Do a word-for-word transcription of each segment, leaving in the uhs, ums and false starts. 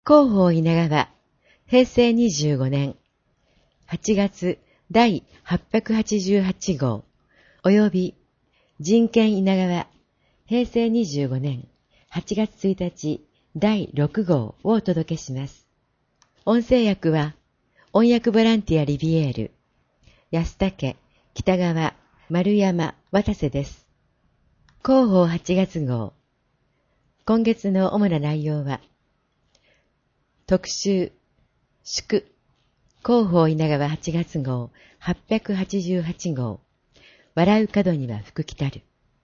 広報稲川、へいせいにじゅうごねんはちがつだいはっぴゃくはちじゅうはちごうおよび人権稲川、へいせいにじゅうごねんはちがつついたちだいろくごうをお届けします。音声訳は音訳ボランティアリビエール、安武、北川、丸山、渡瀬です。広報はちがつごう。今月の主な内容は、特集、祝、広報稲川はちがつごう、はっぴゃくはちじゅうはちごう、笑う門には福来たる。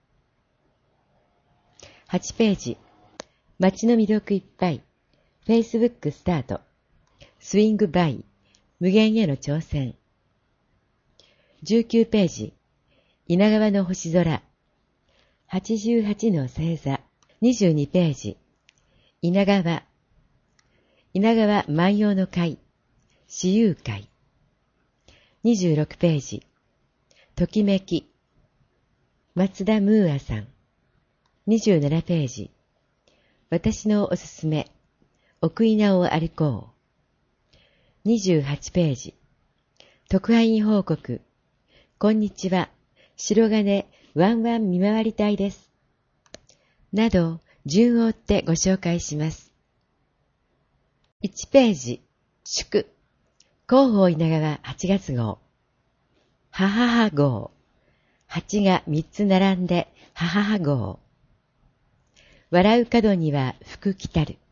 はちページ、街の魅力いっぱい、Facebook スタート、スイングバイ、無限への挑戦。じゅうきゅうページ、稲川の星空、はちじゅうはちの星座。にじゅうにページ、稲川、稲川万葉の会、私有会。にじゅうろくページ、ときめき、松田ムーアさん。にじゅうななページ、私のおすすめ、奥稲を歩こう。にじゅうはちページ、特派員報告、こんにちは、白金ワンワン見回り隊です。など、順を追ってご紹介します。いちページ、祝、広報稲川はちがつごう。ははは号。はちがみっつ並んで、ははは号。笑う門には福来たる。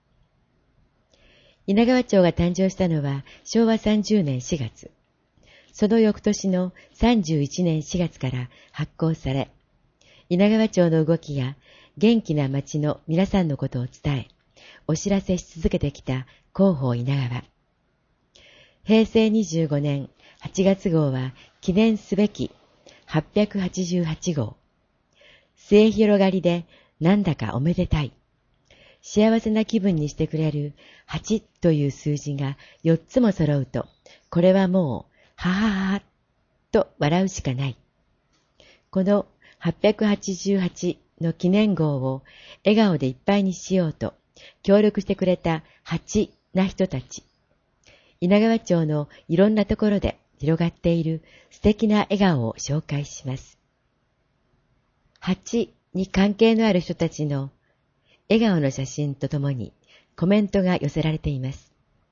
稲川町が誕生したのはしょうわさんじゅうねんしがつ。その翌年のさんじゅういちねんしがつから発行され、稲川町の動きや元気な町の皆さんのことを伝え、お知らせし続けてきた広報稲川。へいせいにじゅうごねんはちがつごうは記念すべきはっぴゃくはちじゅうはちごう。末広がりでなんだかおめでたい。幸せな気分にしてくれるはちという数字がよっつも揃うと、これはもう、ははははと笑うしかない。このはっぴゃくはちじゅうはちの記念号を笑顔でいっぱいにしようと協力してくれたはちな人たち。稲川町のいろんなところで広がっている素敵な笑顔を紹介します。はちに関係のある人たちの笑顔の写真とともにコメントが寄せられています。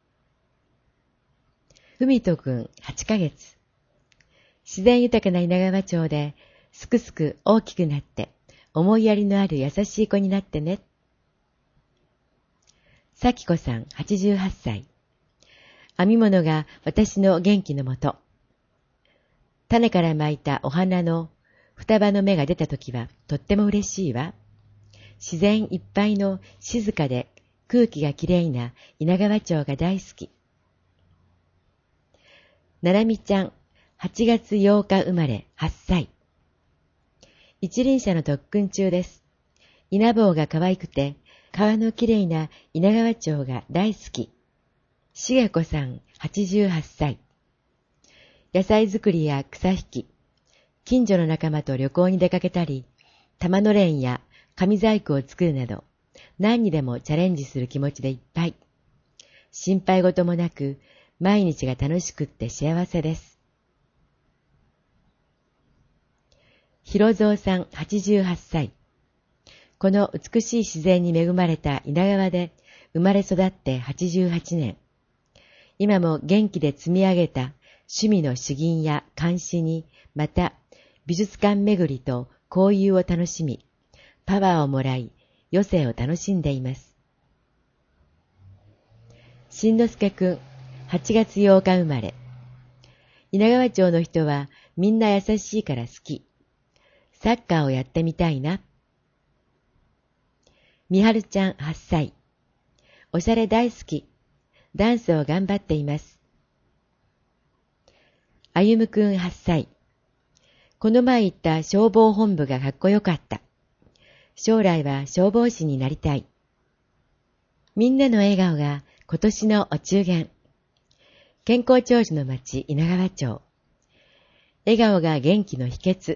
ふみとくんはちかげつ。自然豊かな稲川町ですくすく大きくなって思いやりのある優しい子になってね。さきこさんはちじゅうはっさい。編み物が私の元気のもと。種から巻いたお花の双葉の芽が出たときはとっても嬉しいわ。自然いっぱいの静かで空気がきれいな稲川町が大好き。ななみちゃんはちがつようか生まれはっさい。一輪車の特訓中です。稲坊が可愛くて川のきれいな稲川町が大好き。しげこさんはちじゅうはっさい。野菜作りや草引き、近所の仲間と旅行に出かけたり、玉のれんや紙細工を作るなど、何にでもチャレンジする気持ちでいっぱい。心配事もなく、毎日が楽しくって幸せです。ひろぞうさんはちじゅうはっさい。この美しい自然に恵まれた稲川で生まれ育ってはちじゅうはちねん。今も元気で積み上げた趣味の詩吟や漢詩に、また美術館巡りと交友を楽しみ、パワーをもらい、余生を楽しんでいます。しんのすけくん、はちがつようか生まれ。稲川町の人はみんな優しいから好き。サッカーをやってみたいな。みはるちゃんはっさい。おしゃれ大好き。ダンスを頑張っています。あゆむくんはっさい。この前行った消防本部がかっこよかった。将来は消防士になりたい。みんなの笑顔が今年のお中元。健康長寿の町稲川町。笑顔が元気の秘訣。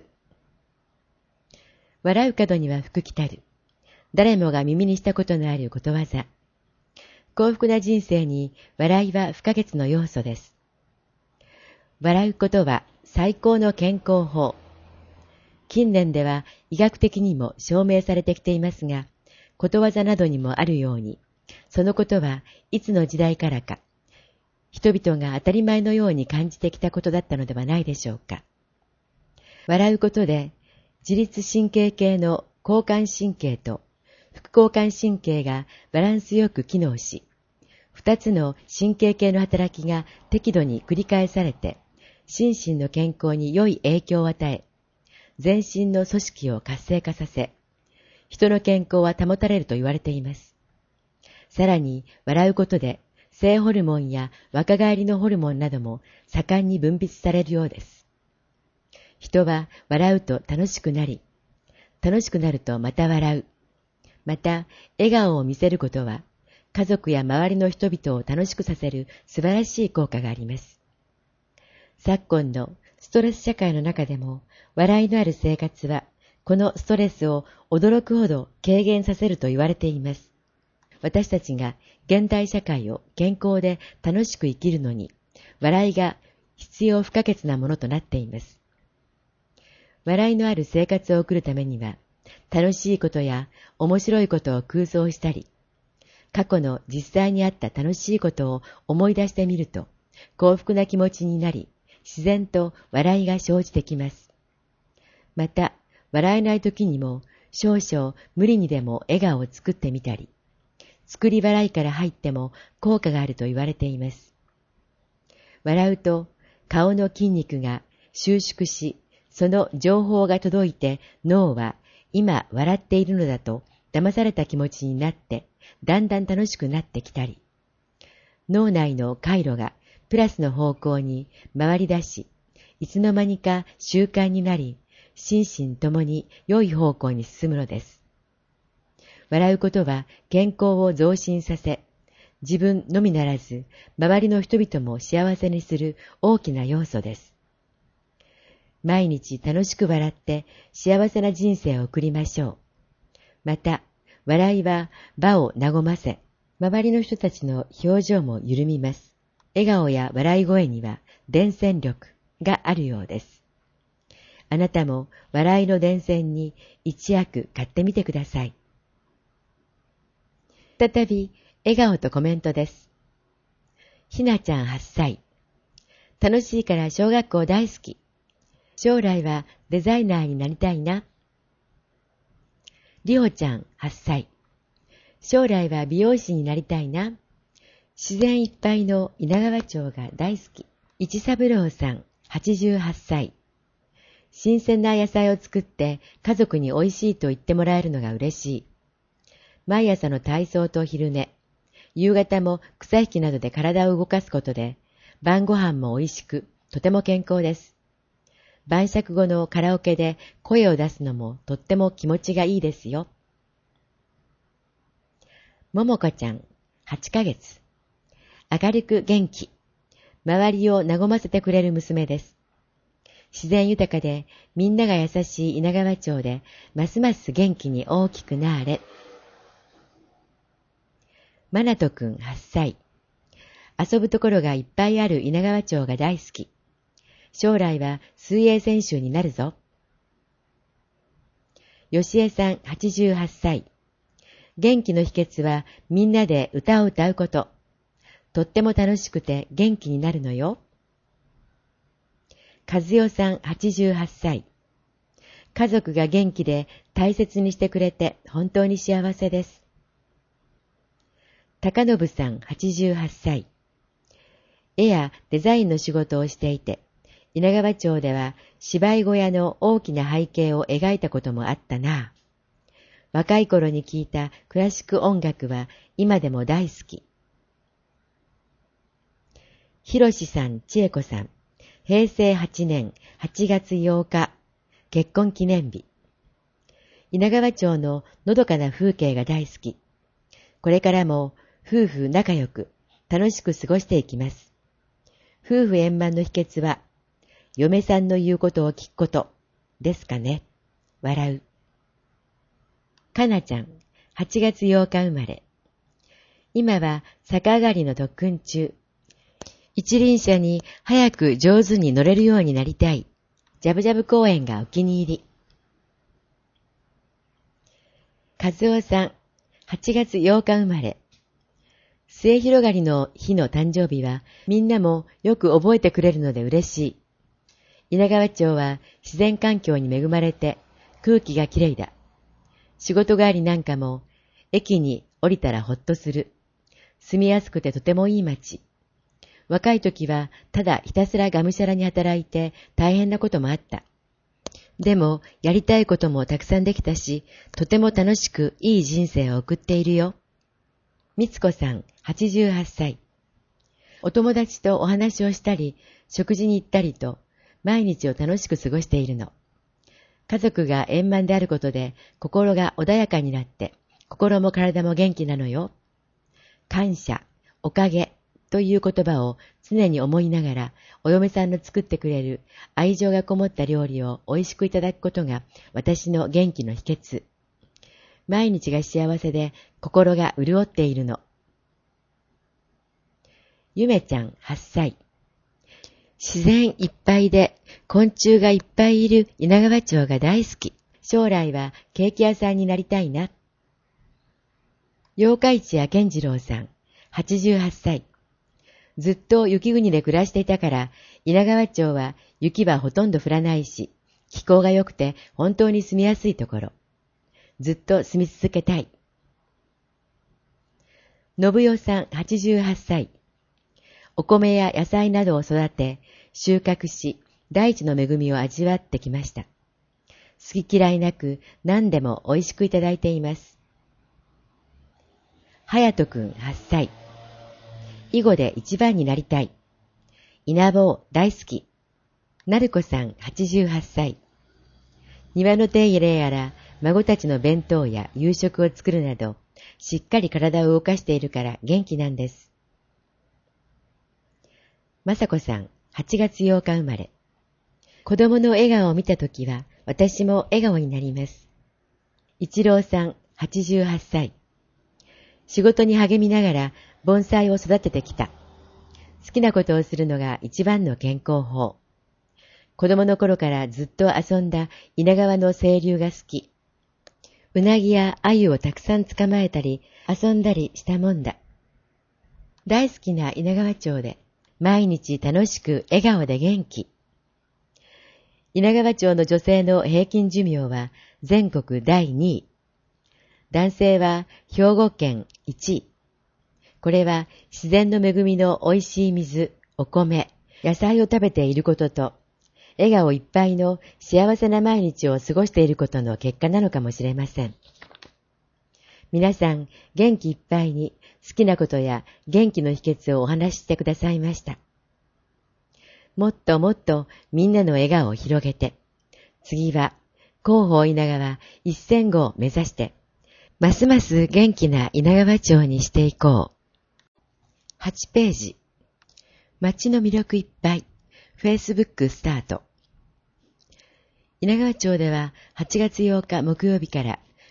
笑う門には福来たる。誰もが耳にしたことのあることわざ。 幸福な人生に笑いは不可欠の要素です。笑うことは最高の健康法。近年では医学的にも証明されてきていますが、ことわざなどにもあるように、そのことはいつの時代からか、人々が当たり前のように感じてきたことだったのではないでしょうか。笑うことで、自律神経系の交感神経と副交感神経がバランスよく機能し、二つの神経系の働きが適度に繰り返されて、心身の健康に良い影響を与え、全身の組織を活性化させ、人の健康は保たれると言われています。さらに、笑うことで、性ホルモンや若返りのホルモンなども盛んに分泌されるようです。人は笑うと楽しくなり、楽しくなるとまた笑う。また、笑顔を見せることは、家族や周りの人々を楽しくさせる素晴らしい効果があります。昨今のストレス社会の中でも、笑いのある生活は、このストレスを驚くほど軽減させると言われています。私たちが現代社会を健康で楽しく生きるのに、笑いが必要不可欠なものとなっています。笑いのある生活を送るためには、楽しいことや面白いことを空想したり、過去の実際にあった楽しいことを思い出してみると、幸福な気持ちになり、自然と笑いが生じてきます。また、笑えない時にも少々無理にでも笑顔を作ってみたり、作り笑いから入っても効果があると言われています。笑うと顔の筋肉が収縮し、その情報が届いて脳は今笑っているのだと騙された気持ちになって、だんだん楽しくなってきたり、脳内の回路がプラスの方向に回り出し、いつの間にか習慣になり、心身ともに良い方向に進むのです。笑うことは健康を増進させ、自分のみならず、周りの人々も幸せにする大きな要素です。毎日楽しく笑って幸せな人生を送りましょう。また、笑いは場を和ませ、周りの人たちの表情も緩みます。笑顔や笑い声には伝染力があるようです。あなたも笑いの伝染に一役買ってみてください。再び笑顔とコメントです。ひなちゃんはっさい。楽しいから小学校大好き。将来はデザイナーになりたいな。りほちゃんはっさい。将来は美容師になりたいな。自然いっぱいの稲川町が大好き。一三郎さんはちじゅうはっさい。新鮮な野菜を作って家族に美味しいと言ってもらえるのが嬉しい。毎朝の体操と昼寝、夕方も草引きなどで体を動かすことで、晩ご飯も美味しく、とても健康です。晩酌後のカラオケで声を出すのもとっても気持ちがいいですよ。ももこちゃん、はちかげつ。明るく元気。周りを和ませてくれる娘です。自然豊かでみんなが優しい稲川町でますます元気に大きくなれ。まなとくんはっさい。遊ぶところがいっぱいある稲川町が大好き。将来は水泳選手になるぞ。よしえさんはちじゅうはっさい。元気の秘訣はみんなで歌を歌うこと。とっても楽しくて元気になるのよ。かずよさんはちじゅうはっさい。家族が元気で大切にしてくれて本当に幸せです。高信さんはちじゅうはっさい。絵やデザインの仕事をしていて、稲川町では芝居小屋の大きな背景を描いたこともあったな。若い頃に聴いたクラシック音楽は今でも大好き。ひろしさん、ちえこさん。へいせいはちねんはちがつようか、結婚記念日。稲川町ののどかな風景が大好き。これからも夫婦仲良く楽しく過ごしていきます。夫婦円満の秘訣は、嫁さんの言うことを聞くことですかね。笑う。かなちゃん、はちがつようか生まれ。 今は逆上がりの特訓中。一輪車に早く上手に乗れるようになりたい。ジャブジャブ公園がお気に入り。和夫さん、はちがつようか生まれ。末広がりの日の誕生日はみんなもよく覚えてくれるので嬉しい。稲川町は自然環境に恵まれて空気がきれいだ。仕事帰りなんかも駅に降りたらほっとする。住みやすくてとてもいい町。若い時はただひたすらがむしゃらに働いて大変なこともあった。でもやりたいこともたくさんできたし、とても楽しくいい人生を送っているよ。みつこさん、はちじゅうはっさい。お友達とお話をしたり、食事に行ったりと、毎日を楽しく過ごしているの。家族が円満であることで、心が穏やかになって、心も体も元気なのよ。感謝、おかげという言葉を常に思いながら、お嫁さんの作ってくれる愛情がこもった料理を美味しくいただくことが私の元気の秘訣。毎日が幸せで心が潤っているの。ゆめちゃんはっさい。自然いっぱいで昆虫がいっぱいいる稲川町が大好き。将来はケーキ屋さんになりたいな。八日市屋健次郎さん、はちじゅうはっさい。ずっと雪国で暮らしていたから、稲川町は雪はほとんど降らないし、気候が良くて本当に住みやすいところ。ずっと住み続けたい。信代さん、はちじゅうはっさい。お米や野菜などを育て、収穫し、大地の恵みを味わってきました。好き嫌いなく何でも美味しくいただいています。はやとくんはっさい。囲碁で一番になりたい。稲坊大好き。なるこさんはちじゅうはっさい。庭の手入れやら孫たちの弁当や夕食を作るなど、しっかり体を動かしているから元気なんです。まさこさんはちがつようか生まれ。子供の笑顔を見たときは私も笑顔になります。一郎さんはちじゅうはっさい。仕事に励みながら盆栽を育ててきた。好きなことをするのが一番の健康法。子供の頃からずっと遊んだ稲川の清流が好き。うなぎや鮎をたくさん捕まえたり遊んだりしたもんだ。大好きな稲川町で毎日楽しく笑顔で元気。稲川町の女性の平均寿命は全国だいにい。男性は兵庫県いちい。これは自然の恵みの美味しい水、お米、野菜を食べていることと、笑顔いっぱいの幸せな毎日を過ごしていることの結果なのかもしれません。皆さん、元気いっぱいに好きなことや元気の秘訣をお話ししてくださいました。もっともっとみんなの笑顔を広げて、次は広報稲川せんごを目指して、ますます元気な稲川町にしていこう。はちページ。街の魅力いっぱい。Facebook スタート。稲川町でははちがつようか木曜日から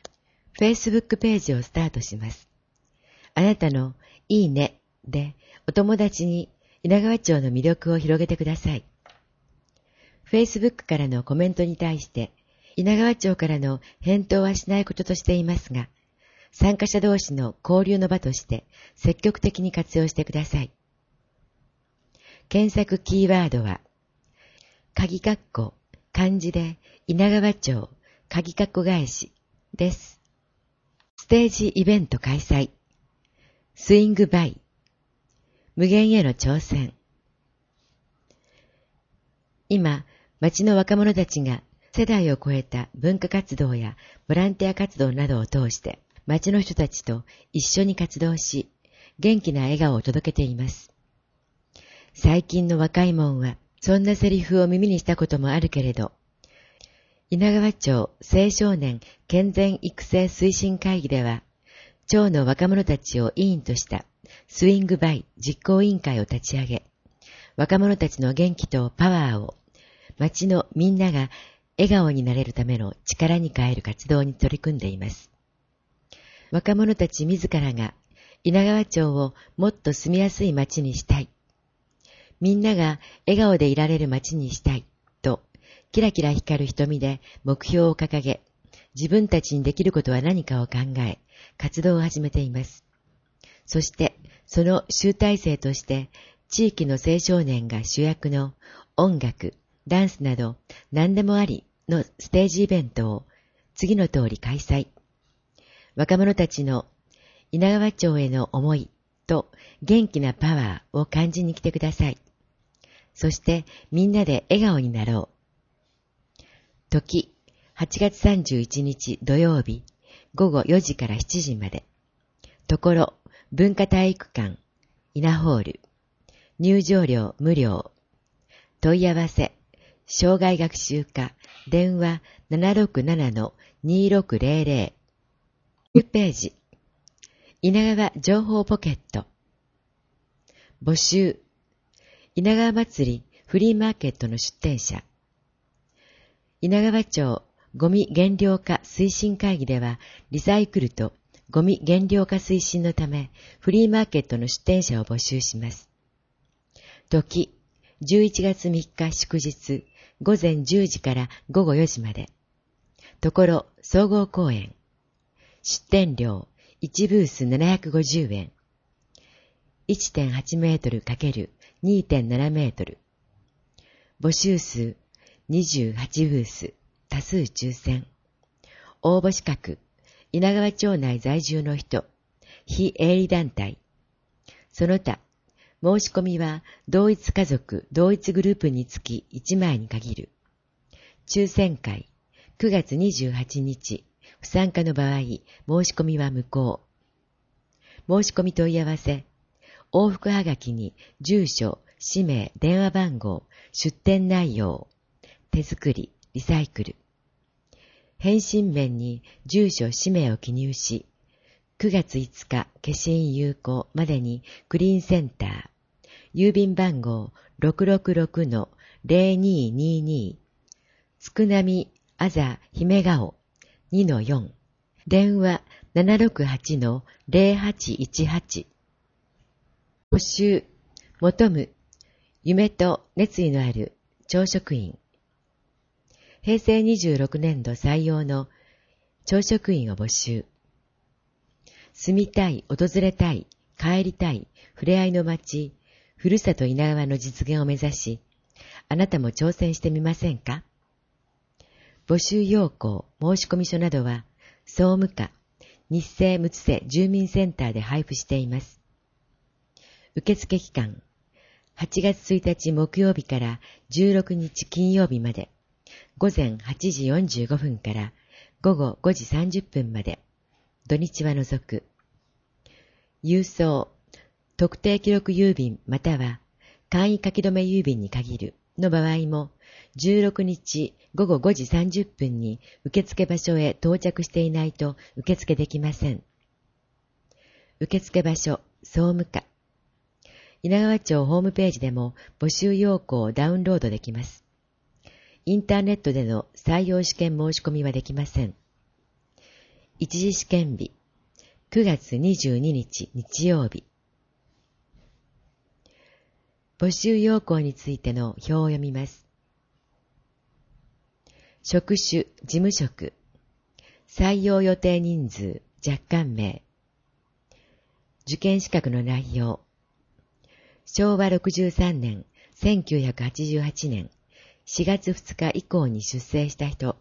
Facebook ページをスタートします。あなたのいいねでお友達に稲川町の魅力を広げてください。Facebook からのコメントに対して稲川町からの返答はしないこととしていますが、参加者同士の交流の場として積極的に活用してください。検索キーワードは、鍵括弧、漢字で稲川町、鍵括弧返しです。ステージイベント開催。スイングバイ。無限への挑戦。今、町の若者たちが世代を超えた文化活動やボランティア活動などを通して、町の人たちと一緒に活動し、元気な笑顔を届けています。最近の若いもんは、そんなセリフを耳にしたこともあるけれど、稲川町青少年健全育成推進会議では、町の若者たちを委員としたスイングバイ実行委員会を立ち上げ、若者たちの元気とパワーを町のみんなが笑顔になれるための力に変える活動に取り組んでいます。若者たち自らが稲川町をもっと住みやすい町にしたい。みんなが笑顔でいられる町にしたい。と、キラキラ光る瞳で目標を掲げ、自分たちにできることは何かを考え、活動を始めています。そして、その集大成として、地域の青少年が主役の音楽、ダンスなど何でもありのステージイベントを次の通り開催。若者たちの稲川町への思いと元気なパワーを感じに来てください。そしてみんなで笑顔になろう。時、はちがつさんじゅういちにち土曜日、ごごよじからしちじまで。ところ、文化体育館、稲ホール。入場料無料。問い合わせ、障害学習課、電話 ななろくななのにろくぜろぜろ。ページ、稲川情報ポケット。募集、稲川祭りフリーマーケットの出展者。稲川町ゴミ減量化推進会議では、リサイクルとゴミ減量化推進のため、フリーマーケットの出展者を募集します。時、じゅういちがつみっか祝日、ごぜんじゅうじからごごよじまで。ところ、総合公演。出展料、いちブースななひゃくごじゅうえん。いってんはちメートル ×にてんなな メートル。募集数、にじゅうはちブース、多数抽選。応募資格、稲川町内在住の人、非営利団体。その他、申し込みは同一家族、同一グループにつきいちまいに限る。抽選会、くがつにじゅうはちにち、不参加の場合、申し込みは無効。申し込み問い合わせ、往復はがきに住所、氏名、電話番号、出店内容、手作り、リサイクル。返信面に住所、氏名を記入し、くがついつか消印有効までにクリーンセンター、郵便番号 ろくろくろくのぜろににに、つくなみあざ姫顔 にのよん、電話 ななろくはちのぜろはちいちはち。募集、求む、夢と熱意のある町職員。へいせいにじゅうろくねんど採用の町職員を募集。住みたい、訪れたい、帰りたい、ふれあいの街、ふるさと稲川の実現を目指し、あなたも挑戦してみませんか？募集要項、申込書などは、総務課、日生むつせ住民センターで配布しています。受付期間、はちがつついたち木曜日からじゅうろくにち金曜日まで、ごぜんはちじよんじゅうごふんからごごごじさんじゅっぷんまで、土日は除く。郵送、特定記録郵便または簡易書き留め郵便に限るの場合も、じゅうろくにちごごごじさんじゅっぷんに受付場所へ到着していないと受付できません。受付場所、総務課。稲川町ホームページでも募集要項をダウンロードできます。インターネットでの採用試験申し込みはできません。一次試験日、くがつにじゅうににち日曜日。募集要項についての表を読みます。職種、事務職。採用予定人数、若干名。受験資格の内容。しょうわろくじゅうさんねん、せんきゅうひゃくはちじゅうはちねんしがつふつか以降に出生した人。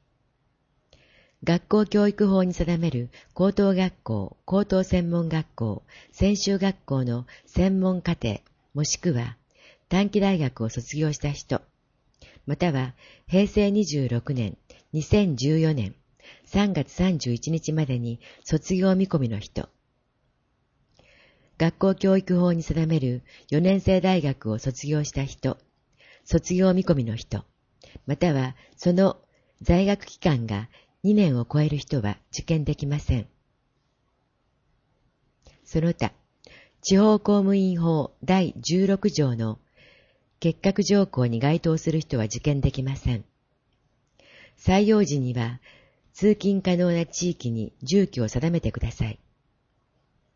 学校教育法に定める高等学校、高等専門学校、専修学校の専門課程、もしくは短期大学を卒業した人、またはへいせいにじゅうろくねん、にせんじゅうよねんさんがつさんじゅういちにちまでに卒業見込みの人、学校教育法に定めるよねんせい大学を卒業した人、卒業見込みの人、またはその在学期間がにねんを超える人は受験できません。その他、地方公務員法だいじゅうろくじょうの結核条項に該当する人は受験できません。採用時には通勤可能な地域に住居を定めてください。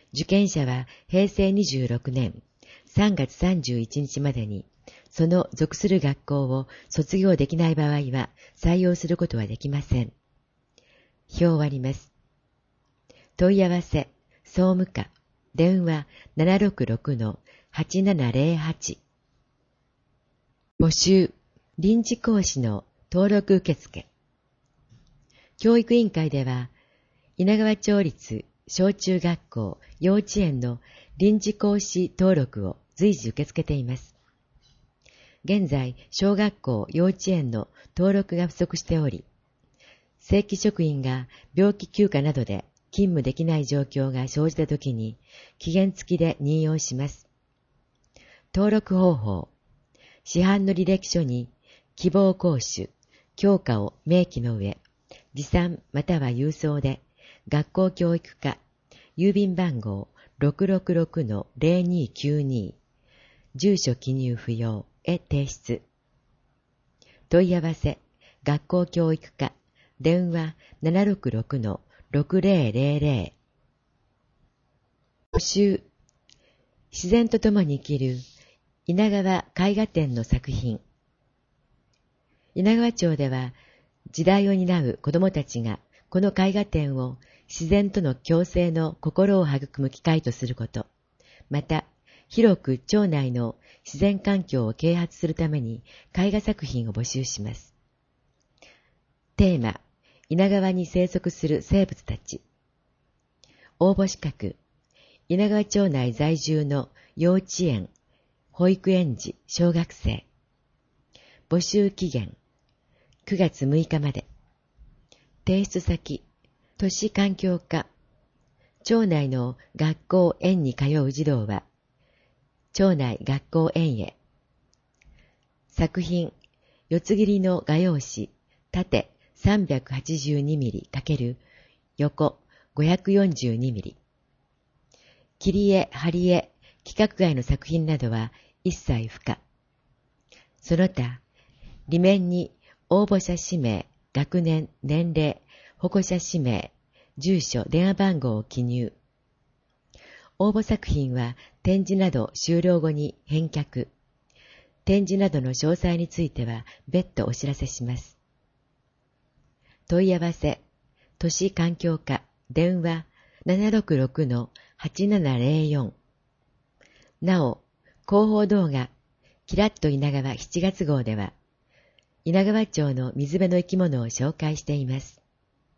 受験者はへいせいにじゅうろくねんさんがつさんじゅういちにちまでに、その属する学校を卒業できない場合は採用することはできません。表を割ります。問い合わせ、総務課、電話 ななろくろくのはちななぜろはち。募集、臨時講師の登録受付。教育委員会では、稲川町立小中学校、幼稚園の臨時講師登録を随時受け付けています。現在、小学校、幼稚園の登録が不足しており、正規職員が病気休暇などで勤務できない状況が生じたときに、期限付きで任用します。登録方法。市販の履歴書に希望講習、教科を明記の上、持参または郵送で、学校教育課、郵便番号 ろくろくろくのぜろにきゅうに、住所記入不要へ提出。問い合わせ、学校教育課、電話 ななろくろくのろくぜろぜろぜろ。募集、自然と共に生きる稲川絵画展の作品。稲川町では時代を担う子どもたちがこの絵画展を自然との共生の心を育む機会とすること、また広く町内の自然環境を啓発するために絵画作品を募集します。テーマ、稲川に生息する生物たち。応募資格、稲川町内在住の幼稚園、保育園児、小学生。募集期限、くがつむいかまで。提出先、都市環境課。町内の学校園に通う児童は、町内学校園へ。作品、四つ切りの画用紙、縦 さんびゃくはちじゅうにミリ×横 ごひゃくよんじゅうにミリ。切り絵、貼り絵、規格外の作品などは一切不可。その他、裏面に応募者氏名、学年、年齢、保護者氏名、住所、電話番号を記入。応募作品は展示など終了後に返却。展示などの詳細については別途お知らせします。問い合わせ、都市環境課、電話 ななろくろくのはちななぜろよん。なお、広報動画、キラッと稲川しちがつ号では、稲川町の水辺の生き物を紹介しています。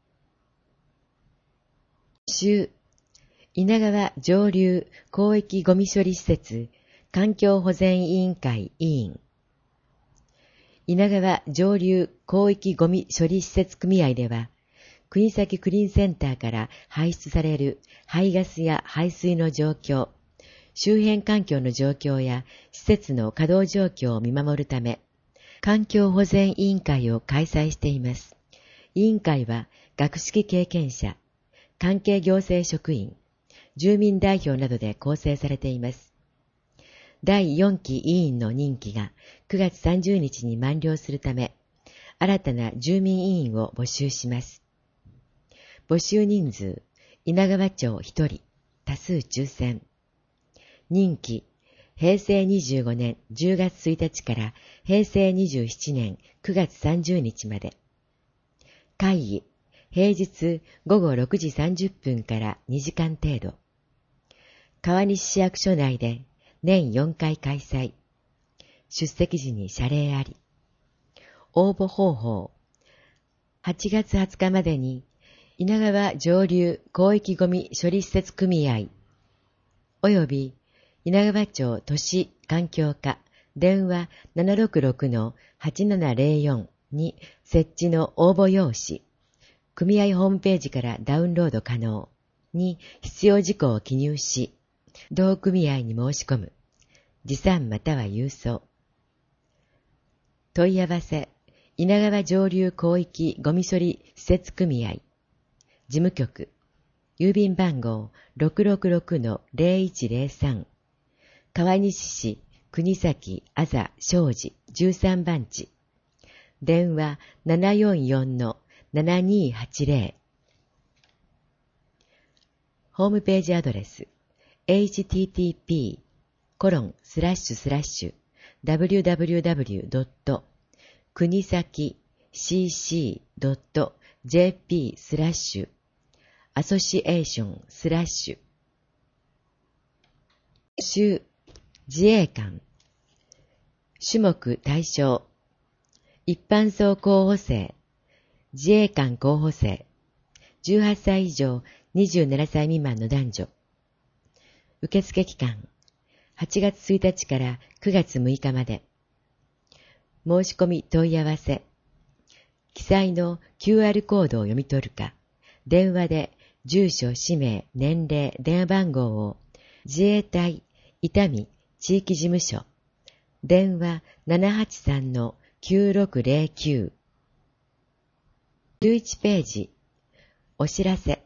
週、稲川上流広域ゴミ処理施設環境保全委員会委員。稲川上流広域ゴミ処理施設組合では、国東クリーンセンターから排出される排ガスや排水の状況、周辺環境の状況や施設の稼働状況を見守るため、環境保全委員会を開催しています。委員会は学識経験者、関係行政職員、住民代表などで構成されています。だいよんき委員の任期がくがつさんじゅうにちに満了するため、新たな住民委員を募集します。募集人数、稲川町ひとり、多数抽選。任期、へいせいにじゅうごねんじゅうがつついたちからへいせいにじゅうななねんくがつさんじゅうにちまで。会議、平日ごごろくじさんじゅっぷんからにじかん程度。川西市役所内で年よんかい開催。出席時に謝礼あり。応募方法。はちがつはつかまでに稲川上流広域ゴミ処理施設組合および稲川町都市環境課電話 ななろくろくのはちななぜろよん に設置の応募用紙、組合ホームページからダウンロード可能に必要事項を記入し、同組合に申し込む。持参または郵送。問い合わせ、稲川上流広域ゴミ処理施設組合。事務局、郵便番号 ろくろくろくのぜろいちぜろさん。川西市国崎あざ商事じゅうさんばんち。電話 ななよんよんのななにーはちぜろ。ホームページアドレスエイチティーティーピーコロンスラッシュスラッシュダブリューダブリューダブリュードットくにさきシーシードットジェーピースラッシュアソシエーションスラッシュ州自衛官種目対象一般層候補生自衛官候補生じゅうはっさい以上にじゅうななさい未満の男女受付期間はちがつついたちからくがつむいかまで申し込み問い合わせ記載の キューアール コードを読み取るか電話で住所、氏名、年齢、電話番号を自衛隊伊丹地域事務所電話 ななはちさんのきゅうろくゼロきゅう じゅういちページお知らせ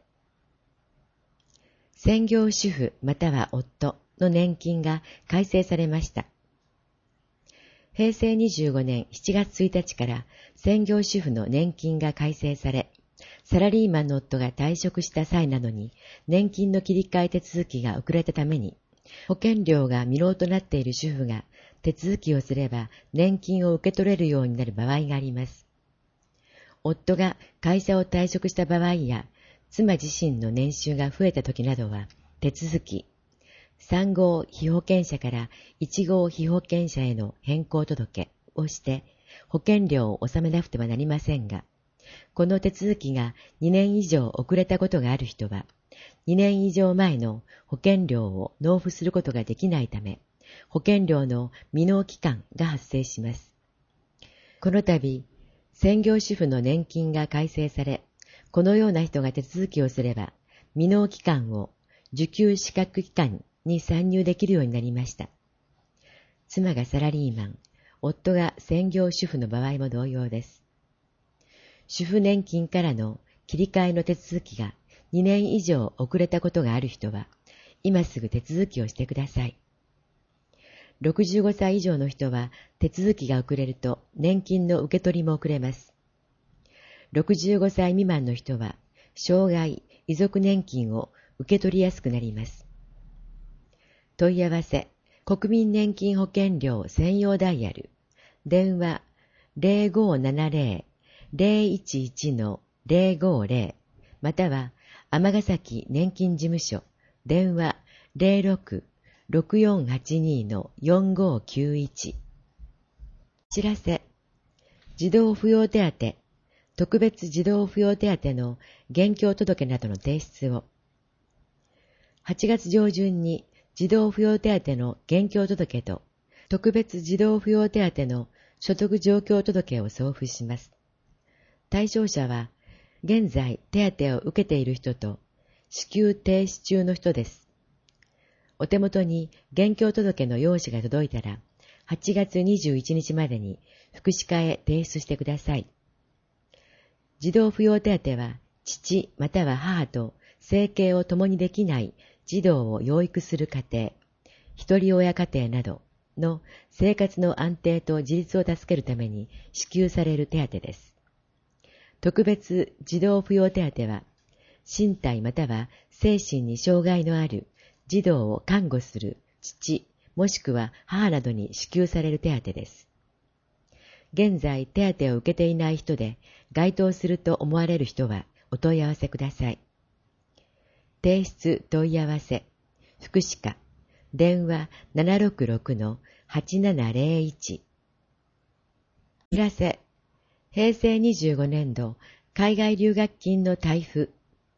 専業主婦または夫の年金が改正されました。へいせいにじゅうごねんしちがつついたちから専業主婦の年金が改正され、サラリーマンの夫が退職した際などに年金の切り替え手続きが遅れたために、保険料が未納となっている主婦が手続きをすれば年金を受け取れるようになる場合があります。夫が会社を退職した場合や、妻自身の年収が増えた時などは手続き、さんごう被保険者からいちごう被保険者への変更届をして保険料を納めなくてはなりませんが、この手続きがにねん以上遅れたことがある人は、にねん以上前の保険料を納付することができないため、保険料の未納期間が発生します。この度、専業主婦の年金が改正され、このような人が手続きをすれば、未納期間を受給資格期間に参入できるようになりました。妻がサラリーマン、夫が専業主婦の場合も同様です。主婦年金からの切り替えの手続きがにねん以上遅れたことがある人は、今すぐ手続きをしてください。ろくじゅうごさい以上の人は手続きが遅れると年金の受け取りも遅れます。ろくじゅうごさい未満の人は生涯遺族年金を受け取りやすくなります。問い合わせ、国民年金保険料専用ダイヤル、電話 ゼロごーななゼロ ゼロいちいち のゼロごーゼロまたは尼崎年金事務所電話 ゼロろく ろくよんはちに のよんごーきゅういち 知らせ、児童扶養手当、特別児童扶養手当の現況届などの提出をはちがつ上旬に児童扶養手当の現況届と特別児童扶養手当の所得状況届を送付します。対象者は現在手当を受けている人と支給停止中の人です。お手元に現況届の用紙が届いたらはちがつにじゅういちにちまでに福祉課へ提出してください。児童扶養手当は父または母と生計を共にできない児童を養育する家庭、一人親家庭などの生活の安定と自立を助けるために支給される手当です。特別児童扶養手当は、身体または精神に障害のある児童を看護する父もしくは母などに支給される手当です。現在手当を受けていない人で該当すると思われる人はお問い合わせください。提出問い合わせ、福祉課、電話 ななろくろくのはちななゼロいち。知らせ、へいせいにじゅうごねんど海外留学金の退付。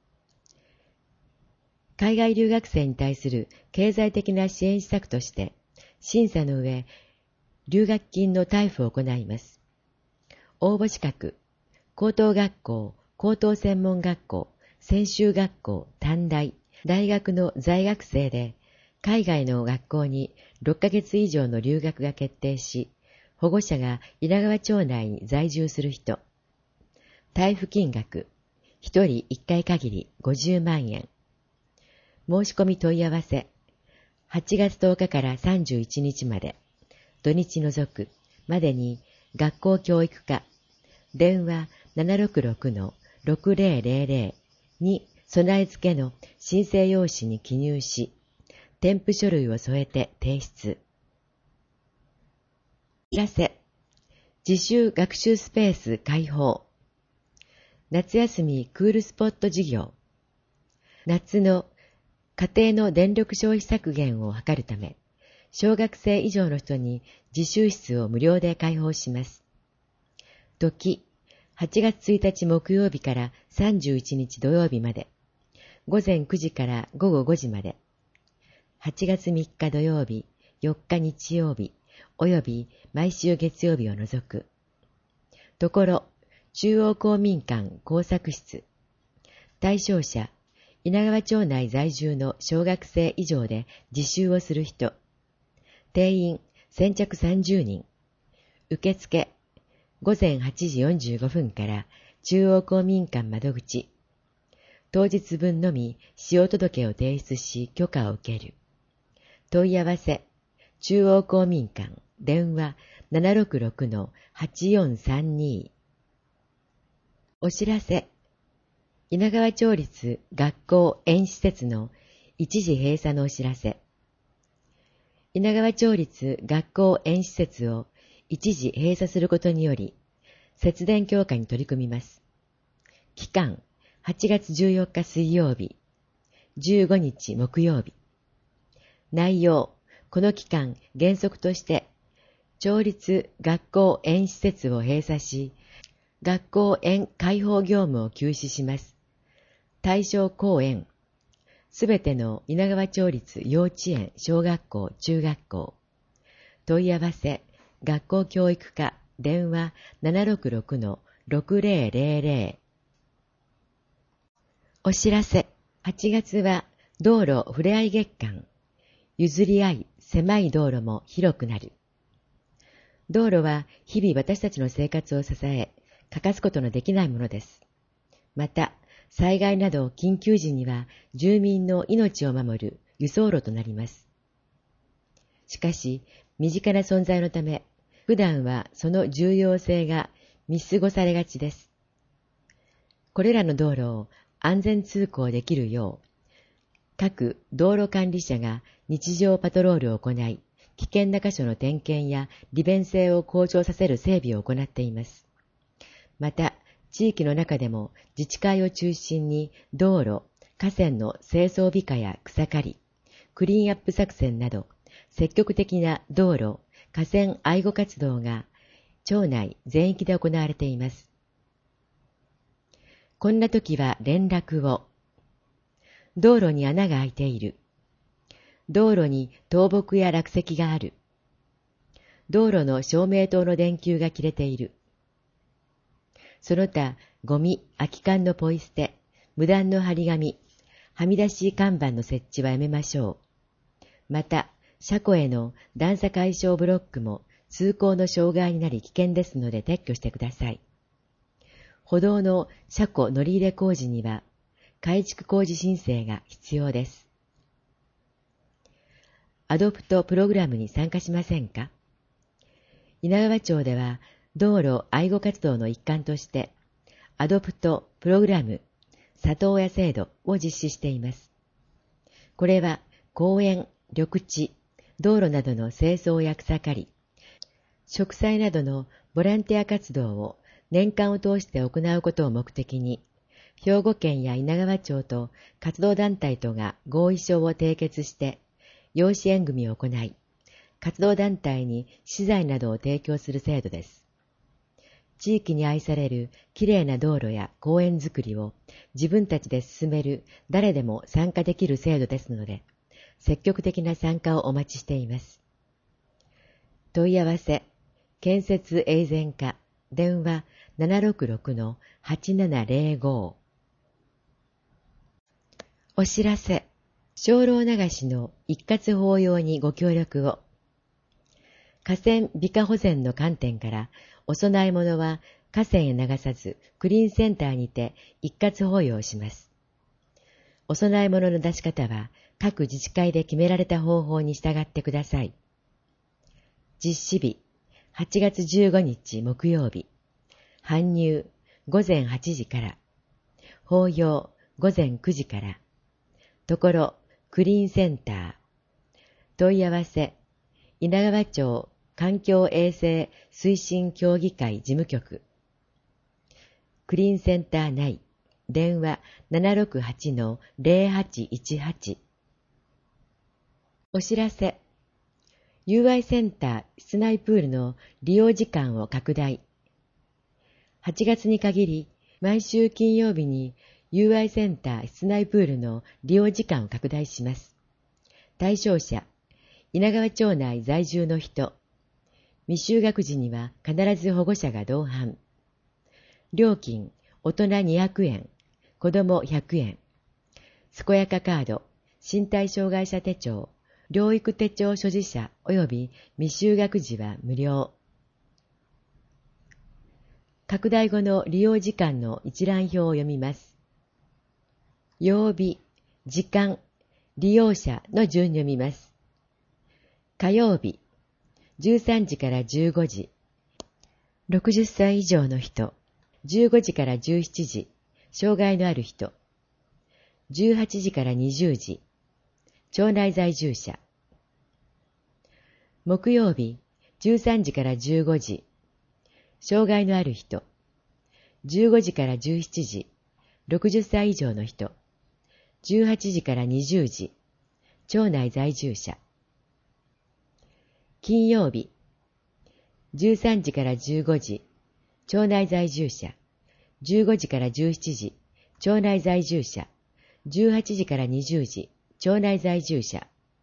海外留学生に対する経済的な支援施策として、審査の上、留学金の退付を行います。応募資格、高等学校、高等専門学校、専修学校、短大、大学の在学生で、海外の学校にろっかげつ以上の留学が決定し、保護者が稲川町内に在住する人。退付金額、ひとりいっかい限りごじゅうまんえん。申し込み問い合わせ、はちがつとおかからさんじゅういちにちまで、土日除く、までに学校教育課、電話 ななろくろくのろくゼロゼロゼロ に備え付けの申請用紙に記入し、 添付書類を添えて提出。お知らせ。自習学習スペース開放。夏休みクールスポット事業。夏の家庭の電力消費削減を図るため、小学生以上の人に自習室を無料で開放します。時、はちがつついたち木曜日からさんじゅういちにち土曜日まで、ごぜんくじからごごごじまで、はちがつみっか土曜日、よっか日曜日、および毎週月曜日を除く。ところ、中央公民館工作室。対象者、稲川町内在住の小学生以上で自習をする人。定員先着さんじゅうにん。受付、ごぜんはちじよんじゅうごふんから中央公民館窓口。当日分のみ使用届を提出し許可を受ける。問い合わせ、中央公民館、電話 ななろくろくのはちよんさんに。お知らせ。稲川町立学校園施設の一時閉鎖のお知らせ。稲川町立学校園施設を一時閉鎖することにより、節電強化に取り組みます。期間、はちがつじゅうよっか水曜日、じゅうごにち木曜日。内容、この期間原則として、町立学校園施設を閉鎖し、学校園開放業務を休止します。対象校園、すべての稲川町立幼稚園、小学校、中学校。問い合わせ、学校教育課、電話 ななろくろくのろくぜろぜろぜろ。お知らせ、はちがつは道路ふれあい月間。譲り合い、狭い道路も広くなる。道路は日々私たちの生活を支え、欠かすことのできないものです。また、災害など緊急時には住民の命を守る輸送路となります。しかし、身近な存在のため、普段はその重要性が見過ごされがちです。これらの道路を安全通行できるよう、各道路管理者が日常パトロールを行い、危険な箇所の点検や利便性を向上させる整備を行っています。また、地域の中でも自治会を中心に道路、河川の清掃美化や草刈り、クリーンアップ作戦など積極的な道路、河川愛護活動が町内全域で行われています。こんな時は連絡を。道路に穴が開いている。道路に倒木や落石がある。道路の照明灯の電球が切れている。その他、ゴミ、空き缶のポイ捨て、無断の張り紙、はみ出し看板の設置はやめましょう。また、車庫への段差解消ブロックも通行の障害になり危険ですので撤去してください。歩道の車庫乗り入れ工事には、改築工事申請が必要です。アドプトプログラムに参加しませんか？稲川町では、道路愛護活動の一環として、アドプトプログラム里親制度を実施しています。これは公園、緑地、道路などの清掃や草刈り、植栽などのボランティア活動を年間を通して行うことを目的に、兵庫県や稲川町と活動団体とが合意書を締結して、養子縁組を行い、活動団体に資材などを提供する制度です。地域に愛されるきれいな道路や公園づくりを自分たちで進める誰でも参加できる制度ですので、積極的な参加をお待ちしています。問い合わせ、建設永全課、電話 ななろくろくのはちななぜろご。お知らせ、精霊流しの一括法要にご協力を。河川美化保全の観点から、お供え物は河川へ流さずクリーンセンターにて一括法要します。お供え物の出し方は各自治会で決められた方法に従ってください。実施日、はちがつじゅうごにち木曜日。搬入、ごぜんはちじから。法要、ごぜんくじから。ところ、クリーンセンター。 問い合わせ、稲川町環境衛生推進協議会事務局。クリーンセンター内、電話 ななろくはちのゼロはちいちはち。お知らせ。ユーアイ センター室内プールの利用時間を拡大。はちがつに限り、毎週金曜日に ユーアイ センター室内プールの利用時間を拡大します。対象者、稲川町内在住の人。未就学時には必ず保護者が同伴。料金、大人にひゃくえん、子供ひゃくえん。健やかカード、身体障害者手帳、療育手帳所持者及び未就学時は無料。拡大後の利用時間の一覧表を読みます。曜日、時間、利用者の順に読みます。火曜日、じゅうさんじからじゅうごじ、ろくじゅっさい以上の人、じゅうごじからじゅうしちじ、障害のある人、じゅうはちじからにじゅうじ、町内在住者。木曜日、じゅうさんじからじゅうごじ、障害のある人、じゅうごじからじゅうしちじ、ろくじゅっさい以上の人、じゅうはちじからにじゅうじ、町内在住者。金曜日、じゅうさんじからじゅうごじ、町内在住者、じゅうごじからじゅうしちじ、町内在住者、じゅうはちじからにじゅうじ、町内在住者。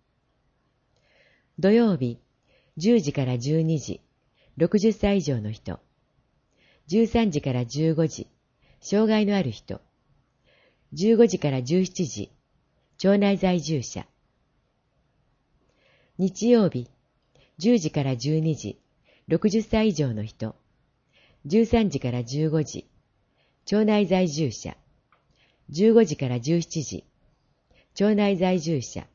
土曜日、じゅうじからじゅうにじ、ろくじゅっさい以上の人、じゅうさんじからじゅうごじ、障害のある人、じゅうごじからじゅうしちじ、町内在住者。日曜日、じゅうじからじゅうにじ、ろくじゅっさい以上の人、じゅうさんじからじゅうごじ、町内在住者、じゅうごじからじゅうしちじ、町内在住者。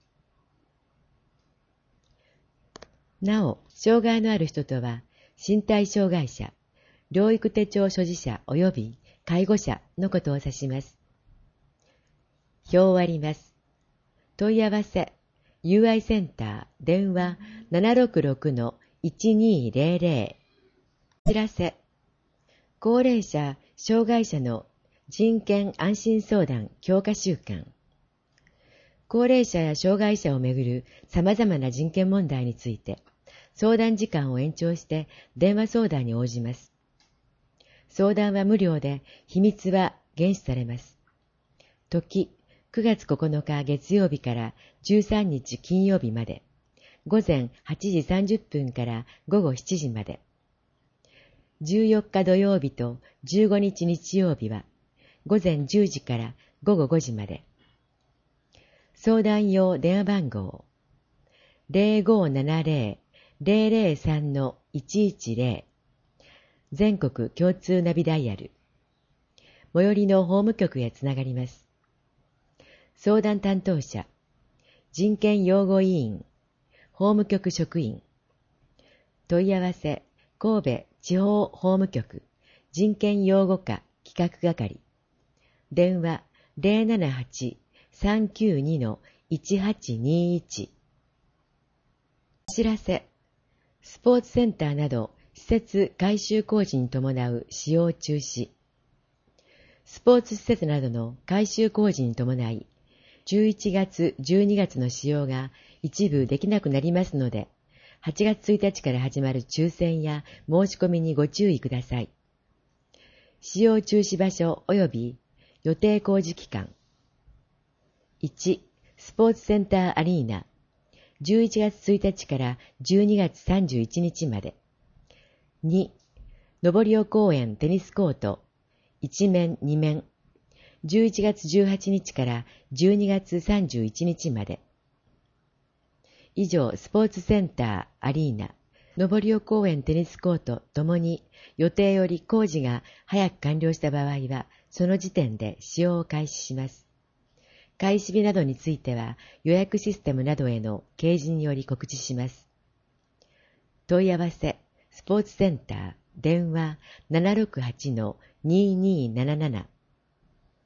なお、障害のある人とは、身体障害者、療育手帳所持者及び介護者のことを指します。表を割ります。問い合わせ、ユーアイ センター、電話 ななろくろくのいちにーぜろぜろ。お知らせ、高齢者、障害者の人権安心相談強化週間。高齢者や障害者をめぐる様々な人権問題について、相談時間を延長して電話相談に応じます。相談は無料で、秘密は厳守されます。時、くがつここのか月曜日からじゅうさんにち金曜日まで、午前はちじさんじゅっぷんから午後しちじまで。じゅうよっか土曜日とじゅうごにち日曜日は、午前じゅうじから午後ごじまで。相談用電話番号、ゼロごーななゼロ ゼロゼロさんのいちいちゼロ。全国共通ナビダイヤル。最寄りの法務局へつながります。相談担当者、人権擁護委員、法務局職員。問い合わせ、神戸地方法務局、人権擁護課企画係。電話 ゼロななはち さんきゅうにのいちはちにいち。お知らせ、スポーツセンターなど施設改修工事に伴う使用中止。スポーツ施設などの改修工事に伴い、じゅういちがつ、じゅうにがつの使用が一部できなくなりますので、はちがつついたちから始まる抽選や申し込みにご注意ください。使用中止場所及び予定工事期間。いち、スポーツセンターアリーナ、じゅういちがつついたちからじゅうにがつさんじゅういちにちまで。に、登尾公園テニスコート、いちめんにめん、じゅういちがつじゅうはちにちからじゅうにがつさんじゅういちにちまで。以上、スポーツセンター、アリーナ、登尾公園テニスコートともに予定より工事が早く完了した場合は、その時点で使用を開始します。開始日などについては予約システムなどへの掲示により告知します。問い合わせ、スポーツセンター、電話 ななろくはちのににーなななな。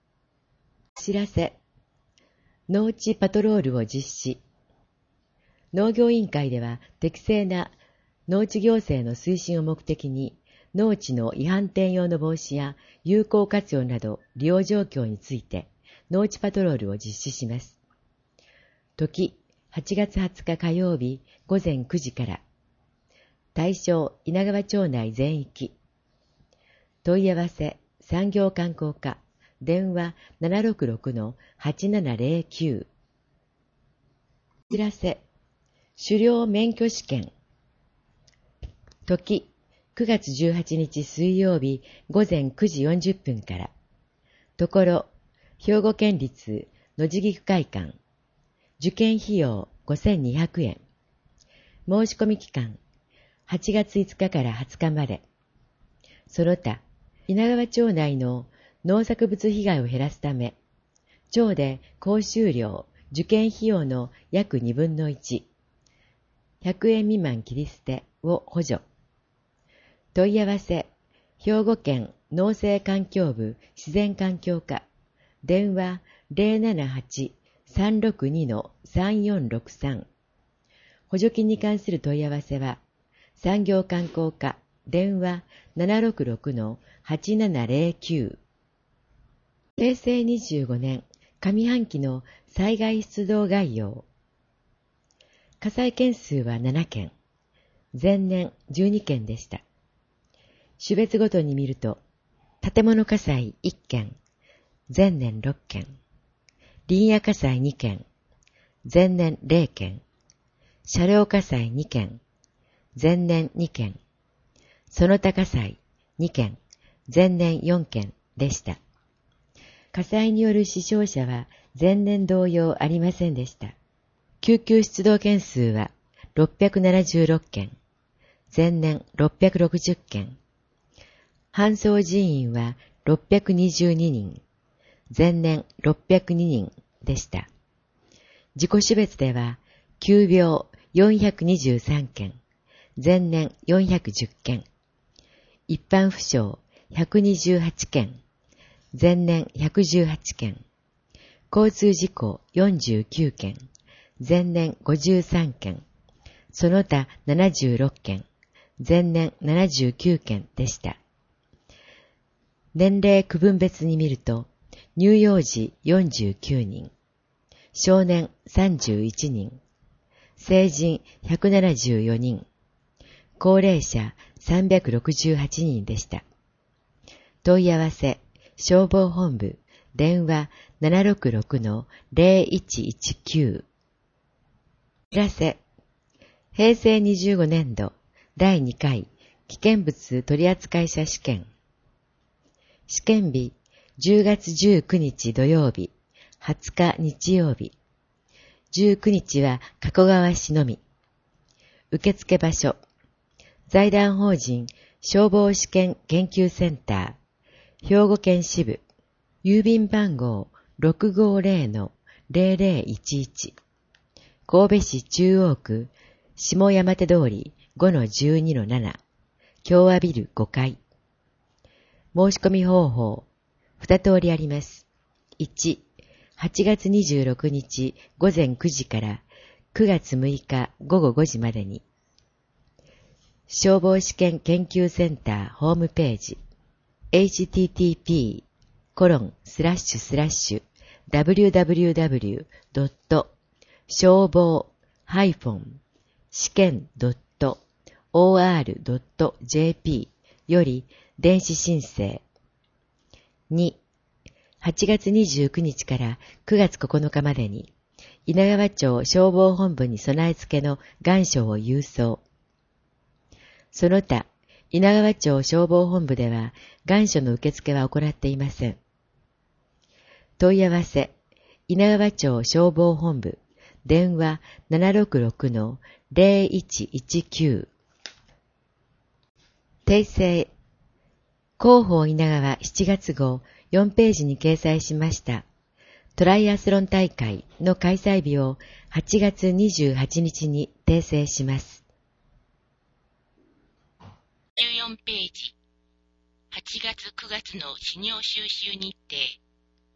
お知らせ、農地パトロールを実施。 農業委員会では適正な農地行政の推進を目的に、農地の違反転用の防止や有効活用など利用状況について農地パトロールを実施します。時、はちがつはつか火曜日午前くじから。対象、稲川町内全域。問い合わせ、産業観光課、電話 ななろくろくのはちななゼロきゅう。お知らせ、狩猟免許試験。時、くがつじゅうはちにち水曜日午前くじよんじゅっぷんから。ところ、兵庫県立野地岐区会館。受験費用ごせんにひゃくえん。申し込み期間、はちがついつかからはつかまで。その他、稲川町内の農作物被害を減らすため、町で講習料、受験費用の約にぶんのいち、ひゃくえん未満切り捨てを補助。問い合わせ、兵庫県農政環境部自然環境課、電話 ゼロななはちさんろくにのさんよんろくさん。補助金に関する問い合わせは、産業観光課、電話 ななろくろくのはちななゼロきゅう。へいせいにじゅうごねん上半期の災害出動概要。火災件数はななけん、前年じゅうにけんでした。種別ごとに見ると、建物火災いっけん、前年ろっけん、林野火災にけん、前年ゼロけん、車両火災にけん、前年にけん、その他火災にけん、前年よんけんでした。火災による死傷者は前年同様ありませんでした。救急出動件数はろっぴゃくななじゅうろっけん、前年ろっぴゃくろくじゅっけん。搬送人員はろっぴゃくにじゅうににん、前年ろっぴゃくににんでした。事故種別では、急病よんひゃくにじゅうさんけん、前年よんひゃくじゅっけん。一般負傷ひゃくにじゅうはちけん、前年ひゃくじゅうはちけん。交通事故よんじゅうきゅうけん、前年ごじゅうさんけん。その他ななじゅうろっけん、前年ななじゅうきゅうけんでした。年齢区分別に見ると、乳幼児よんじゅうきゅうにん、少年さんじゅういちにん、成人ひゃくななじゅうよにん、高齢者さんびゃくろくじゅうはちにんでした。問い合わせ、消防本部、電話 ななろくろくのゼロいちいちきゅう。お知らせ、へいせいにじゅうごねんどだいにかい危険物取扱者試験。試験日、じゅうがつじゅうくにち土曜日、はつか日曜日。じゅうくにちは加古川市のみ。受付場所、財団法人消防試験研究センター、兵庫県支部、郵便番号 ろくごゼロのゼロゼロいちいち、神戸市中央区下山手通り ごのじゅうにのなな、共和ビルごかい。申し込み方法、二通りあります。いち、はちがつにじゅうろくにち午前くじからくがつむいか午後ごじまでに。消防試験研究センターホームページ エイチティーティーピーコロンスラッシュスラッシュダブリューダブリューダブリュードット消防試験ドットオーアールドットジェーピー より電子申請。に、はちがつにじゅうくにちからくがつここのかまでに稲川町消防本部に備え付けの願書を郵送。その他、稲川町消防本部では願書の受付は行っていません。問い合わせ、稲川町消防本部、電話 ななろくろくのゼロいちいちきゅう。訂正、広報稲川しちがつごうよんページに掲載しましたトライアスロン大会の開催日をはちがつにじゅうはちにちに訂正します。 じゅうよんページ、はちがつくがつの資料収集日程。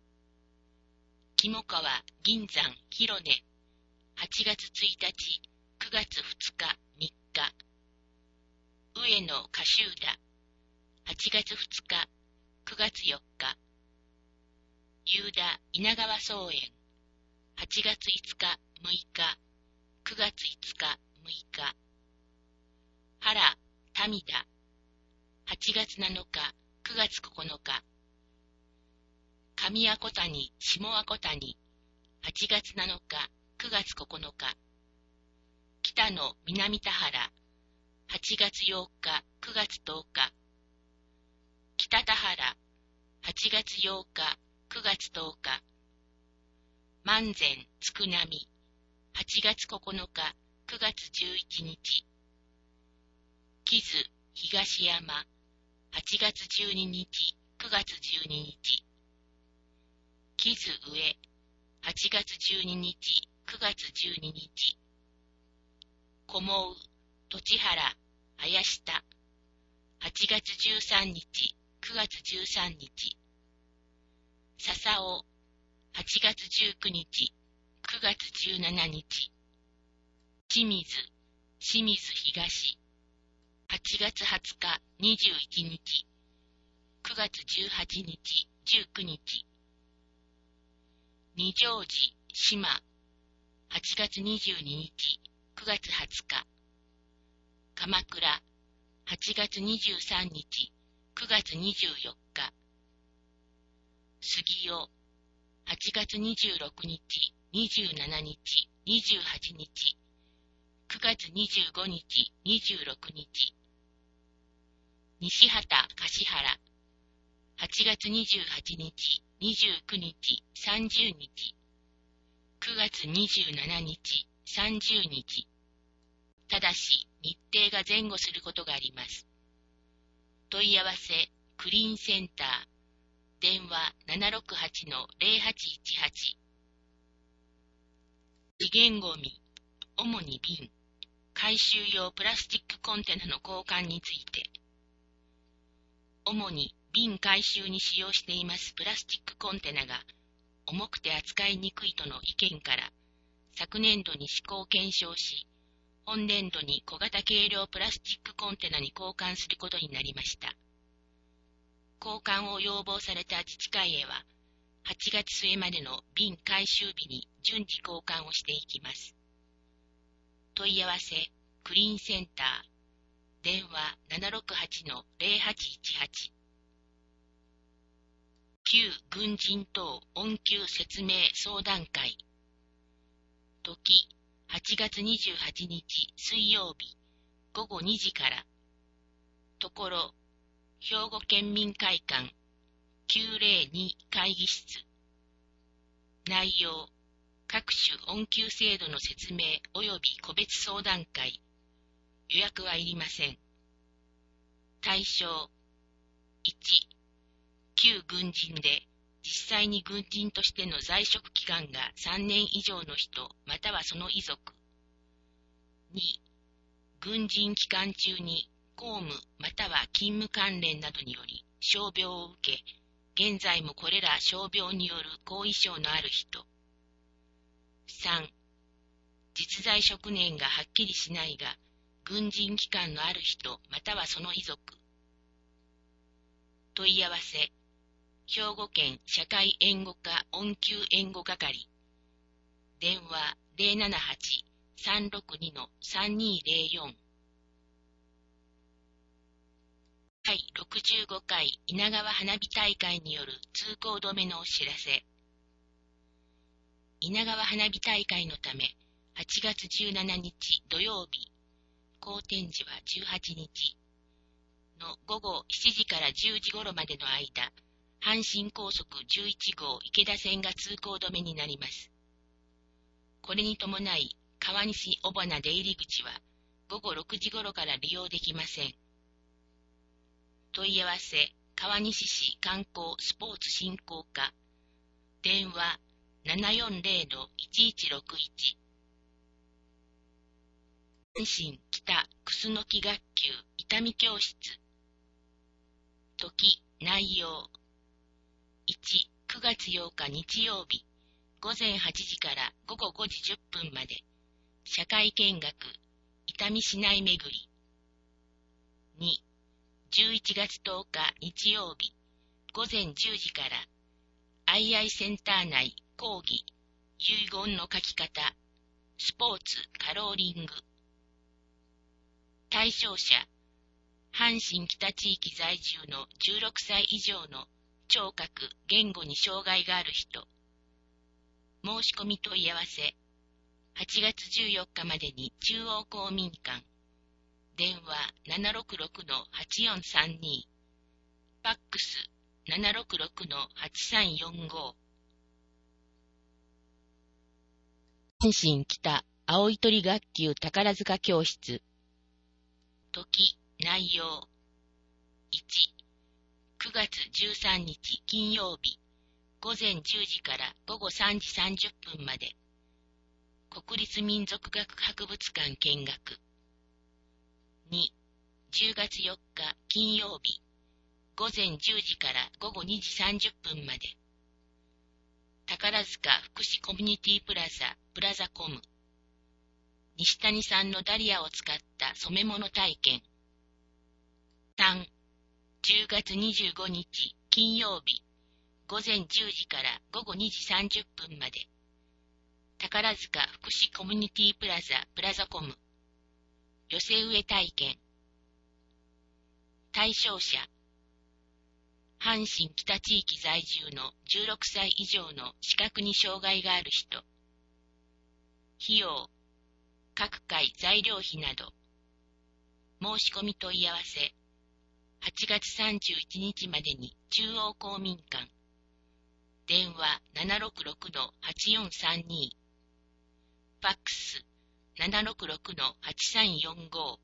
肝川、銀山、広根、はちがつついたち、 くがつふつかみっか、上野歌集田はちがつふつかくがつよっか、夕田稲川草園はちがついつかむいか、くがついつかむいか、原民田はちがつなのかくがつここのか、上阿古谷下阿古谷はちがつなのかくがつここのか、北野南田原はちがつようかくがつとおか、北田原はちがつようかくがつとおか、万全つくなみはちがつここのかくがつじゅういちにち、木津東山はちがつじゅうににちくがつじゅうににち、木津上はちがつじゅうににちくがつじゅうににち、こもう栃原林下はちがつじゅうさんにちくがつじゅうさんにち、笹尾はちがつじゅうくにちくがつじゅうしちにち、清水清水東はちがつはつかにじゅういちにちくがつじゅうはちにちじゅうくにち、二条寺島はちがつにじゅうににちくがつはつか、鎌倉はちがつにじゅうさんにちくがつにじゅうよっか、杉尾はちがつにじゅうろくにちにじゅうしちにちにじゅうはちにちくがつにじゅうごにちにじゅうろくにち、西畑橿原はちがつにじゅうはちにちにじゅうくにちさんじゅうにちくがつにじゅうしちにちさんじゅうにち、ただし日程が前後することがあります。問い合わせクリーンセンター電話 ななろくはちのゼロはちいちはち、資源ごみ、主に瓶、回収用プラスチックコンテナの交換について、主に瓶回収に使用していますプラスチックコンテナが重くて扱いにくいとの意見から、昨年度に試行検証し、本年度に小型軽量プラスチックコンテナに交換することになりました。交換を要望された自治会へは、はちがつすえまでの瓶回収日に順次交換をしていきます。問い合わせクリーンセンター電話 ななろくはちのゼロはちいちはち、旧軍人等恩給説明相談会、時はちがつにじゅうはちにち水曜日ごごにじから、ところ兵庫県民会館きゅうぜろに会議室、内容各種恩給制度の説明及び個別相談会、予約はいりません。対象いち、旧軍人で実際に軍人としての在職期間がさんねん以上の人またはその遺族。に、軍人期間中に公務または勤務関連などにより傷病を受け、現在もこれら傷病による後遺症のある人。さん、実在職年がはっきりしないが、軍人期間のある人またはその遺族。問い合わせ兵庫県社会援護課恩給援護係電話 ゼロななはち さんろくに さんにゼロよん。だいろくじゅうごかい稲川花火大会による通行止めのお知らせ。稲川花火大会のためはちがつじゅうしちにち土曜日、公展時はじゅうはちにちのごごしちじからじゅうじ頃までの間、阪神高速じゅういちごう池田線が通行止めになります。これに伴い、川西尾花出入り口はごごろくじ頃から利用できません。問い合わせ川西市観光スポーツ振興課電話 ななよんゼロ いちいちろくいち。阪神北楠木学級伊丹教室。時内容いち、くがつようか日曜日、午前はちじからごごごじじゅっぷんまで、 社会見学、伊丹市内巡り。に、じゅういちがつとおか日曜日、ごぜんじゅうじから、アイアイセンター内講義、遺言の書き方、スポーツカローリング。対象者、阪神北地域在住のじゅうろくさい以上の聴覚・言語に障害がある人。申し込み問い合わせ、はちがつじゅうよっかまでに中央公民館。電話 ななろくろくのはちよんさんに、ファックス ななろくろくのはちさんよんご。阪神北青い鳥学級宝塚教室。時、内容。いち、くがつじゅうさんにち金曜日、ごぜんじゅうじからごごさんじさんじゅっぷんまで。国立民族学博物館見学。に、じゅうがつよっか金曜日、ごぜんじゅうじからごごにじさんじゅっぷんまで。宝塚福祉コミュニティプラザプラザコム。西谷さんのダリアを使った染め物体験。さん、じゅうがつにじゅうごにち金曜日、ごぜんじゅうじからごごにじさんじゅっぷんまで。宝塚福祉コミュニティプラザプラザコム。寄せ植え体験。対象者、阪神北地域在住のじゅうろくさい以上の視覚に障害がある人。費用、各回材料費など。申し込み問い合わせ、はちがつさんじゅういちにちまでに中央公民館。電話 ななろくろくのはちよんさんに、ファックス ななろくろくのはちさんよんご。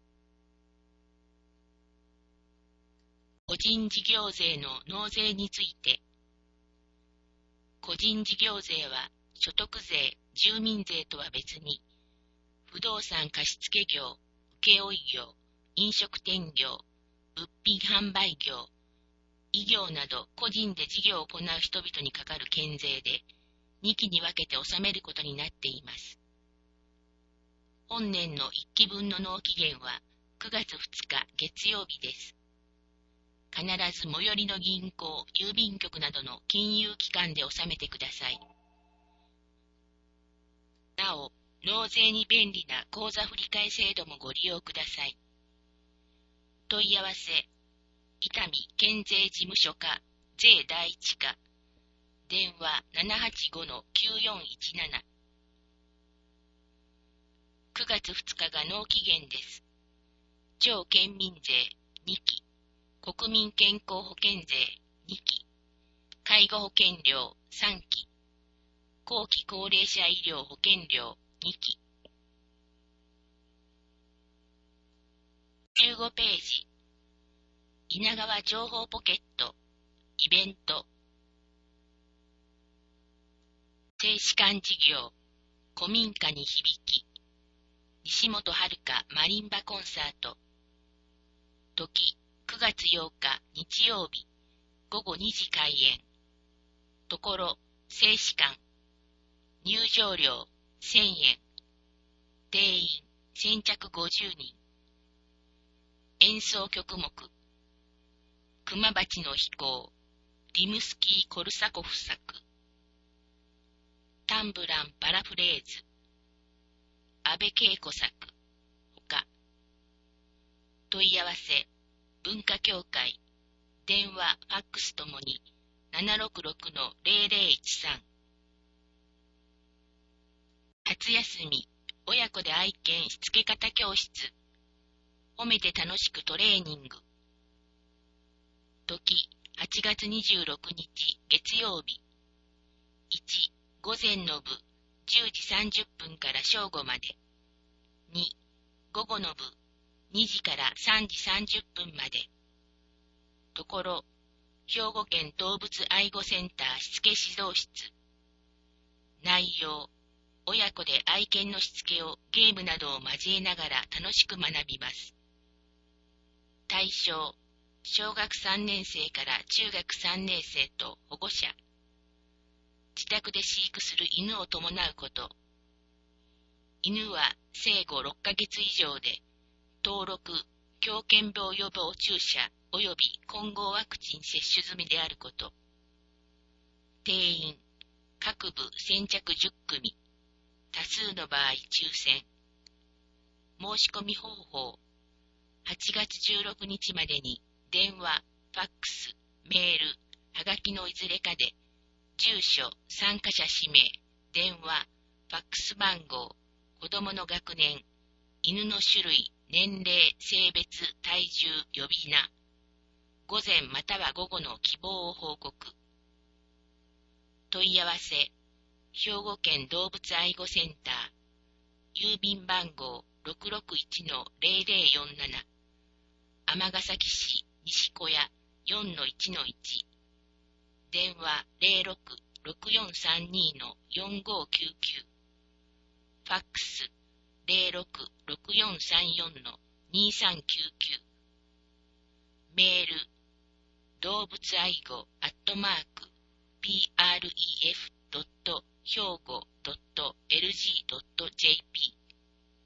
個人事業税の納税について。個人事業税は所得税、住民税とは別に、不動産貸付業、請負業、飲食店業、物品販売業、医業など個人で事業を行う人々にかかる県税で、にきに分けて納めることになっています。本年のいっきぶんの納期限はくがつふつか月曜日です。必ず最寄りの銀行、郵便局などの金融機関で納めてください。なお、納税に便利な口座振替制度もご利用ください。問い合わせ、伊丹県税事務所課、税第一課、電話 ななはちごのきゅうよんいちなな。くがつふつかが納期限です。超県民税にき、国民健康保険税にき、介護保険料さんき、後期高齢者医療保険料にき。じゅうごページ。稲川情報ポケット、イベント。静止館事業、古民家に響き。西本遥マリンバコンサート。時、くがつようか日曜日、ごごにじ開演。ところ、静止館。入場料せんえん。定員先着ごじゅうにん。演奏曲目。熊鉢の飛行、リムスキー・コルサコフ作。タンブラン・パラフレーズ。安倍恵子作。ほか。問い合わせ、文化協会。電話、ファックスともに、ななろくろくのぜろぜろいちさん。夏休み、親子で愛犬しつけ方教室。褒めて楽しくトレーニング。時、はちがつにじゅうろくにち月曜日。いち、午前の部、じゅうじさんじゅっぷんから正午まで。に、午後の部、にじからさんじさんじゅっぷんまで。ところ、兵庫県動物愛護センターしつけ指導室。内容、親子で愛犬のしつけをゲームなどを交えながら楽しく学びます。対象、小学さんねんせいから中学さんねんせいと保護者。自宅で飼育する犬を伴うこと。 犬は生後ろっかげつ以上で、登録、狂犬病予防注射及び混合ワクチン接種済みであること。定員、各部先着じゅっくみ、多数の場合抽選。申し込み方法、はちがつじゅうろくにちまでに電話、ファックス、メール、はがきのいずれかで、住所、参加者氏名、電話、ファックス番号、子供の学年、犬の種類、年齢、性別、体重、呼び名、午前または午後の希望を報告。問い合わせ、兵庫県動物愛護センター、郵便番号 ろくろくいちのゼロゼロよんなな、尼崎市西小屋 よんのいちのいち、電話 ゼロろく ろくよんさんにのよんごきゅうきゅう、ファックス ゼロろく ろくよんさんよんのにさんきゅうきゅう、メール、動物愛護アットマーク ピーアールイーエフ ドット 兵庫 ドット エルジー ドット ジェーピー。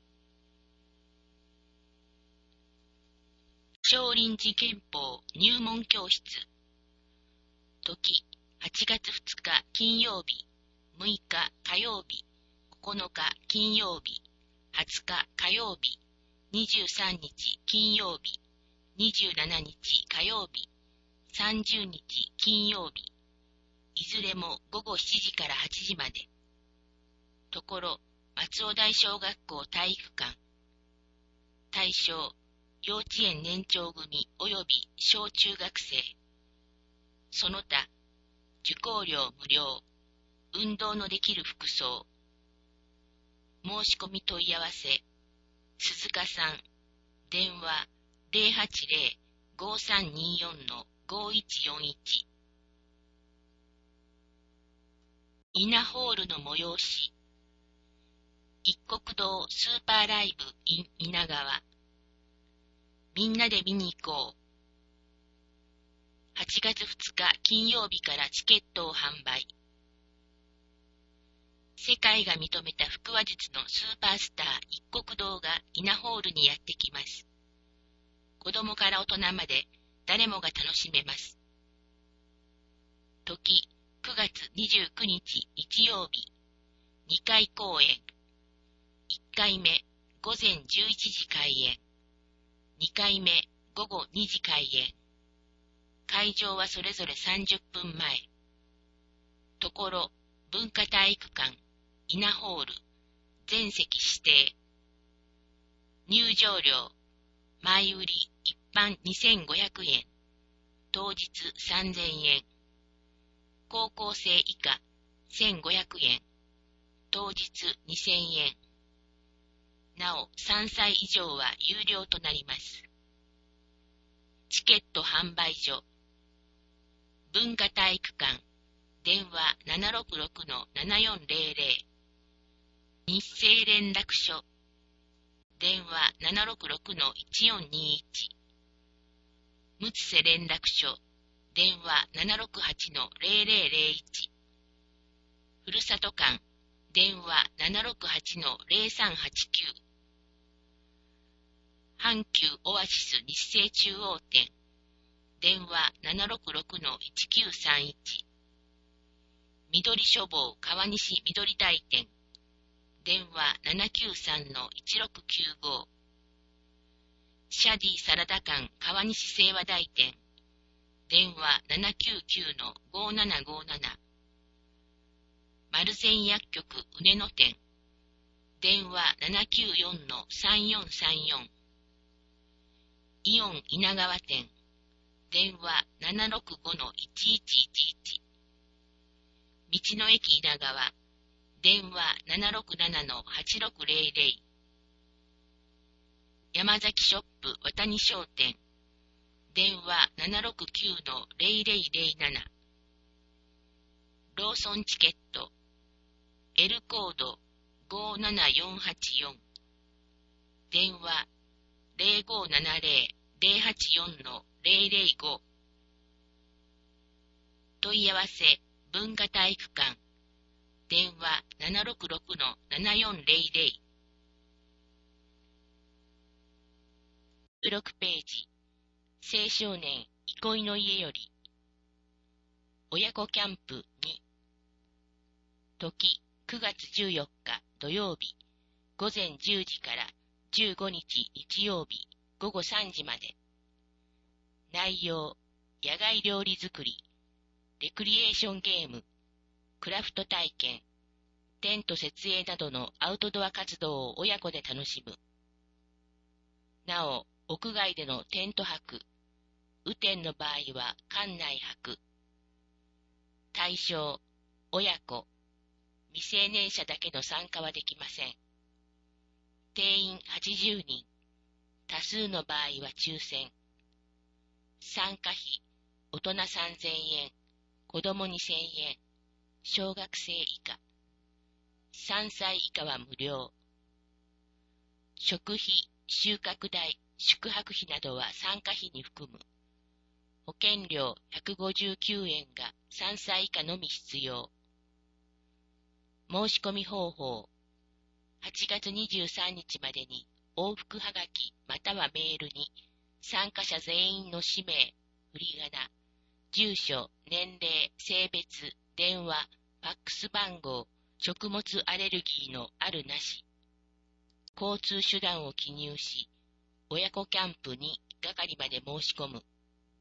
少林寺拳法入門教室。時、はちがつふつか金曜日、むいか火曜日、ここのか金曜日、はつか火曜日、にじゅうさんにち金曜日、にじゅうしちにち火曜日、さんじゅうにち金曜日、いずれもごごしちじからはちじまで。ところ、松尾台小学校体育館。対象、幼稚園年長組及び小中学生。その他、受講料無料、運動のできる服装。申し込み問い合わせ、鈴鹿さん、電話 ゼロはちゼロ ごさんによんのごいちよんいち。稲ホールの催し、一国堂スーパーライブ in 稲川。みんなで見に行こう。はちがつふつか金曜日からチケットを販売。世界が認めた腹話術のスーパースター一国堂が稲ホールにやってきます。子供から大人まで誰もが楽しめます。時、くがつにじゅうくにち日曜日、にかい公演。いっかいめ、ごぜんじゅういちじ開演。にかいめ、ごごにじ開演。会場はそれぞれさんじゅっぷんまえ。ところ、文化体育館、稲ホール、全席指定。入場料、前売り一般にせんごひゃくえん、当日さんぜんえん。高校生以下せんごひゃくえん、当日にせんえん。なお、さんさい以上は有料となります。チケット販売所、文化体育館、電話 ななろくろくのななよんゼロゼロ、日生連絡所、電話 ななろくろくのいちよんにいち、むつせ連絡所、電話 ななろくはちのゼロゼロゼロいち、ふるさと館、電話 ななろくはちのゼロさんはちきゅう、阪急オアシス日生中央店、電話 ななろくろくのいちきゅうさんいち、緑書房川西緑台店、電話 ななきゅうさんのいちろくきゅうご、シャディサラダ館川西清和台店、電話 ななきゅうきゅうのごななごなな、丸善薬局畝野店、電話 ななきゅうよんのさんよんさんよん、イオン稲川店、電話 ななろくごのいちいちいちいち、道の駅稲川、電話 ななろくななのはちろくゼロゼロ、山崎ショップ渡に商店、電話 ななろくきゅうのゼロゼロゼロなな、ローソンチケット、L コードごななよんはちよん、電話 ゼロごななゼロ ゼロはちよんのゼロゼロご、問い合わせ文化体育館、電話 ななろくろくのななよんゼロゼロ、 じゅうろくページ、青少年憩いの家より、親子キャンプに、時くがつじゅうよっか土曜日、午前じゅうじからじゅうごにち日曜日午後さんじまで。内容、野外料理作り、レクリエーションゲーム、クラフト体験、テント設営などのアウトドア活動を親子で楽しむ。なお、屋外でのテント泊、雨天の場合は館内泊。対象、親子、未成年者だけの参加はできません。定員はちじゅうにん、多数の場合は抽選。参加費、大人さんぜんえん、子供にせんえん、小学生以下。さんさい以下は無料。食費、収穫代、宿泊費などは参加費に含む。保険料ひゃくごじゅうきゅうえんがさんさい以下のみ必要。申し込み方法。はちがつにじゅうさんにちまでに往復はがきまたはメールに参加者全員の氏名、振り仮名、住所、年齢、性別、電話、ファックス番号、食物アレルギーのあるなし、交通手段を記入し、親子キャンプに係まで申し込む。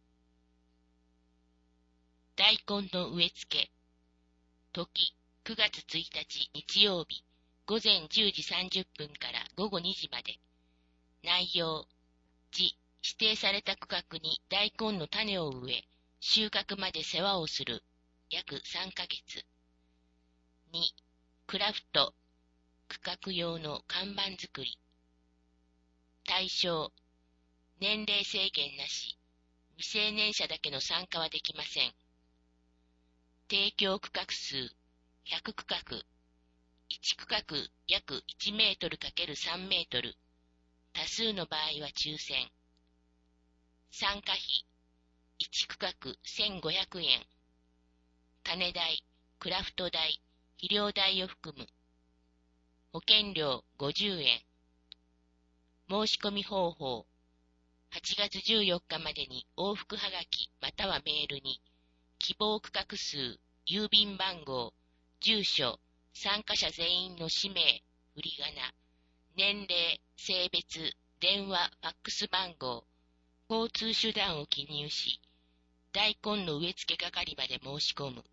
大根の植え付け。時、くがつついたち日曜日、午前じゅうじさんじゅっぷんから午後にじまで。内容、地、指定された区画に大根の種を植え、収穫まで世話をする。約さんかげつ。に、クラフト、区画用の看板作り。対象、年齢制限なし、未成年者だけの参加はできません。提供区画数、ひゃく区画、いち区画約いちメートル×さんメートル、多数の場合は抽選。参加費、いち区画せんごひゃくえん、種代、クラフト代、肥料代を含む。保険料ごじゅうえん。申し込み方法。はちがつじゅうよっかまでに往復はがきまたはメールに、希望区画数、郵便番号、住所、参加者全員の氏名、振り仮名、年齢、性別、電話、ファックス番号、交通手段を記入し、大根の植え付け係まで申し込む。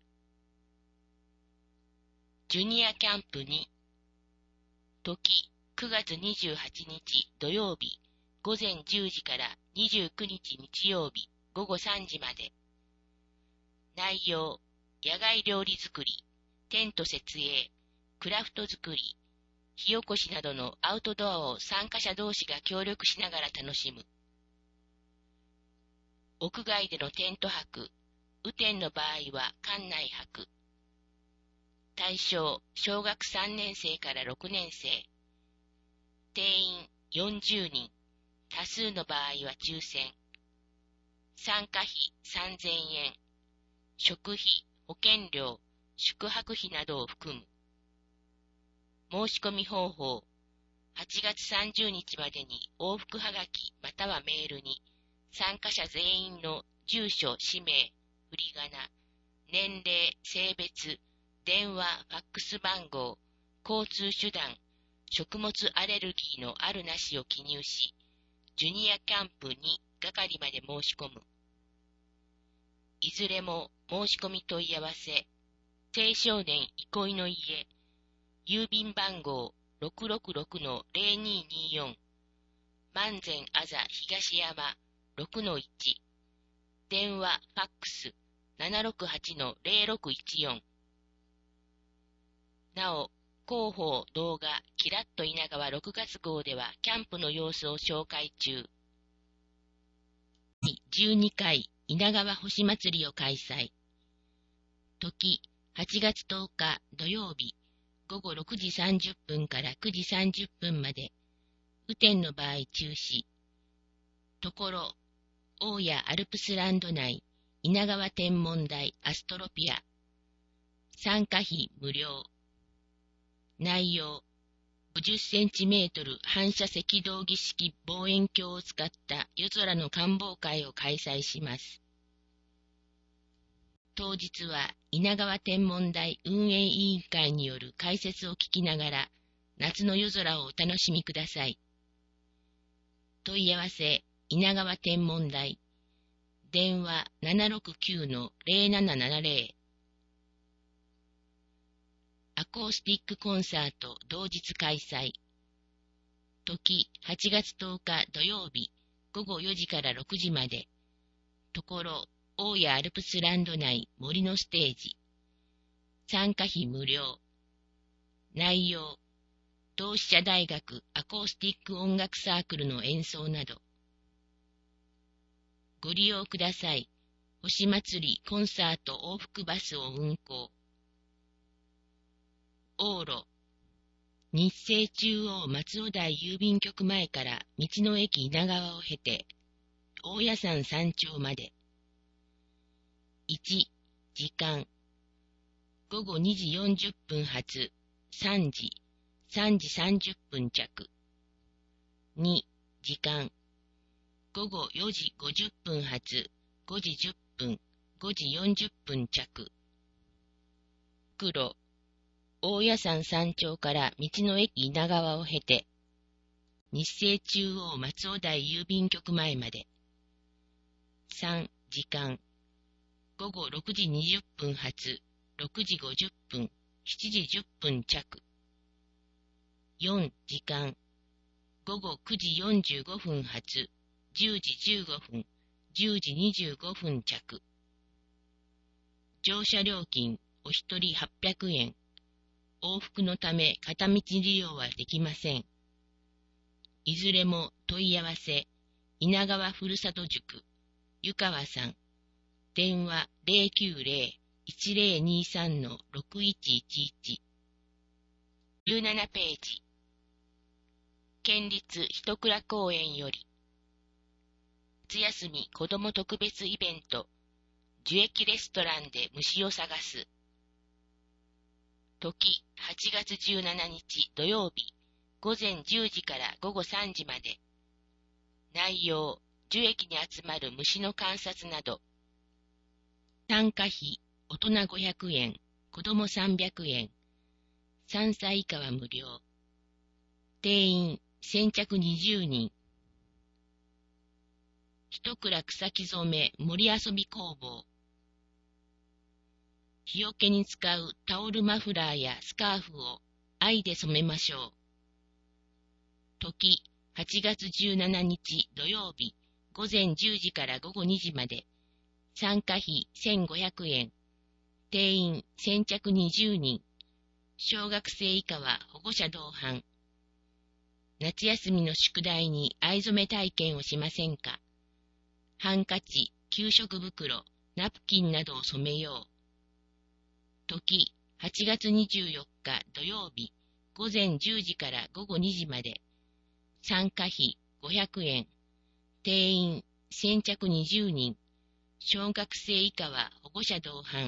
ジュニアキャンプに、時くがつにじゅうはちにち土曜日、午前じゅうじからにじゅうくにち日曜日、午後さんじまで。内容、野外料理作り、テント設営、クラフト作り、火起こしなどのアウトドアを参加者同士が協力しながら楽しむ。屋外でのテント泊、雨天の場合は館内泊。対象、小学さんねんせいからろくねんせい。定員よんじゅうにん、多数の場合は抽選。参加費さんぜんえん、食費、保険料、宿泊費などを含む。申し込み方法。はちがつさんじゅうにちまでに往復はがきまたはメールに参加者全員の住所、氏名、振り仮名、年齢、性別、電話、ファックス番号、交通手段、食物アレルギーのあるなしを記入し、ジュニアキャンプに係まで申し込む。いずれも申し込み問い合わせ、青少年憩いの家、郵便番号 ろくろくろくのぜろにによん、万全あざ東山 ろくのいち、電話、ファックス ななろくはちのぜろろくいちよん。なお、広報動画キラッと稲川ろくがつ号ではキャンプの様子を紹介中。じゅうにかい稲川星祭りを開催。時、はちがつとおか土曜日、午後ろくじさんじゅっぷんからくじさんじゅっぷんまで。雨天の場合中止。ところ、大谷アルプスランド内、稲川天文台アストロピア。参加費無料。内容、 ごじゅっセンチメートル反射赤道儀式望遠鏡を使った夜空の観望会を開催します。当日は稲川天文台運営委員会による解説を聞きながら夏の夜空をお楽しみください。問い合わせ稲川天文台電話 ななろくきゅうのゼロななななゼロ アコースティックコンサート同日開催。時はちがつとおか土曜日ごごよじからろくじまで。ところ大谷アルプスランド内森のステージ。参加費無料。内容同志社大学アコースティック音楽サークルの演奏など。ご利用ください。星祭りコンサート往復バスを運行。往路日清中央松尾台郵便局前から道の駅稲川を経て大谷山山頂まで。いち時間ごごにじよんじゅっぷん発さんじさんじさんじゅっぷん着。に時間ごごよじごじゅっぷん発ごじじゅっぷんごじよんじゅっぷん着。黒大谷山山頂から道の駅稲川を経て日清中央松尾台郵便局前まで。さん時間ごごろくじにじゅっぷん発ろくじごじゅっぷんしちじじゅっぷん着。よん時間ごごくじよんじゅうごふん発じゅうじじゅうごふんじゅうじにじゅうごふん着。乗車料金お一人はっぴゃくえん。往復のため片道利用はできません。いずれも問い合わせ稲川ふるさと塾湯川さん電話 ゼロきゅうゼロ いちゼロにさん ろくいちいちいち。じゅうななページ県立一倉公園より夏休み子ども特別イベント樹液レストランで虫を探す。時はちがつじゅうしちにち土曜日ごぜんじゅうじからごごさんじまで。内容樹液に集まる虫の観察など。参加費大人ごひゃくえん子どもさんびゃくえんさんさい以下は無料。定員先着にじゅうにん。一倉草木染め森遊び工房。日よけに使うタオルマフラーやスカーフを藍で染めましょう。時はちがつじゅうしちにち土曜日ごぜんじゅうじからごごにじまで。参加費せんごひゃくえん。定員先着にじゅうにん。小学生以下は保護者同伴。夏休みの宿題に藍染め体験をしませんか。ハンカチ、給食袋、ナプキンなどを染めよう。時はちがつにじゅうよっか土曜日ごぜんじゅうじからごごにじまで。参加費ごひゃくえん。定員先着にじゅうにん。小学生以下は保護者同伴。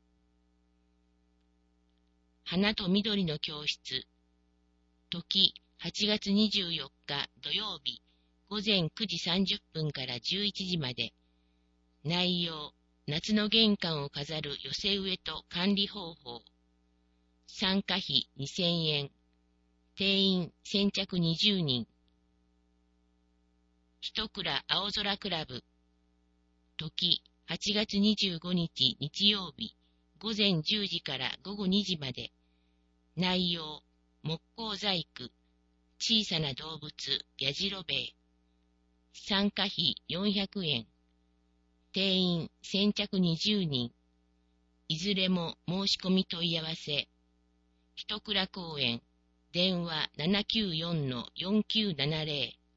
花と緑の教室。時はちがつにじゅうよっか土曜日ごぜんくじさんじゅっぷんからじゅういちじまで。内容夏の玄関を飾る寄せ植えと管理方法。参加費にせんえん。定員先着にじゅうにん。一倉青空クラブ。時はちがつにじゅうごにち日曜日ごぜんじゅうじからごごにじまで。内容木工細工小さな動物やじろべえ。参加費よんひゃくえん。定員先着にじゅうにん。いずれも申し込み問い合わせ。一倉公園電話 ななきゅうよんのよんきゅうななゼロ。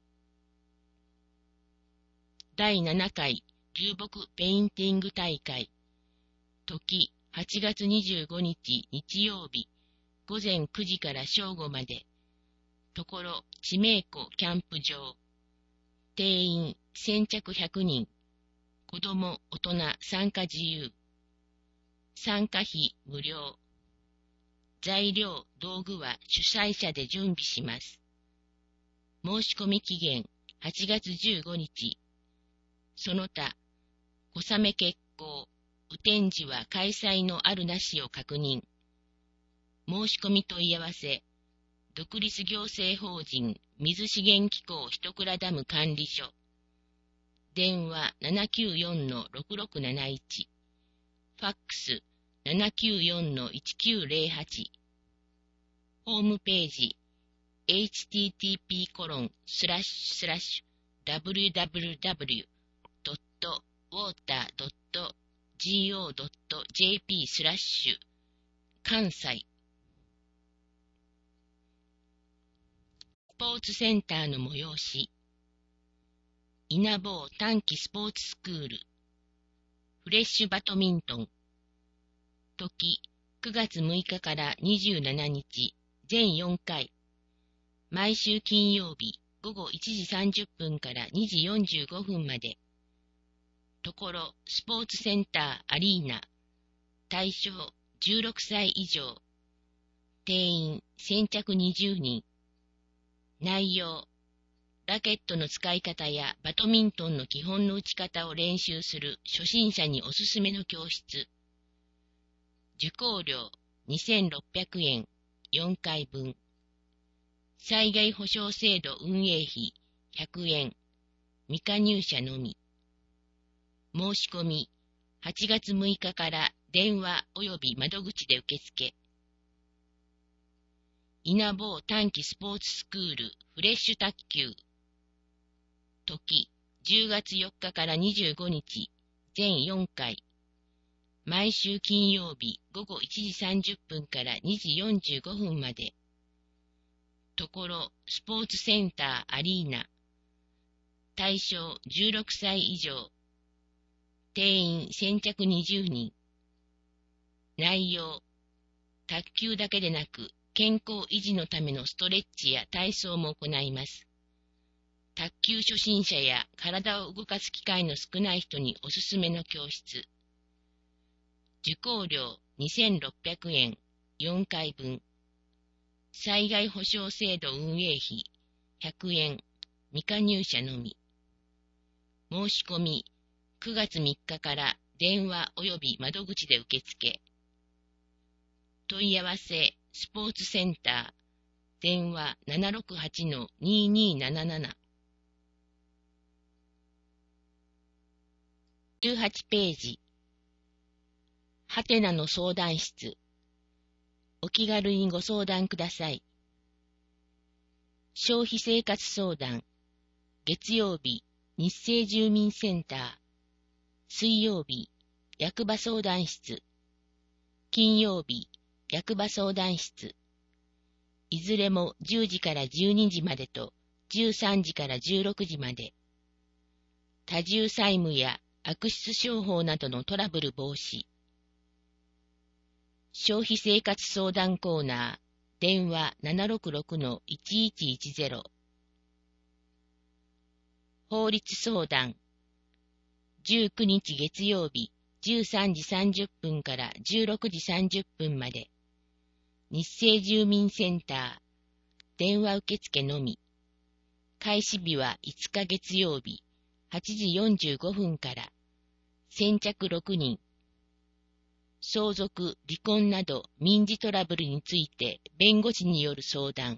だいななかい流木ペインティング大会。時はちがつにじゅうごにち日曜日ごぜんくじから正午まで。ところ地名湖キャンプ場。定員先着ひゃくにん。子ども大人参加自由。参加費無料。 材料、道具は主催者で準備します。申し込み期限はちがつじゅうごにち。その他、小雨決行、雨天時は開催のあるなしを確認。申し込み問い合わせ、独立行政法人水資源機構一倉ダム管理所。電話 ななきゅうよんのろくろくなないち。ファックス ななきゅうよんのいちきゅうぜろはち。ホームページ エイチティーティーピーコロンスラッシュスラッシュダブリューダブリューダブリュードットウォータードットジーオードットジェーピースラッシュ関西スポーツセンターの催し、稲坊短期スポーツスクール、フレッシュバドミントン、時くがつむいかからにじゅうしちにち、全よんかい、毎週金曜日ごごいちじさんじゅっぷんからにじよんじゅうごふんまで、ところスポーツセンターアリーナ、対象じゅうろくさい以上、定員先着にじゅうにん、内容、ラケットの使い方やバドミントンの基本の打ち方を練習する初心者におすすめの教室。受講料にせんろっぴゃくえん、よんかいぶん。災害保障制度運営費ひゃくえん、未加入者のみ。申し込み、はちがつむいかから電話及び窓口で受付。稲坊短期スポーツスクールフレッシュ卓球。時、じゅうがつよっかからにじゅうごにち、全よんかい。毎週金曜日ごごいちじさんじゅっぷんからにじよんじゅうごふんまで。ところスポーツセンターアリーナ。対象じゅうろくさい以上。定員先着にじゅうにん。内容、卓球だけでなく、健康維持のためのストレッチや体操も行います。卓球初心者や体を動かす機会の少ない人におすすめの教室。受講料にせんろっぴゃくえん、よんかいぶん。災害保障制度運営費ひゃくえん、未加入者のみ。申し込み、くがつみっかから電話及び窓口で受付。問い合わせ、スポーツセンター、電話 ななろくはちのににーなななな。じゅうはちページ。はてなの相談室。お気軽にご相談ください。消費生活相談。月曜日、日生住民センター。水曜日、役場相談室。金曜日、役場相談室。いずれもじゅうじからじゅうにじまでとじゅうさんじからじゅうろくじまで。多重債務や悪質商法などのトラブル防止。消費生活相談コーナー、電話 ななろくろくのいちいちいちゼロ。法律相談。じゅうくにち月曜日、じゅうさんじさんじゅっぷんからじゅうろくじさんじゅっぷんまで。日生住民センター、電話受付のみ。開始日はいつか月曜日、はちじよんじゅうごふんから。先着ろくにん。相続、離婚など民事トラブルについて弁護士による相談。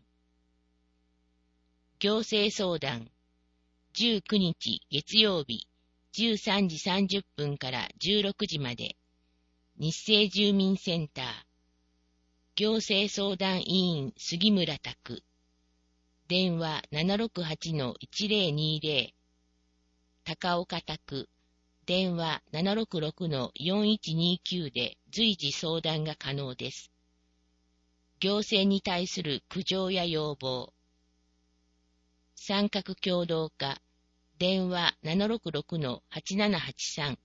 行政相談。じゅうくにち月曜日、じゅうさんじさんじゅっぷんからじゅうろくじまで。日生住民センター。行政相談委員杉村拓。電話 ななろくはちのいちぜろにぜろ。高岡拓。電話 ななろくろくのよんいちにきゅう で随時相談が可能です。行政に対する苦情や要望。三角協働課。電話 ななろくろくのはちななはちさん。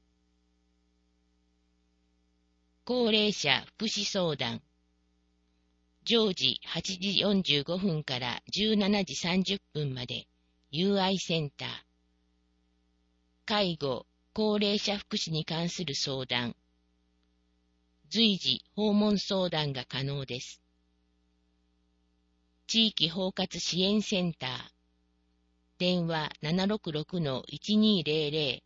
高齢者福祉相談。常時はちじよんじゅうごふんからじゅうしちじさんじゅっぷんまで ユーアイ センター。介護、高齢者福祉に関する相談。 随時訪問相談が可能です。地域包括支援センター、電話 ななろくろくのいちにーぜろぜろ。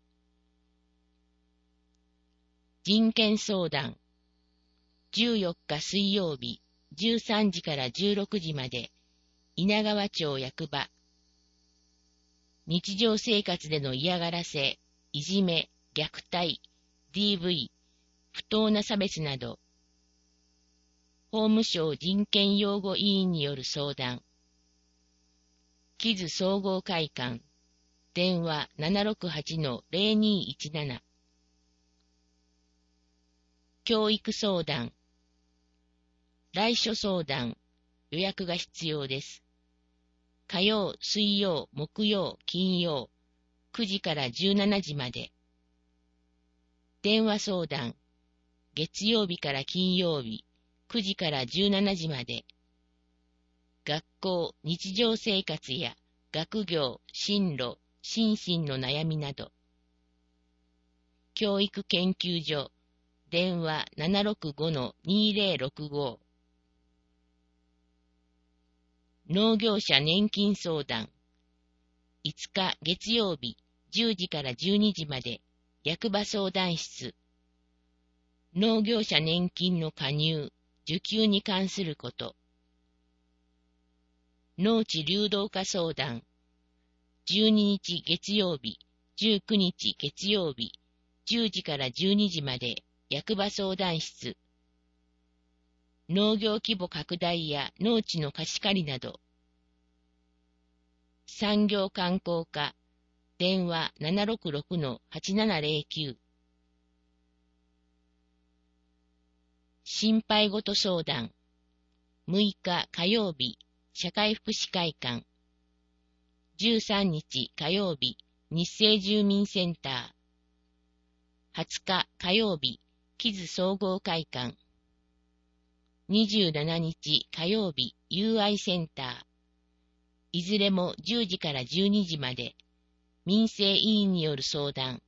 人権相談、じゅうよっか水曜日じゅうさんじからじゅうろくじまで、稲川町役場。日常生活での嫌がらせ、いじめ、虐待、ディーブイ、不当な差別など、法務省人権擁護委員による相談。木津総合会館、電話 ななろくはちのぜろにいちなな。教育相談、来所相談、予約が必要です。火曜、水曜、木曜、金曜、くじからじゅうしちじまで。電話相談、月曜日から金曜日、くじからじゅうしちじまで。学校、日常生活や学業、進路、心身の悩みなど。教育研究所、電話 ななろくごのにぜろろくご。農業者年金相談、いつか月曜日じゅうじからじゅうにじまで、役場相談室。農業者年金の加入、受給に関すること。農地流動化相談、じゅうににち月曜日、じゅうくにち月曜日、じゅうじからじゅうにじまで、役場相談室。農業規模拡大や農地の貸し借りなど。産業観光課、電話 ななろくろくのはちななぜろきゅう。心配事相談、むいか火曜日、社会福祉会館。じゅうさんにち火曜日、日生住民センター。はつか火曜日、木津総合会館。にじゅうしちにち火曜日、友愛センター。いずれもじゅうじからじゅうにじまで、民生委員による相談。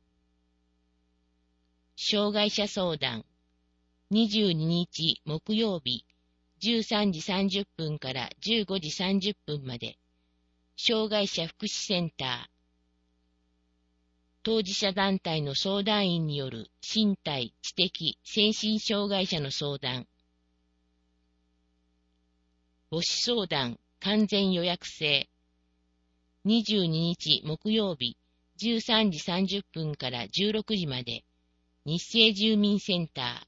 障害者相談。にじゅうににち木曜日、じゅうさんじさんじゅっぷんからじゅうごじさんじゅっぷんまで、障害者福祉センター。当事者団体の相談員による身体、知的、精神障害者の相談。母子相談、完全予約制。にじゅうににち木曜日、じゅうさんじさんじゅっぷんからじゅうろくじまで、日生住民センター。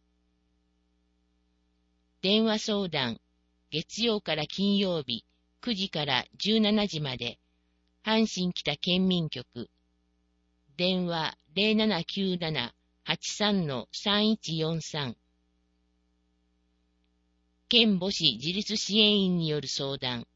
電話相談、月曜から金曜日、くじからじゅうしちじまで、阪神北県民局。電話 ぜろななきゅうななはちさんのさんいちよんさん。県母子自立支援員による相談。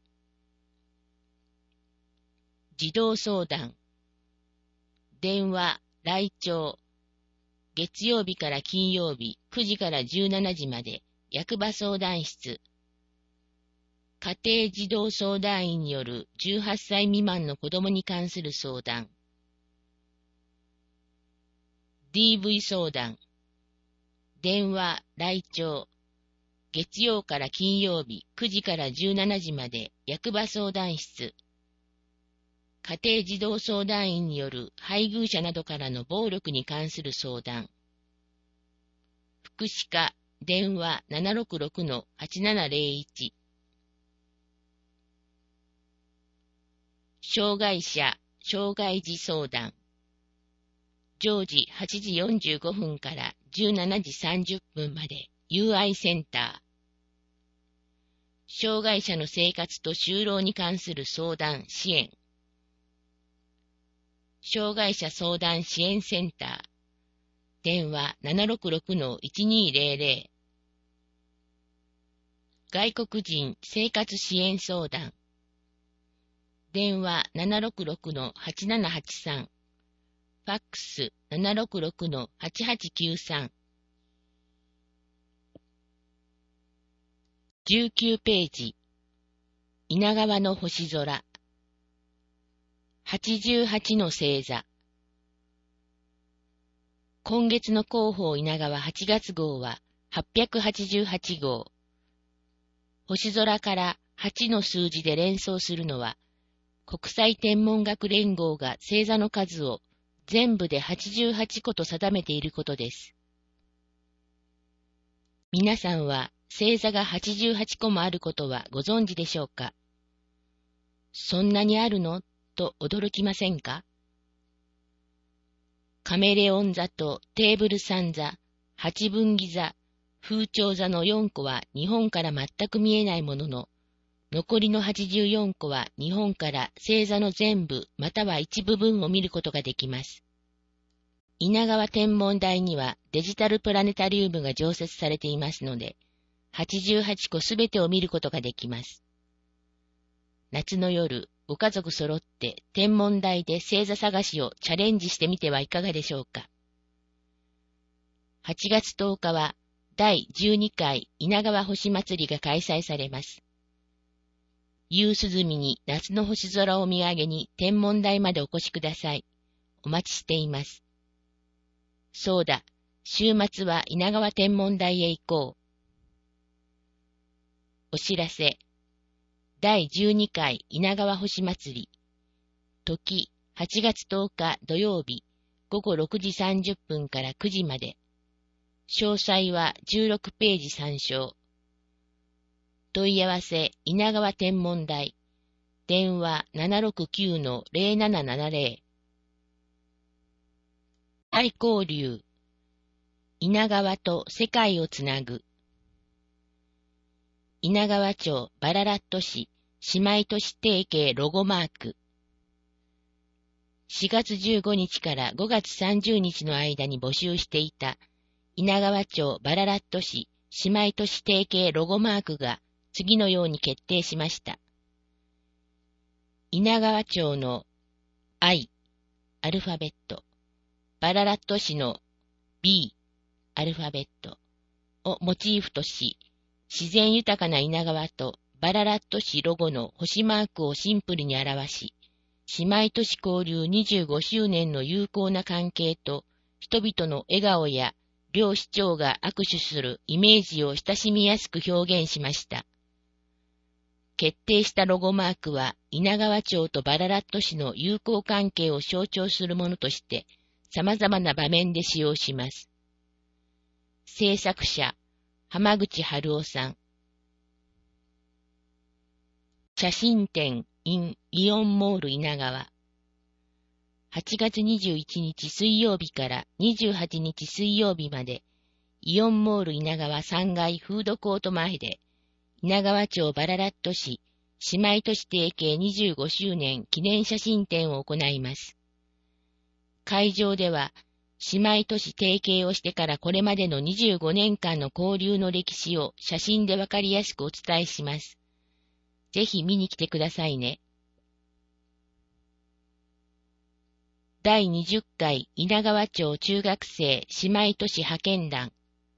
児童相談。電話、来庁。月曜日から金曜日くじからじゅうしちじまで、役場相談室。家庭児童相談員によるじゅうはっさい未満の子供に関する相談。ディーブイ 相談。電話、来庁。月曜から金曜日くじからじゅうしちじまで役場相談室。家庭児童相談員による配偶者などからの暴力に関する相談。福祉課、電話 ななろくろくのはちななぜろいち。障害者、障害児相談。常時はちじよんじゅうごふんからじゅうしちじさんじゅっぷんまで、友愛センター。障害者の生活と就労に関する相談、支援。障害者相談支援センター。電話 ななろくろくのいちにぜろぜろ。外国人生活支援相談。電話 ななろくろくのはちななはちさん。ファックス ななろくろくのはちはちきゅうさん。じゅうきゅうページ。稲川の星空。はちじゅうはちの星座。今月の広報稲川はちがつ号は、 はっぴゃくはちじゅうはちごう。星空からはちの数字で連想するのは、国際天文学連合が星座の数を全部ではちじゅうはちこと定めていることです。皆さんは星座がはちじゅうはちこもあることはご存知でしょうか？そんなにあるの？と驚きませんか？カメレオン座とテーブル三座、八分岐座、風潮座のよんこは日本から全く見えないものの、残りのはちじゅうよんこは日本から星座の全部または一部分を見ることができます。稲川天文台にはデジタルプラネタリウムが常設されていますので、はちじゅうはちこすべてを見ることができます。夏の夜、ご家族揃って天文台で星座探しをチャレンジしてみてはいかがでしょうか。はちがつとおかはだいじゅうにかい稲川星祭りが開催されます。夕涼みに夏の星空を見上げに天文台までお越しください。お待ちしています。そうだ、週末は稲川天文台へ行こう。お知らせ。だいじゅうにかい稲川星祭り。時、はちがつとおか土曜日、ごごろくじさんじゅっぷんからくじまで。詳細はじゅうろくページ参照。問い合わせ、稲川天文台。電話 ななろくきゅうのゼロななななゼロ。大交流。稲川と世界をつなぐ。稲川町バララット市姉妹都市提携ロゴマーク。しがつじゅうごにちからごがつさんじゅうにちの間に募集していた稲川町バララット市姉妹都市提携ロゴマークが次のように決定しました。稲川町の I、アルファベット、バララット市の B、アルファベットをモチーフとし、自然豊かな稲川とバララット市ロゴの星マークをシンプルに表し、姉妹都市交流にじゅうごしゅうねんの友好な関係と人々の笑顔や両市長が握手するイメージを親しみやすく表現しました。決定したロゴマークは稲川町とバララット市の友好関係を象徴するものとして様々な場面で使用します。制作者、浜口春夫さん。写真展 in イオンモール稲川。はちがつにじゅういちにち水曜日からにじゅうはちにち水曜日まで、イオンモール稲川さんがいフードコート前で、稲川町バララット市姉妹都市提携にじゅうごしゅうねん記念写真展を行います。会場では、姉妹都市提携をしてからこれまでのにじゅうごねんかんの交流の歴史を写真でわかりやすくお伝えします。ぜひ見に来てくださいね。だいにじゅっかい稲川町中学生姉妹都市派遣団。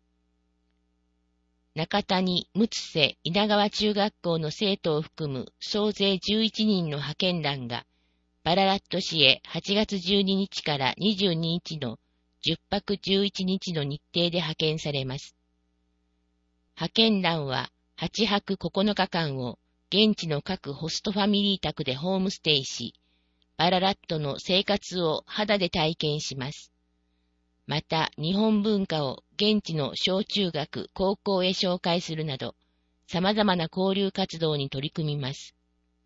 中谷六瀬稲川中学校の生徒を含む総勢じゅういちにんの派遣団がバララット市へはちがつじゅうににちからにじゅうににちのじゅっぱくじゅういちにちの日程で派遣されます。派遣団ははちはくここのかかんを現地の各ホストファミリー宅でホームステイし、バララットの生活を肌で体験します。また、日本文化を現地の小中学、高校へ紹介するなど、様々な交流活動に取り組みます。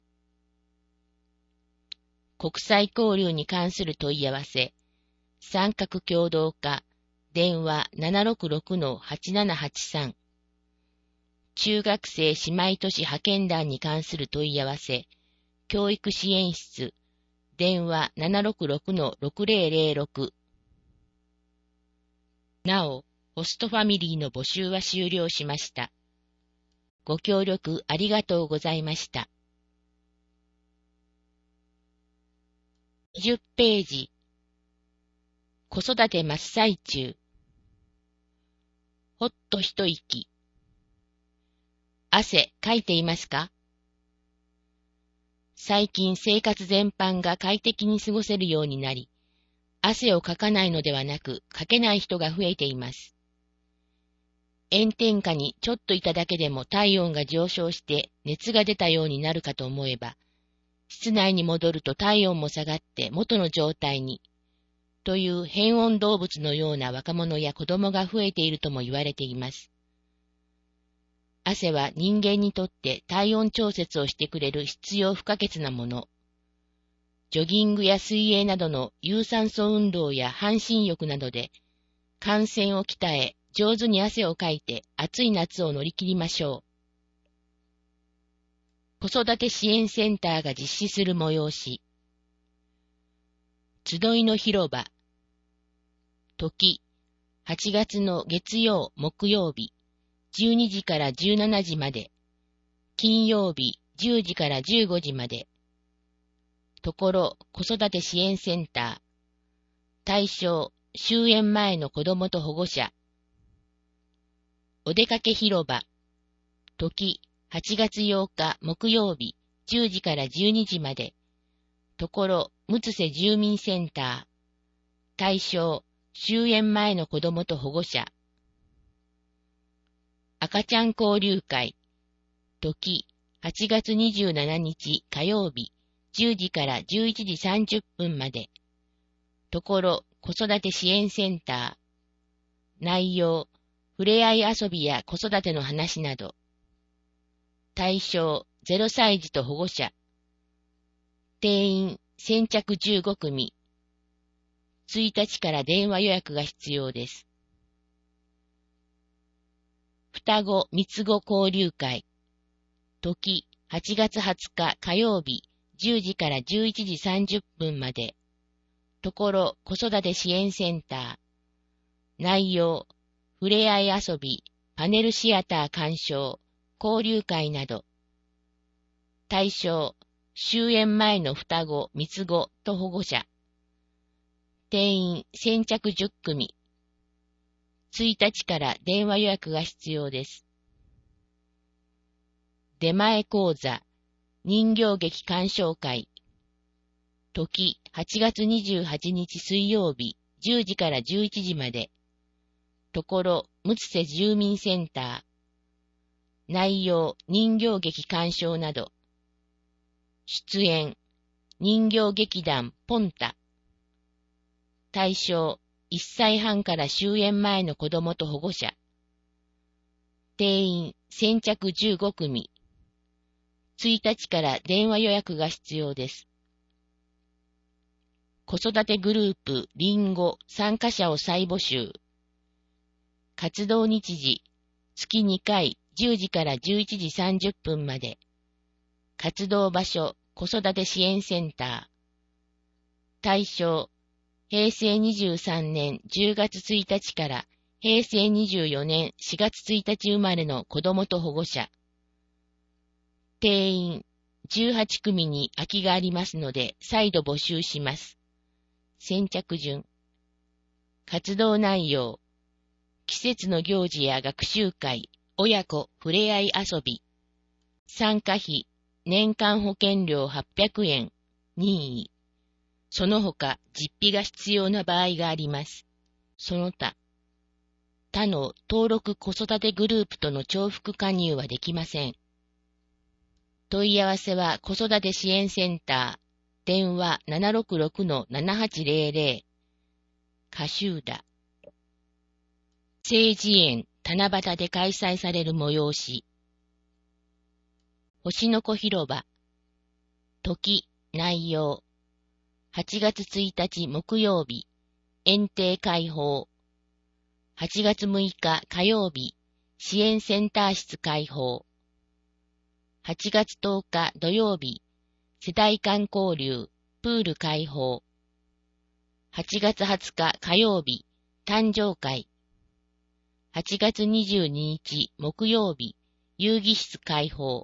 国際交流に関する問い合わせ、三角共同課、電話 ななろくろくのはちななはちさん。中学生姉妹都市派遣団に関する問い合わせ、教育支援室、電話 ななろくろくのろくぜろぜろろく。なお、ホストファミリーの募集は終了しました。ご協力ありがとうございました。にじゅっページ。子育て真っ最中。ほっと一息。汗かいていますか？最近生活全般が快適に過ごせるようになり、汗をかかないのではなく、かけない人が増えています。 炎天下にちょっといただけでも体温が上昇して熱が出たようになるかと思えば、室内に戻ると体温も下がって元の状態に、という変温動物のような若者や子供が増えているとも言われています。汗は人間にとって体温調節をしてくれる必要不可欠なもの。ジョギングや水泳などの有酸素運動や半身浴などで、汗腺を鍛え、上手に汗をかいて暑い夏を乗り切りましょう。子育て支援センターが実施する催し。集いの広場。時、はちがつの月曜、木曜日、じゅうにじからじゅうしちじまで。金曜日、じゅうじからじゅうごじまで。ところ、子育て支援センター。対象、終園前の子供と保護者。お出かけ広場。時、はちがつようか木曜日、じゅうじからじゅうにじまで。ところ、むつせ住民センター。対象、終園前の子供と保護者。赤ちゃん交流会。時、はちがつにじゅうしちにち火曜日、じゅうじからじゅういちじさんじゅっぷんまで。ところ、子育て支援センター。内容、ふれあい遊びや子育ての話など。対象、ゼロさい児と保護者。定員、先着じゅうごくみ。いちにちから電話予約が必要です。双子三つ子交流会。時、はちがつはつか火曜日、じゅうじからじゅういちじさんじゅっぷんまで。ところ、子育て支援センター。内容、ふれあい遊び、パネルシアター鑑賞、交流会など。対象、終園前の双子、三つ子と保護者。定員、先着じゅっくみ。いちにちから電話予約が必要です。出前講座、人形劇鑑賞会。時、はちがつにじゅうはちにち水曜日、じゅうじからじゅういちじまで。ところ、むつせ住民センター。内容、人形劇鑑賞など。出演、人形劇団ポンタ。対象、いっさいはんから終園前の子供と保護者。定員、先着じゅうごくみ。いちにちから電話予約が必要です。子育てグループリンゴ参加者を再募集。活動日時、月にかいじゅうじからじゅういちじさんじゅっぷんまで。活動場所、子育て支援センター。対象、へいせいにじゅうさんねんじゅうがつついたちからへいせいにじゅうよねんしがつついたち生まれの子供と保護者。定員、じゅうはちくみに空きがありますので再度募集します。先着順。活動内容。季節の行事や学習会、親子ふれあい遊び。参加費、年間保険料はっぴゃくえん、任意。その他、実費が必要な場合があります。その他。他の登録子育てグループとの重複加入はできません。問い合わせは子育て支援センター、電話 ななろくろくのななはちぜろぜろ。カシューダ。政治園七夕で開催される催し。星の子広場。時、内容。はちがつついたち木曜日、園庭開放。はちがつむいか火曜日、支援センター室開放。はちがつとおか土曜日、世代間交流、プール開放。はちがつはつか火曜日、誕生会。はちがつにじゅうににち木曜日、遊戯室開放。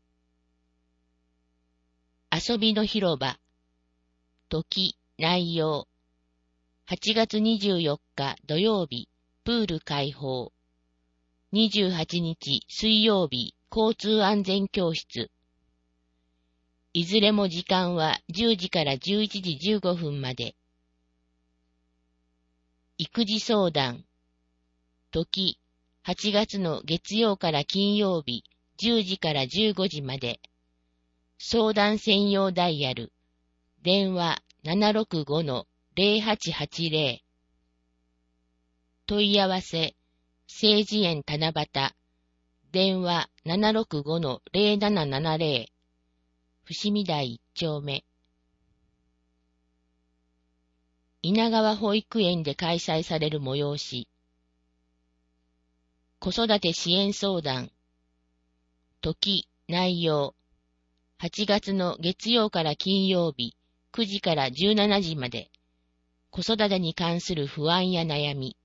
遊びの広場。時、内容。はちがつにじゅうよっか土曜日、プール開放。にじゅうはちにち水曜日、交通安全教室。いずれも時間はじゅうじからじゅういちじじゅうごふんまで。育児相談。時、 はちがつの月曜から金曜日じゅうじからじゅうごじまで。相談専用ダイヤル。電話 ななろくごのゼロはちはちゼロ。問い合わせ、政治園七夕。電話 ななろくごのゼロななななゼロ。伏見台一丁目。稲川保育園で開催される催し。子育て支援相談。時、内容。はちがつの月曜から金曜日くじからじゅうしちじまで。子育てに関する不安や悩み。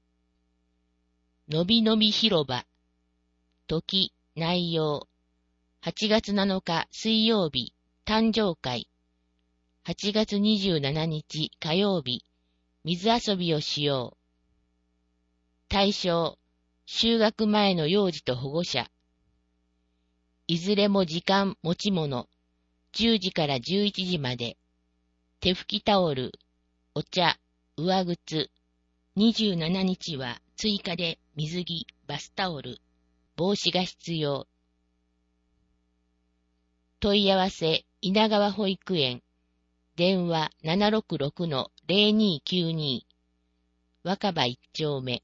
のびのび広場。時、内容。はちがつなのか水曜日、誕生会。はちがつにじゅうしちにち火曜日、水遊びをしよう。対象、就学前の幼児と保護者。いずれも時間持ち物、じゅうじからじゅういちじまで。手拭きタオル、お茶、上靴。にじゅうしちにちは追加で水着、バスタオル、帽子が必要。問い合わせ、稲川保育園。電話 ななろくろくのゼロにきゅうに。若葉一丁目。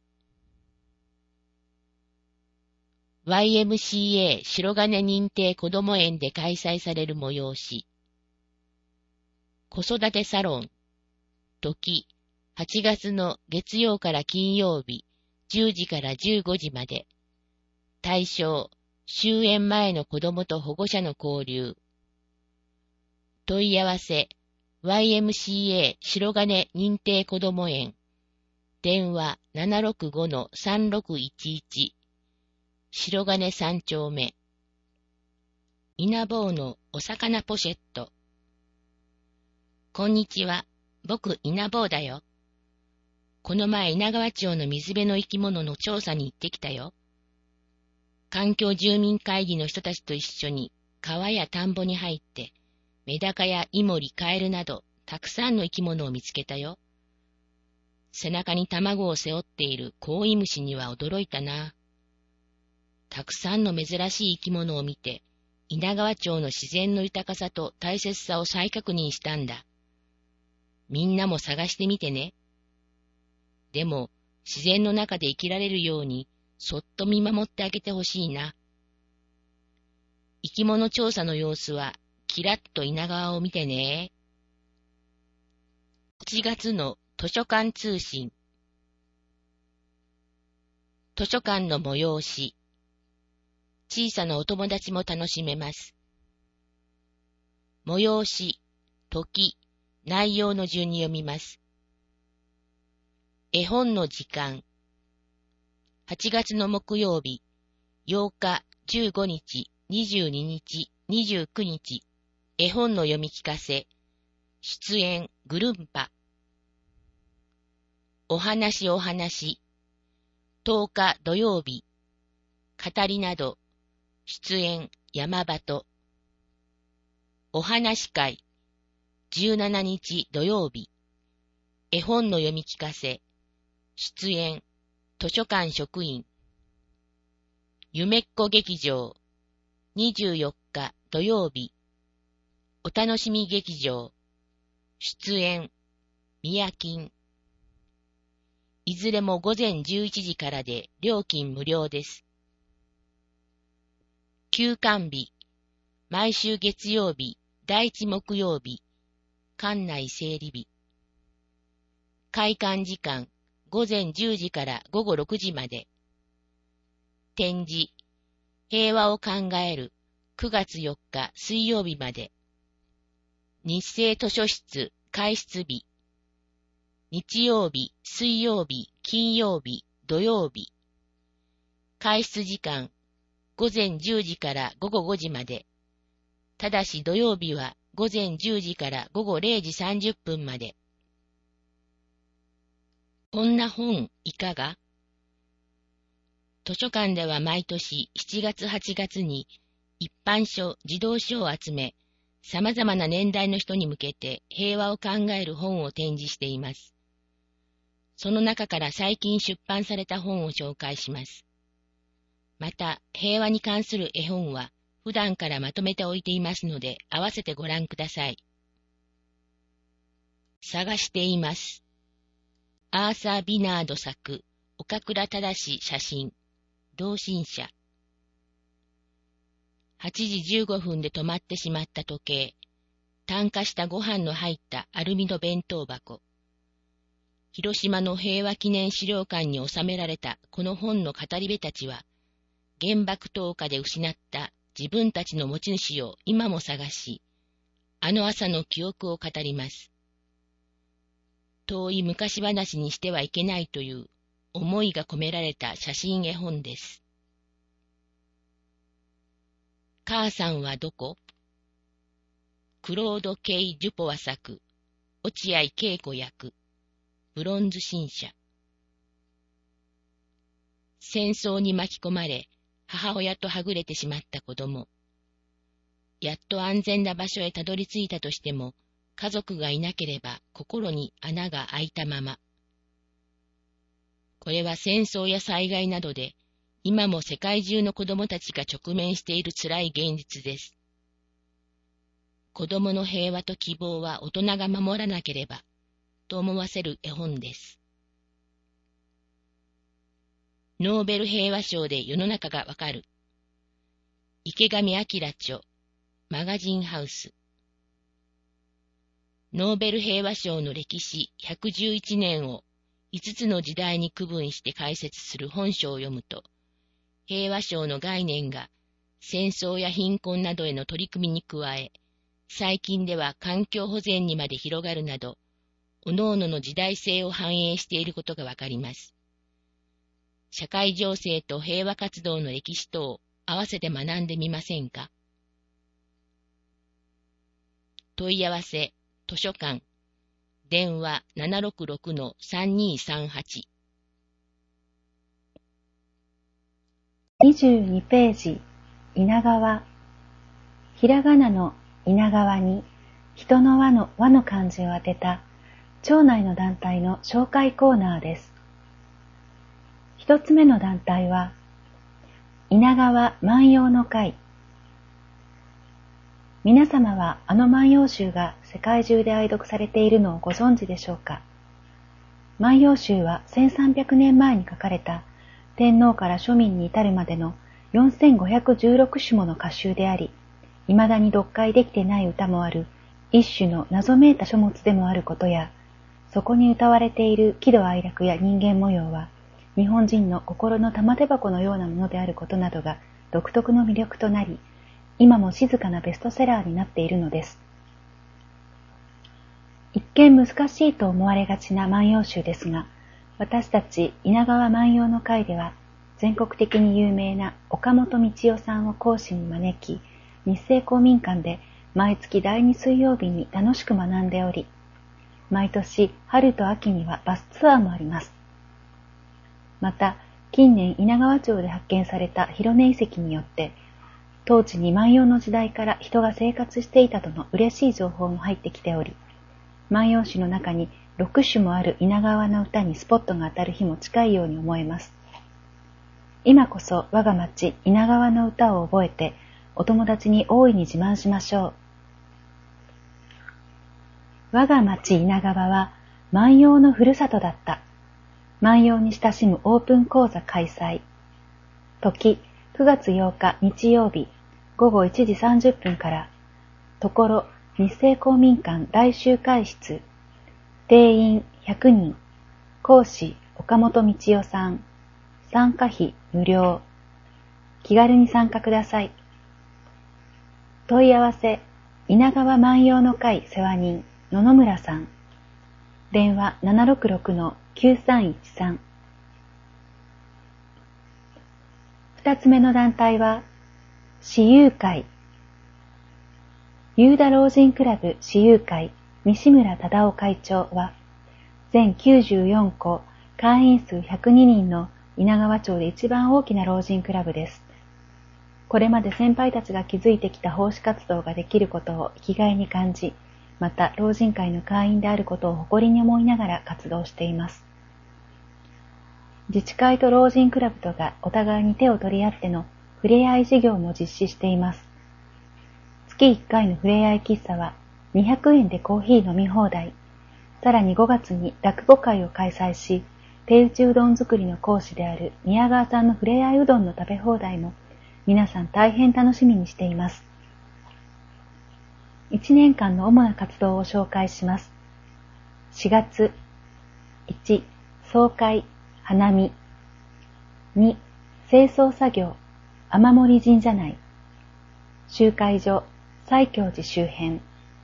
ワイエムシーエー 白金認定こども園で開催される催し。子育てサロン。時、はちがつの月曜から金曜日、じゅうじからじゅうごじまで。対象、終園前の子どもと保護者の交流。問い合わせ、ワイエムシーエー 白金認定こども園。電話 ななろくごのさんろくいちいち。白金三丁目。稲坊のお魚ポシェット。こんにちは。僕、稲坊だよ。この前、稲川町の水辺の生き物の調査に行ってきたよ。環境住民会議の人たちと一緒に川や田んぼに入って、メダカやイモリ、カエルなど、たくさんの生き物を見つけたよ。背中に卵を背負っているコウイムシには驚いたな。たくさんの珍しい生き物を見て、稲川町の自然の豊かさと大切さを再確認したんだ。みんなも探してみてね。でも、自然の中で生きられるように、そっと見守ってあげてほしいな。生き物調査の様子は、キラッと稲川を見てね。はちがつの図書館通信。図書館の催し。小さなお友達も楽しめます。催し、時、内容の順に読みます。絵本の時間。はちがつの木曜日、ようか、じゅうごにち、にじゅうににち、にじゅうくにち、絵本の読み聞かせ。出演、グルンパ。お話お話。とおか土曜日。語りなど。出演、山鳩。お話会。じゅうしちにち土曜日。絵本の読み聞かせ。出演、図書館職員。夢っこ劇場。にじゅうよっか土曜日。お楽しみ劇場。出演、宮金。いずれも午前じゅういちじからで料金無料です。休館日。毎週月曜日、第一木曜日。館内整理日。開館時間、午前じゅうじから午後ろくじまで。展示、平和を考えるくがつよっか水曜日まで。日生図書室開室日。日曜日、水曜日、金曜日、土曜日。開室時間、午前じゅうじから午後ごじまで。ただし土曜日は午前じゅうじから午後れいじさんじゅっぷんまで。こんな本いかが？図書館では毎年しちがつはちがつに一般書、児童書を集め、様々な年代の人に向けて平和を考える本を展示しています。その中から最近出版された本を紹介します。 また、平和に関する絵本は普段からまとめておいていますので、合わせてご覧ください。探しています。アーサー・ビナード作、岡倉忠写真、同心者。はちじじゅうごふんで止まってしまった時計、炭化したご飯の入ったアルミの弁当箱。広島の平和記念資料館に収められたこの本の語り部たちは、原爆投下で失った自分たちの持ち主を今も探し、あの朝の記憶を語ります。遠い昔話にしてはいけないという思いが込められた写真絵本です。母さんはどこ？クロード・ケイ・デュポワ作、落合恵子役、ブロンズ新社。戦争に巻き込まれ、母親とはぐれてしまった子供。やっと安全な場所へたどり着いたとしても、家族がいなければ心に穴が開いたまま。これは戦争や災害などで、今も世界中の子供たちが直面している辛い現実です。子供の平和と希望は大人が守らなければ、と思わせる絵本です。ノーベル平和賞で世の中がわかる。池上彰著、マガジンハウス。ノーベル平和賞の歴史ひゃくじゅういちねんをいつつの時代に区分して解説する本書を読むと、平和賞の概念が戦争や貧困などへの取り組みに加え、最近では環境保全にまで広がるなど、各々の時代性を反映していることがわかります。社会情勢と平和活動の歴史とを合わせて学んでみませんか？問い合わせ、図書館、電話 ななろくろくのさんにーさんはち。 にじゅうにページ、稲川。ひらがなの稲川に人の輪の輪の漢字を当てた町内の団体の紹介コーナーです。一つ目の団体は、稲川万葉の会。皆様はあの万葉集が世界中で愛読されているのをご存知でしょうか。万葉集はせんさんびゃくねんまえに書かれた天皇から庶民に至るまでのよんせんごひゃくじゅうろくしゅもの歌集であり、未だに読解できてない歌もある一種の謎めいた書物でもあることや、そこに歌われている喜怒哀楽や人間模様は、日本人の心の玉手箱のようなものであることなどが独特の魅力となり、今も静かなベストセラーになっているのです。一見難しいと思われがちな万葉集ですが、私たち稲川万葉の会では、全国的に有名な岡本道夫さんを講師に招き、日生公民館で毎月だいに水曜日に楽しく学んでおり、毎年春と秋にはバスツアーもあります。また、近年稲川町で発見された広根遺跡によって、当地に万葉の時代から人が生活していたとの嬉しい情報も入ってきており、万葉集の中にろくしゅもある稲川の歌にスポットが当たる日も近いように思えます。今こそ我が町稲川の歌を覚えて、お友達に大いに自慢しましょう。我が町稲川は万葉のふるさとだった。万葉に親しむオープン講座開催。時、くがつようか日曜日、ごごいちじさんじゅっぷんから。ところ、日生公民館大集会室。定員ひゃくにん。講師、岡本道夫さん。参加費無料。気軽に参加ください。問い合わせ、稲川万葉の会世話人、野々村さん。電話 ななろくろくのきゅうさんいちさん。二つ目の団体は、私有会。ユーダ老人クラブ私有会西村忠夫会長は、全きゅうじゅうよんこ、会員数ひゃくににんの稲川町で一番大きな老人クラブです。これまで先輩たちが築いてきた奉仕活動ができることを生きがいに感じ、また老人会の会員であることを誇りに思いながら活動しています。 自治会と老人クラブとがお互いに手を取り合ってのふれあい事業も実施しています。月いっかいのふれあい喫茶はにひゃくえんでコーヒー飲み放題。さらにごがつに落語会を開催し、手打ちうどん作りの講師である宮川さんのふれあいうどんの食べ放題も皆さん大変楽しみにしています。いちねんかんの主な活動を紹介します。しがつ、いち、総会、花見。に、清掃作業、雨漏神社内。集会所、西教寺周辺。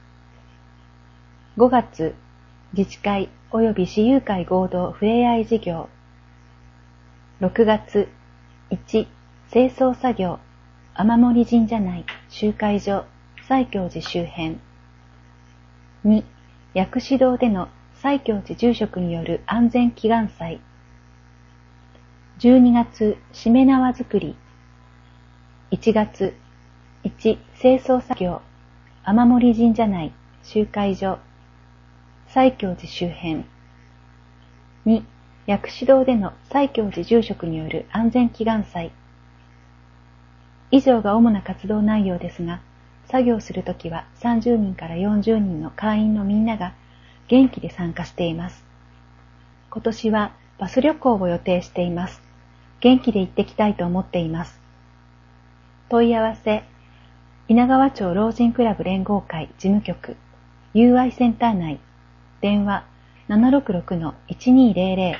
ごがつ、自治会及び私有会合同ふれあい事業。ろくがつ、いち、清掃作業、雨漏神社内、集会所、西教寺周辺。に、薬師堂での西教寺住職による安全祈願祭。じゅうにがつ、しめ縄作り。いちがつ、いち、清掃作業、雨漏神社内、集会所、西教寺周辺。に、薬師堂での西教寺住職による安全祈願祭。以上が主な活動内容ですが、作業するときはさんじゅうにんからよんじゅうにんの会員のみんなが元気で参加しています。今年はバス旅行を予定しています。元気で行ってきたいと思っています。問い合わせ、稲川町老人クラブ連合会事務局、友愛センター内、電話 ななろくろくのいちにーぜろぜろ。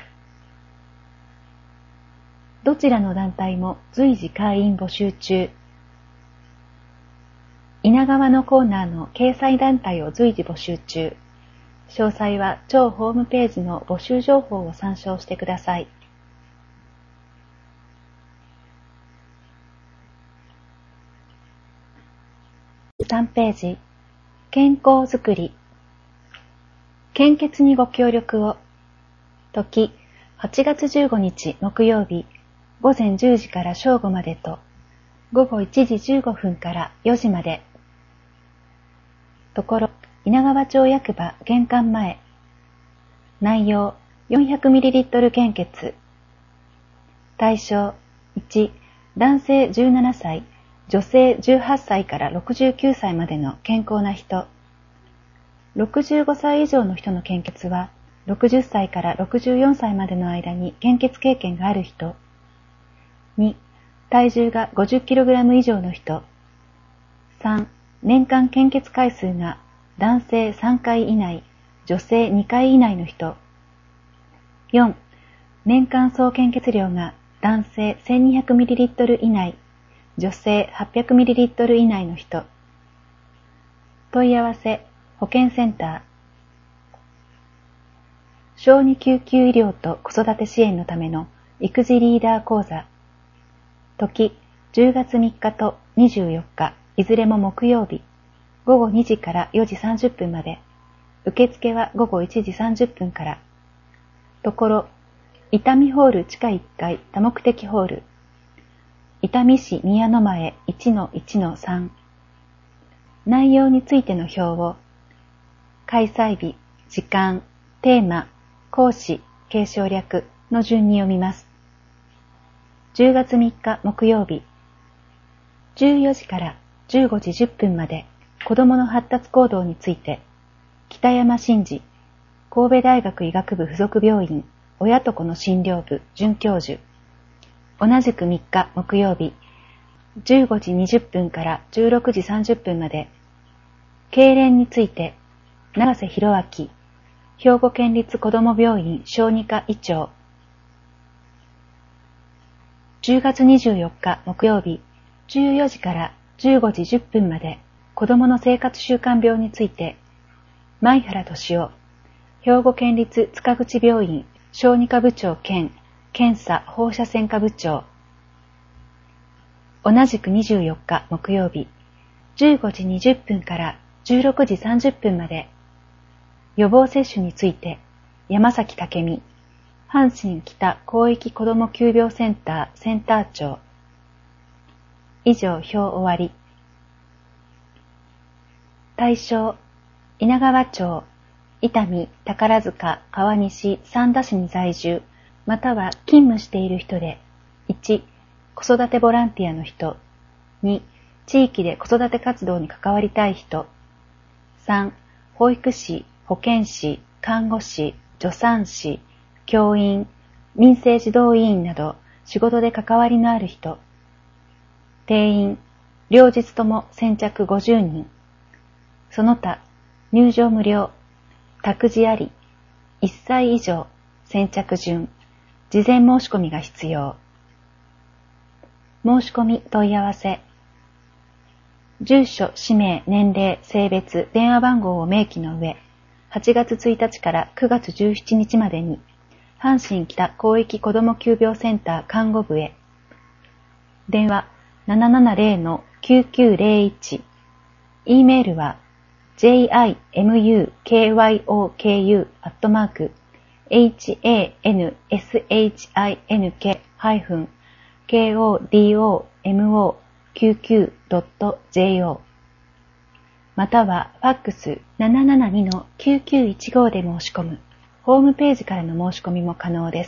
どちらの団体も随時会員募集中。稲川のコーナーの掲載団体を随時募集中。詳細は町ホームページの募集情報を参照してください。さんページ、健康づくり。献血にご協力を。時、はちがつじゅうごにち木曜日、ごぜんじゅうじから正午までと、ごごいちじじゅうごふんからよじまで。ところ、稲川町役場玄関前。内容、よんひゃくミリリットル 献血。対象、いち、男性じゅうななさい、女性じゅうはっさいからろくじゅうきゅうさいまでの健康な人。ろくじゅうごさい以上の人の献血は、ろくじゅっさいからろくじゅうよんさいまでの間に献血経験がある人。に、体重が ごじゅっキログラム 以上の人。さん、年間献血回数が男性さんかい以内、女性にかい以内の人。よん、年間総献血量が男性 せんにひゃくミリリットル 以内、女性 はっぴゃくミリリットル 以内の人。問い合わせ、保健センター。小児救急医療と子育て支援のための育児リーダー講座。時、じゅうがつみっかとにじゅうよっか、いずれも木曜日、ごごにじからよじさんじゅっぷんまで。受付はごごいちじさんじゅっぷんから。ところ、伊丹ホール地下いっかい多目的ホール。伊丹市宮の前 いちのいちのさん。内容についての表を、開催日、時間、テーマ、講師、継承略の順に読みます。じゅうがつみっか木曜日、じゅうよじからじゅうごじじゅっぷんまで子どもの発達行動について、北山真嗣、神戸大学医学部附属病院親と子の診療部准教授。同じくみっか木曜日、じゅうごじにじゅっぷんからじゅうろくじさんじゅっぷんまで、痙攣について、永瀬博明、兵庫県立子ども病院小児科医長。じゅうがつにじゅうよっか木曜日、じゅうよじからじゅうごじじゅっぷんまで、子どもの生活習慣病について、前原俊夫、兵庫県立塚口病院小児科部長兼検査放射線科部長。同じくにじゅうよっか木曜日、じゅうごじにじゅっぷんからじゅうろくじさんじゅっぷんまで、予防接種について、山崎武美、阪神北広域子ども急病センターセンター長。以上、表終わり。対象、稲川町、伊丹、宝塚、川西、三田市に在住、 または勤務している人で、いち、子育てボランティアの人、に、地域で子育て活動に関わりたい人、さん、保育士、保健師、看護師、助産師、教員、民生児童委員など仕事で関わりのある人、定員、両日とも先着ごじゅうにん、その他、入場無料、託児あり、いっさい以上、先着順、事前申し込みが必要。申し込み問い合わせ。住所、氏名、年齢、性別、電話番号を明記の上、はちがつついたちからくがつじゅうしちにちまでに、阪神北広域子ども急病センター看護部へ。電話 ななななぜろのきゅうきゅうぜろいち。E メールは ジェイアイエムユーケーワイオーケーユー アットマーク エイチエーエヌエスエイチアイエヌケー ハイフン ケーオーディーオーエムオーきゅうきゅうドットジェイオー またはファックス ななななにのきゅうきゅういちご で申し込む。ホームページからの申し込みも可能です。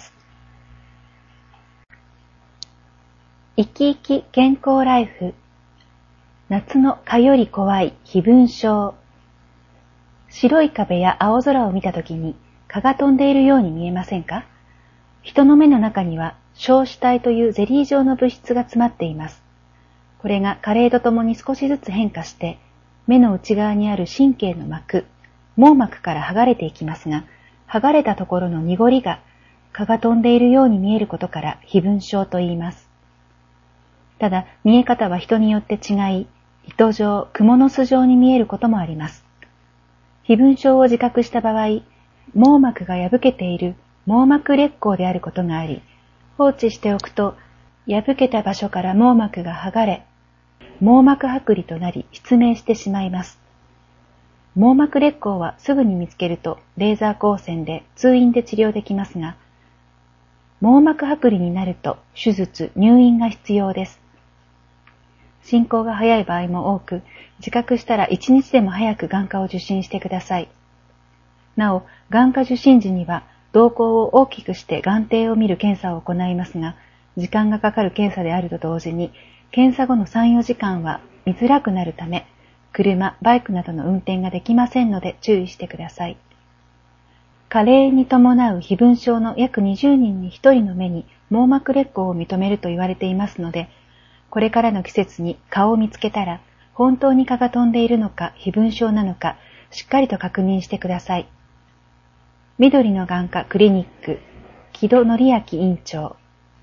生き生き健康ライフ。夏の蚊より怖い飛蚊症。白い壁や青空を見たときに蚊が飛んでいるように見えませんか？人の目の中には硝子体というゼリー状の物質が詰まっています。これが加齢とともに少しずつ変化して、目の内側にある神経の膜、網膜から剥がれていきますが、剥がれたところの濁りが蚊が飛んでいるように見えることから飛蚊症と言います。ただ、見え方は人によって違い、糸状、蜘蛛の巣状に見えることもあります。飛蚊症を自覚した場合、網膜が破けている網膜裂孔であることがあり、放置しておくと、破けた場所から網膜が剥がれ、網膜剥離となり失明してしまいます。網膜裂孔はすぐに見つけるとレーザー光線で通院で治療できますが、網膜剥離になると手術、入院が必要です。進行が早い場合も多く、自覚したら一日でも早く眼科を受診してください。なお、眼科受診時には瞳孔を大きくして眼底を見る検査を行いますが、時間がかかる検査であると同時に、検査後のさん、よじかんは見づらくなるため、車、バイクなどの運転ができませんので注意してください。加齢に伴う飛蚊症の約にじゅうにんにひとりの目に網膜裂孔を認めると言われていますので、これからの季節に蚊を見つけたら、本当に蚊が飛んでいるのか飛蚊症なのか、しっかりと確認してください。緑の眼科クリニック、木戸則明院長。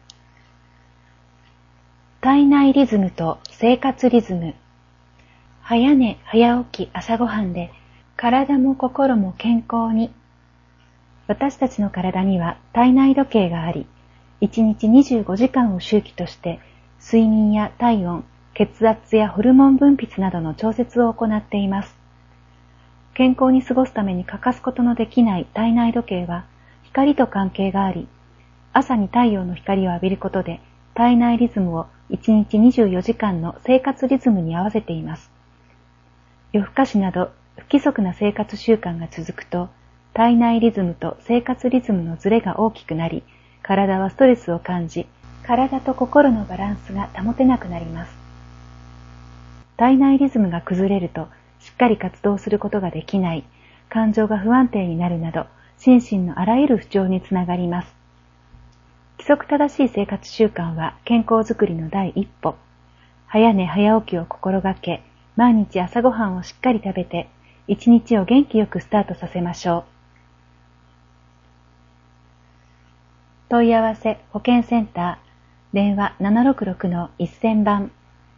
体内リズムと生活リズム。早寝早起き朝ごはんで体も心も健康に。私たちの体には体内時計があり、いちにちにじゅうごじかんを周期として睡眠や体温、血圧やホルモン分泌などの調節を行っています。健康に過ごすために欠かすことのできない体内時計は光と関係があり、朝に太陽の光を浴びることで体内リズムをいちにちにじゅうよじかんの生活リズムに合わせています。夜更かしなど不規則な生活習慣が続くと、体内リズムと生活リズムのズレが大きくなり、体はストレスを感じ、体と心のバランスが保てなくなります。体内リズムが崩れると、しっかり活動することができない、感情が不安定になるなど、心身のあらゆる不調につながります。規則正しい生活習慣は健康づくりの第一歩。早寝早起きを心がけ、毎日朝ごはんをしっかり食べて、一日を元気よくスタートさせましょう。問い合わせ保健センター、電話 ななろくろくのせんばん。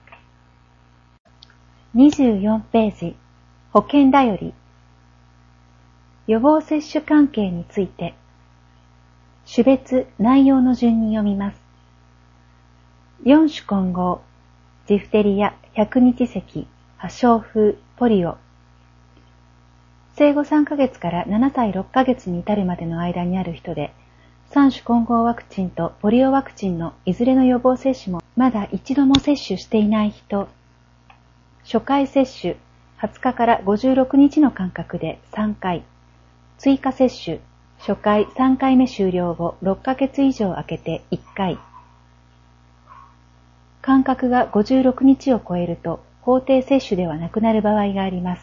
にじゅうよんページ、保健だより。予防接種関係について、種別内容の順に読みます。よん種混合、ジフテリア、百日咳、破傷風、ポリオ。生後さんかげつからななさいろっかげつに至るまでの間にある人で、さん種混合ワクチンとポリオワクチンのいずれの予防接種もまだ一度も接種していない人。初回接種、はつかからごじゅうろくにちの間隔でさんかい。追加接種、 初回さんかいめ終了後ろっかげつ以上空けていっかい。間隔がごじゅうろくにちを超えると法定接種ではなくなる場合があります。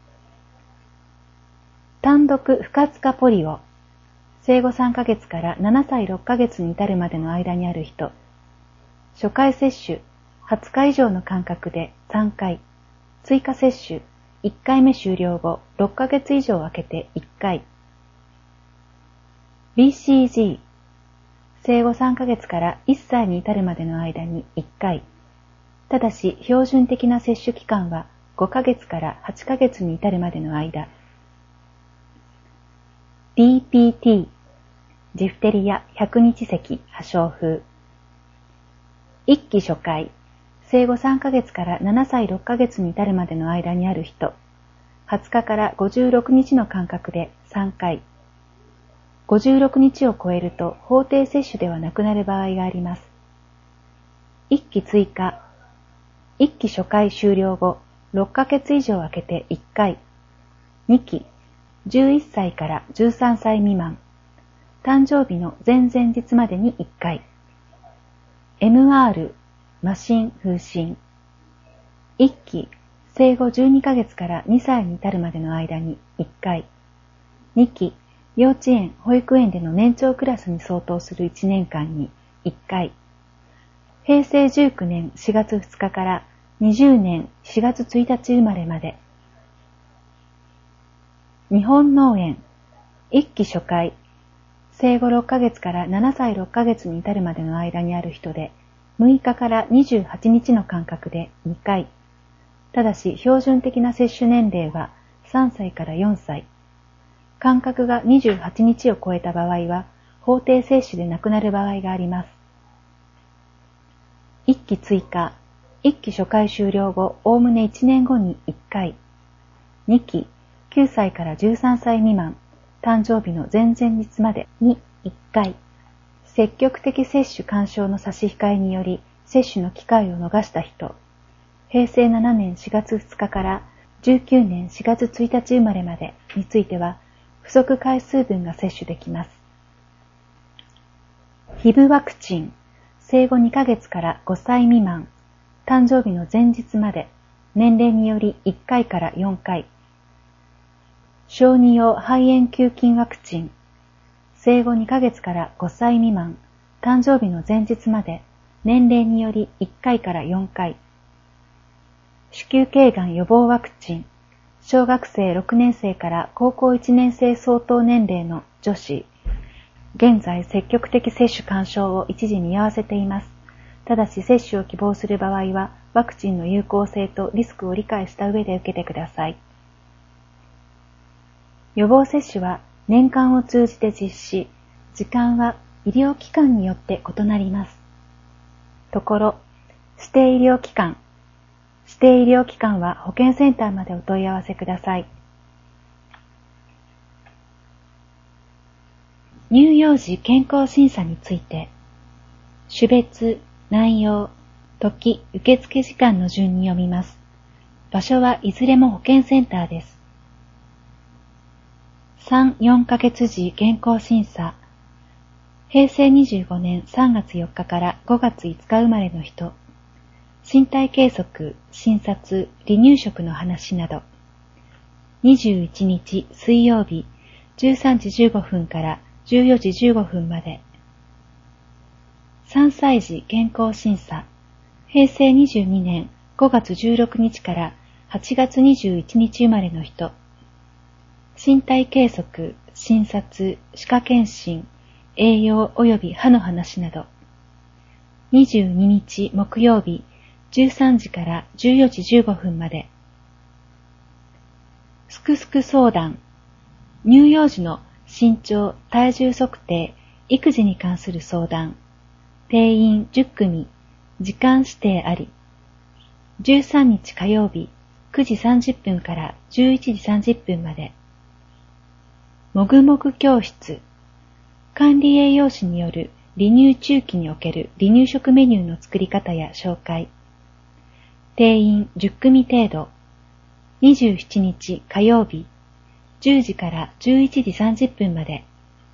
単独不活化ポリオ。生後さんかげつからななさいろっかげつに至るまでの間にある人。初回接種はつか以上の間隔でさんかい。追加接種いっかいめ終了後ろっかげつ以上空けていっかい。ビーシージー。生後さんかげつからいっさいに至るまでの間にいっかい。ただし標準的な接種期間はごかげつからはちかげつに至るまでの間。ディーピーティー。ジフテリア百日咳破傷風。いっき初回。生後さんかげつからななさいろっかげつに至るまでの間にある人。はつかからごじゅうろくにちの間隔でさんかい。ごじゅうろくにちを超えると法定接種ではなくなる場合があります。いっき追加。いっき初回終了後ろっかげつ以上空けていっかい。にきじゅういっさいからじゅうさんさい未満。誕生日の前々日までにいっかい。エムアール、麻疹、風疹。いっき、生後じゅうにかげつからにさいに至るまでの間にいっかい。にき、幼稚園、保育園での年長クラスに相当するいちねんかんにいっかい。へいせいじゅうきゅうねんしがつふつかからにじゅうねんしがつついたち生まれまで。日本脳炎。いっき初回。生後ろっかげつからななさいろっかげつに至るまでの間にある人で、むいかからにじゅうはちにちの間隔でにかい。ただし標準的な接種年齢はさんさいからよんさい。間隔がにじゅうはちにちを超えた場合は、法定接種でなくなる場合があります。いっき追加。いっき初回終了後、おおむねいちねんごにいっかい。にき、きゅうさいからじゅうさんさい未満。誕生日の前々日までにいっかい。積極的接種勧奨の差し控えにより接種の機会を逃した人。へいせいななねんしがつふつかからじゅうきゅうねんしがつついたち生まれまでについては不足回数分が接種できます。ヒブワクチン。生後にかげつからごさい未満。誕生日の前日まで年齢によりいっかいからよんかい。小児用肺炎球菌ワクチン。生後にかげつからごさい未満。誕生日の前日まで年齢によりいっかいからよんかい。子宮頸がん予防ワクチン。小学生ろくねんせいから高校いちねんせい相当年齢の女子。現在積極的接種勧奨を一時見合わせています。ただし接種を希望する場合はワクチンの有効性とリスクを理解した上で受けてください。予防接種は年間を通じて実施、時間は医療機関によって異なります。ところ、指定医療機関。指定医療機関は保健センターまでお問い合わせください。乳幼児健康審査について、種別、内容、時、受付時間の順に読みます。場所はいずれも保健センターです。さん、よんかげつ時健康審査。へいせいにじゅうごねんさんがつよっかからごがついつか生まれの人。身体計測、診察、離乳食の話など。にじゅういちにち水曜日じゅうさんじじゅうごふんからじゅうよじじゅうごふんまで。さんさい児健康診査。へいせいにじゅうにねんごがつじゅうろくにちからはちがつにじゅういちにち生まれの人。身体計測、診察、歯科検診、栄養及び歯の話など。にじゅうににち木曜日じゅうさんじからじゅうよじじゅうごふんまで。すくすく相談。乳幼児の身長、体重測定、育児に関する相談。定員じゅっくみ、時間指定あり。じゅうさんにち火曜日くじさんじゅっぷんからじゅういちじさんじゅっぷんまで。もぐもぐ教室。管理栄養士による離乳中期における離乳食メニューの作り方や紹介。定員じゅっくみ程度。にじゅうしちにち火曜日じゅうじからじゅういちじさんじゅっぷんまで。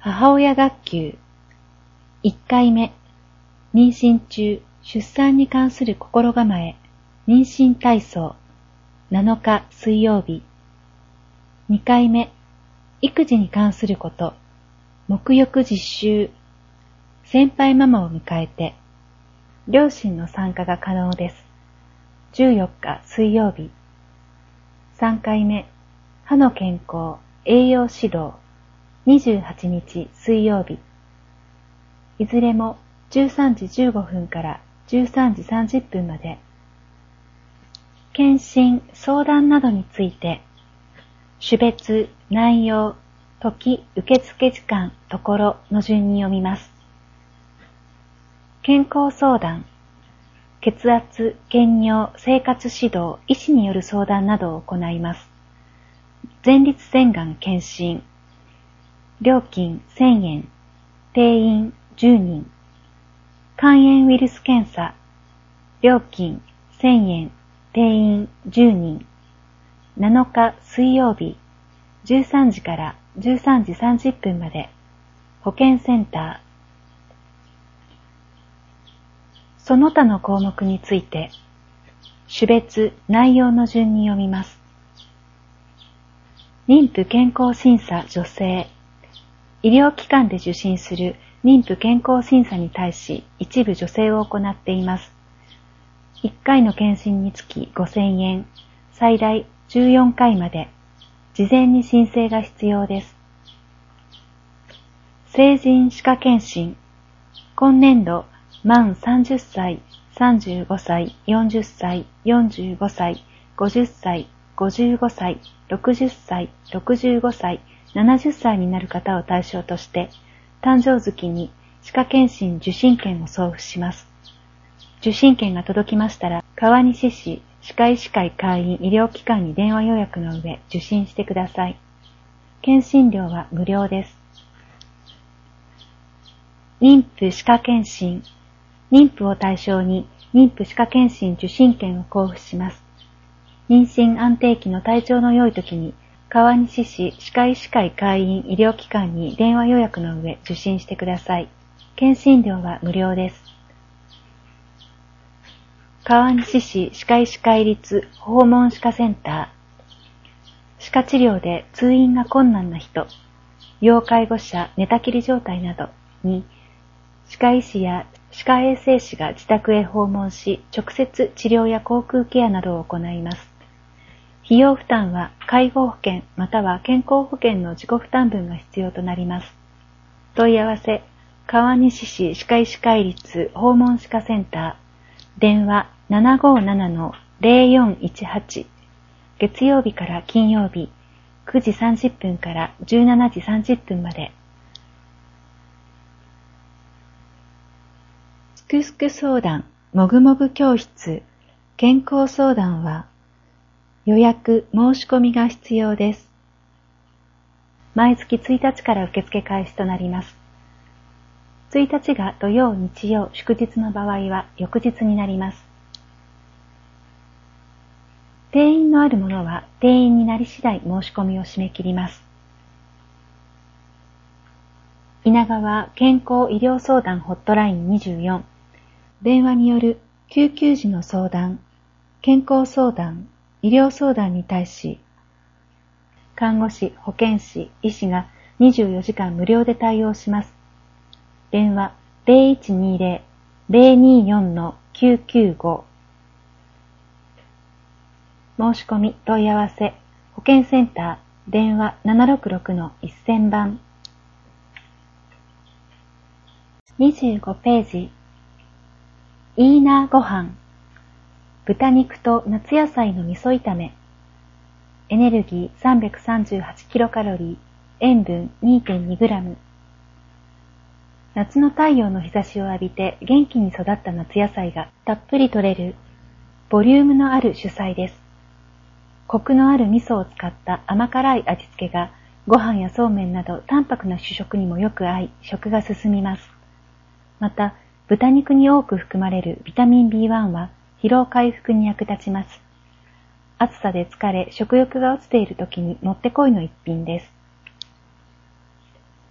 母親学級いっかいめ、妊娠中、出産に関する心構え、妊娠体操なのか水曜日。にかいめ、育児に関すること、沐浴実習、先輩ママを迎えて、両親の参加が可能です。じゅうよっか水曜日。さんかいめ、歯の健康、栄養指導、にじゅうはちにち水曜日。いずれもじゅうさんじじゅうごふんからじゅうさんじさんじゅっぷんまで。検診、相談などについて、種別、内容、時、受付時間、ところの順に読みます。健康相談、血圧、検尿、生活指導、医師による相談などを行います。前立腺がん検診、料金せんえん、定員じゅうにん。肝炎ウイルス検査、料金せんえん、定員じゅうにん。なのか水曜日、じゅうさんじからじゅうさんじさんじゅっぷんまで。保健センター。その他の項目について、種別、内容の順に読みます。妊婦健康審査女性。医療機関で受診する妊婦健康審査に対し一部助成を行っています。いっかいの検診につきごせんえん、最大じゅうよんかいまで、事前に申請が必要です。成人歯科検診。今年度、満さんじゅっさい、さんじゅうごさい、よんじゅっさい、よんじゅうごさい、ごじゅっさい、ごじゅうごさい、ろくじゅっさい、ろくじゅうごさい、ななじゅっさいになる方を対象として、誕生月に歯科検診受診券を送付します。受診券が届きましたら、川西市歯科医師会会員医療機関に電話予約の上受診してください。検診料は無料です。妊婦歯科検診。妊婦を対象に妊婦歯科検診受診券を交付します。妊娠安定期の体調の良い時に、川西市歯科医師会会員医療機関に電話予約の上受診してください。検診料は無料です。川西市歯科医師会立訪問歯科センター。歯科治療で通院が困難な人、要介護者寝たきり状態などに、歯科医師や歯科衛生士が自宅へ訪問し、直接治療や口腔ケアなどを行います。費用負担は介護保険または健康保険の自己負担分が必要となります。問い合わせ、川西市歯科医師会立訪問歯科センター、電話 ななごーななのゼロよんいちはち、月曜日から金曜日、くじさんじゅっぷんからじゅうしちじさんじゅっぷんまで。すくすく相談、もぐもぐ教室、健康相談は、予約、申し込みが必要です。毎月ついたちから受付開始となります。ついたちが土曜、日曜、祝日の場合は翌日になります。定員のある者は定員になり次第申し込みを締め切ります。稲川健康医療相談ホットラインにじゅうよん、電話による救急時の相談、健康相談、医療相談に対し、看護師、保健師、医師がにじゅうよじかん無料で対応します。電話 ゼロいちにゼロ ゼロによんのきゅうきゅうご。申し込み問い合わせ、保健センター、電話 ななろくろくのせんばん。にじゅうごページ。いいなご飯。豚肉と夏野菜の味噌炒め。エネルギー さんびゃくさんじゅうはちキロカロリー、塩分 にてんにグラム。夏の太陽の日差しを浴びて元気に育った夏野菜がたっぷり摂れる、ボリュームのある主菜です。コクのある味噌を使った甘辛い味付けがご飯やそうめんなど淡白な主食にもよく合い、食が進みます。また、豚肉に多く含まれるビタミン ビーワン は疲労回復に役立ちます。暑さで疲れ、食欲が落ちている時にもってこいの一品です。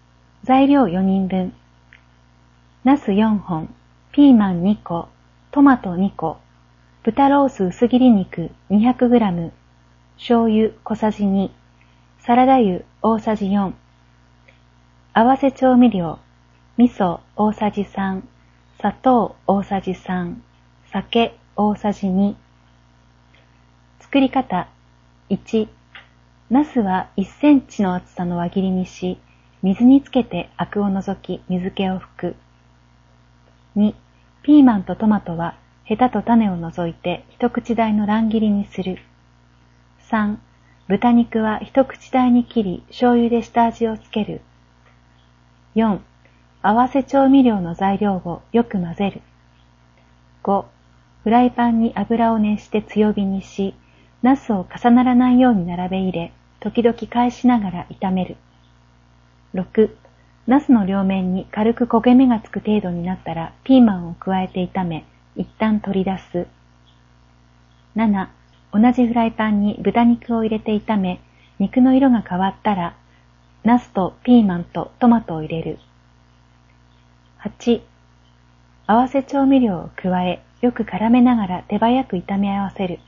材料よにんぶん。ナスよんほん、ピーマンにこ、トマトにこ、豚ロース薄切り肉 にひゃくグラム、醤油小さじに、サラダ油大さじよん、合わせ調味料、味噌大さじさん、砂糖大さじさん、酒大さじに。作り方。いち、ナスはいっセンチの厚さの輪切りにし、水につけてアクを除き水気を拭く。に、ピーマンとトマトはヘタと種を除いて一口大の乱切りにする。さん、豚肉は一口大に切り醤油で下味をつける。よん、合わせ調味料の材料をよく混ぜる。ご、フライパンに油を熱して強火にし、ナスを重ならないように並べ入れ、時々返しながら炒める。ろく、ナスの両面に軽く焦げ目がつく程度になったらピーマンを加えて炒め、一旦取り出す。なな、同じフライパンに豚肉を入れて炒め、肉の色が変わったら、ナスとピーマンとトマトを入れる。はち、合わせ調味料を加え、よく絡めながら手早く炒め合わせる。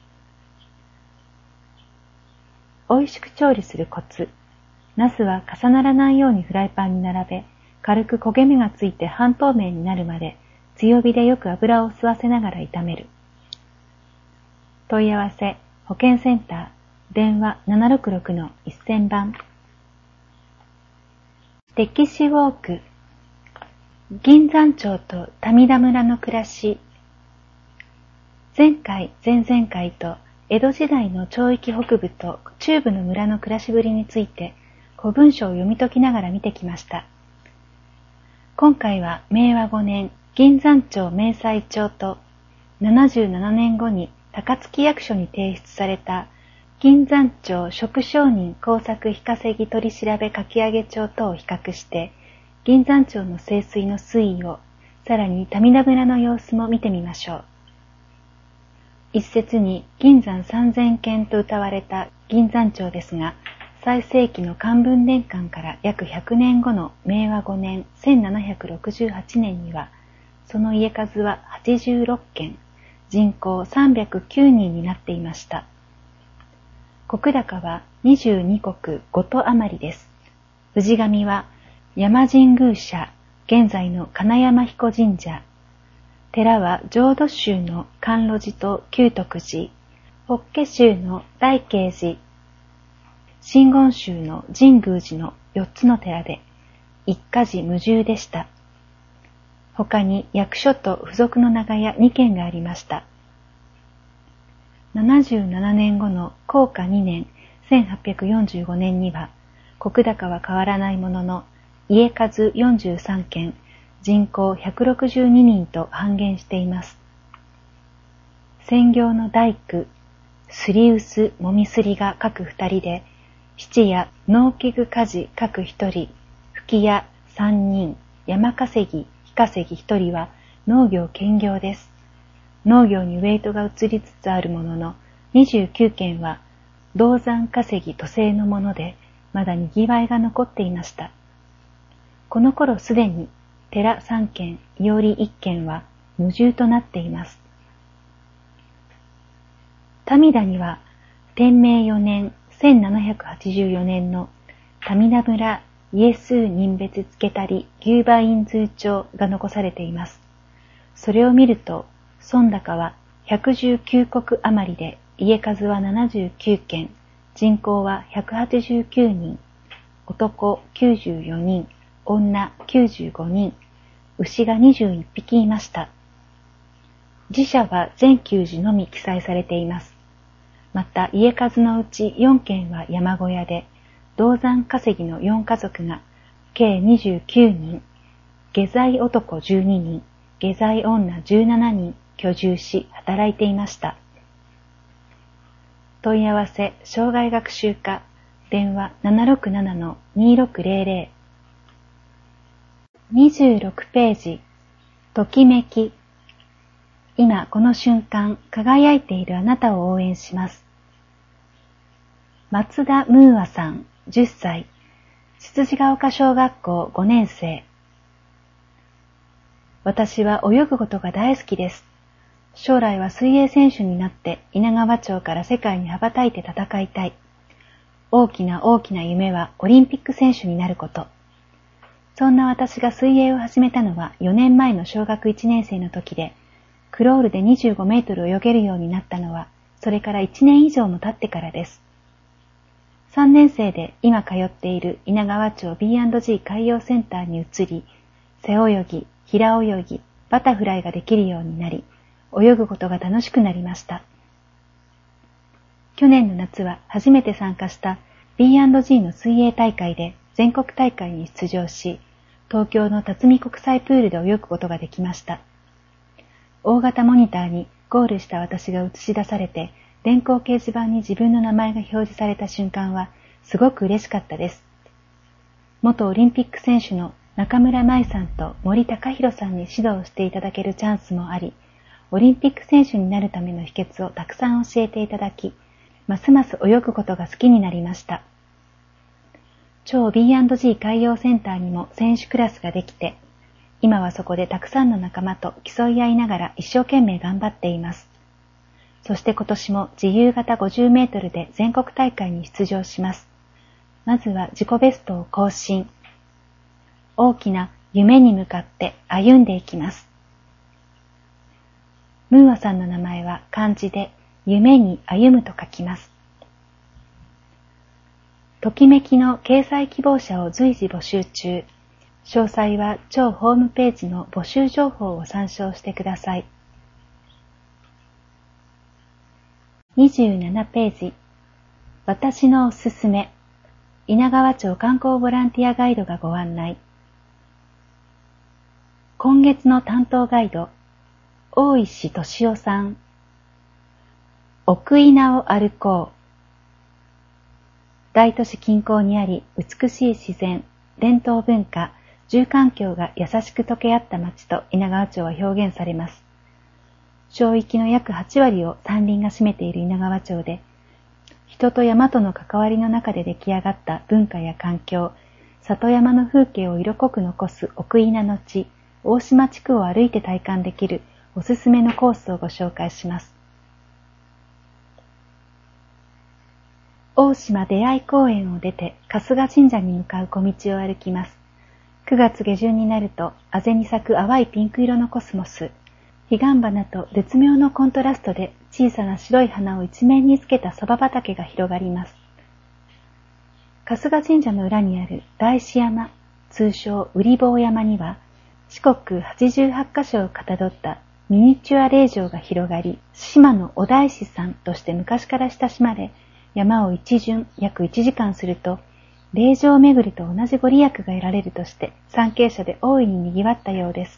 美味しく調理するコツ。ナスは重ならないようにフライパンに並べ、軽く焦げ目がついて半透明になるまで、強火でよく油を吸わせながら炒める。問い合わせ、保健センター、電話 ななろくろくのせんばん。歴史ウォーク。銀山町と民田村の暮らし。前回、前々回と江戸時代の町域北部と中部の村の暮らしぶりについて古文書を読み解きながら見てきました。今回はめいわごねん、銀山町明細帳とななじゅうななねんごに高槻役所に提出された銀山町職商人工作非稼ぎ取調べ書き上げ帳とを比較して、銀山町の盛水の推移を、さらに民田村の様子も見てみましょう。一説に銀山三千軒と謳われた銀山町ですが、最盛期の漢文年間から約ひゃくねんごのめいわごねんせんななひゃくろくじゅうはちねんには、その家数ははちじゅうろっけん、人口さんびゃくきゅうにんになっていました。石高はにじゅうにこくごと余りです。氏神は山神宮社、現在の金山彦神社。寺は浄土宗の甘露寺と九徳寺、法華宗の大慶寺、真言宗の神宮寺のよっつの寺で、一家寺無住でした。他に役所と付属の長屋にけんがありました。ななじゅうななねんごの弘化にねんせんはっぴゃくよんじゅうごねんには、石高は変わらないものの、家数よんじゅうさんけん、人口ひゃくろくじゅうににんと半減しています。専業の大工、すり薄もみすりが各二人で、七や農機具家事各一人、吹き屋三人、山稼ぎ、日稼ぎ一人は農業兼業です。農業にウェイトが移りつつあるものの、にじゅうきゅうけんは銅山稼ぎ都製のもので、まだ賑わいが残っていました。この頃すでに、寺さんけん、いおりいっけんは無住となっています。民田には、天明よねんせんななひゃくはちじゅうよねんの民田村家数人別つけたり牛馬院通帳が残されています。それを見ると、村高はひゃくじゅうきゅうこく余りで、家数はななじゅうきゅうけん、人口はひゃくはちじゅうきゅうにん、男きゅうじゅうよにん、女きゅうじゅうごにん、牛がにじゅういっぴきいました。寺社は全きゅうじのみ記載されています。また家数のうちよんけんは山小屋で、銅山稼ぎのよんかぞくが計にじゅうきゅうにん、下剤男じゅうににん、下剤女じゅうななにん居住し働いていました。問い合わせ生涯学習課、電話 ななろくななのにろくぜろぜろ。にじゅうろくページ、ときめき。今この瞬間輝いているあなたを応援します。松田ムーアさんじゅっさい、 つつじが丘小学校ごねん生。私は泳ぐことが大好きです。将来は水泳選手になって稲川町から世界に羽ばたいて戦いたい。大きな大きな夢はオリンピック選手になること。そんな私が水泳を始めたのはよねんまえの小学いちねん生の時で、クロールでにじゅうごメートル泳げるようになったのはそれからいちねん以上も経ってからです。さんねん生で今通っている稲川町 ビーアンドジー 海洋センターに移り、背泳ぎ、平泳ぎ、バタフライができるようになり、泳ぐことが楽しくなりました。去年の夏は初めて参加した ビーアンドジー の水泳大会で全国大会に出場し、東京の辰巳国際プールで泳ぐことができました。大型モニターにゴールした私が映し出されて、電光掲示板に自分の名前が表示された瞬間はすごく嬉しかったです。元オリンピック選手の中村舞さんと森高弘さんに指導していただけるチャンスもあり、オリンピック選手になるための秘訣をたくさん教えていただき、ますます泳ぐことが好きになりました。超 ビーアンドジー 海洋センターにも選手クラスができて、今はそこでたくさんの仲間と競い合いながら一生懸命頑張っています。そして今年も自由形ごじゅうメートルで全国大会に出場します。まずは自己ベストを更新。大きな夢に向かって歩んでいきます。ムーアさんの名前は漢字で夢に歩むと書きます。ときめきの掲載希望者を随時募集中。詳細は超ホームページの募集情報を参照してください。にじゅうななページ。私のおすすめ。稲川町観光ボランティアガイドがご案内。今月の担当ガイド、大石俊夫さん。奥稲を歩こう。大都市近郊にあり、美しい自然、伝統文化、住環境が優しく溶け合った町と稲川町は表現されます。町域の約はちわりを山林が占めている稲川町で、人と山との関わりの中で出来上がった文化や環境、里山の風景を色濃く残す奥稲の地、大島地区を歩いて体感できるおすすめのコースをご紹介します。大島出会い公園を出て春日神社に向かう小道を歩きます。くがつ下旬になると、あぜに咲く淡いピンク色のコスモス、彼岸花と絶妙のコントラストで小さな白い花を一面につけたそば畑が広がります。春日神社の裏にある大師山、通称うり坊山には、四国はちじゅうはちかしょをかたどったミニチュア霊場が広がり、島のお大師さんとして昔から親しまれ、山を一巡約いちじかんすると、霊場巡りと同じご利益が得られるとして参詣者で大いに賑わったようです。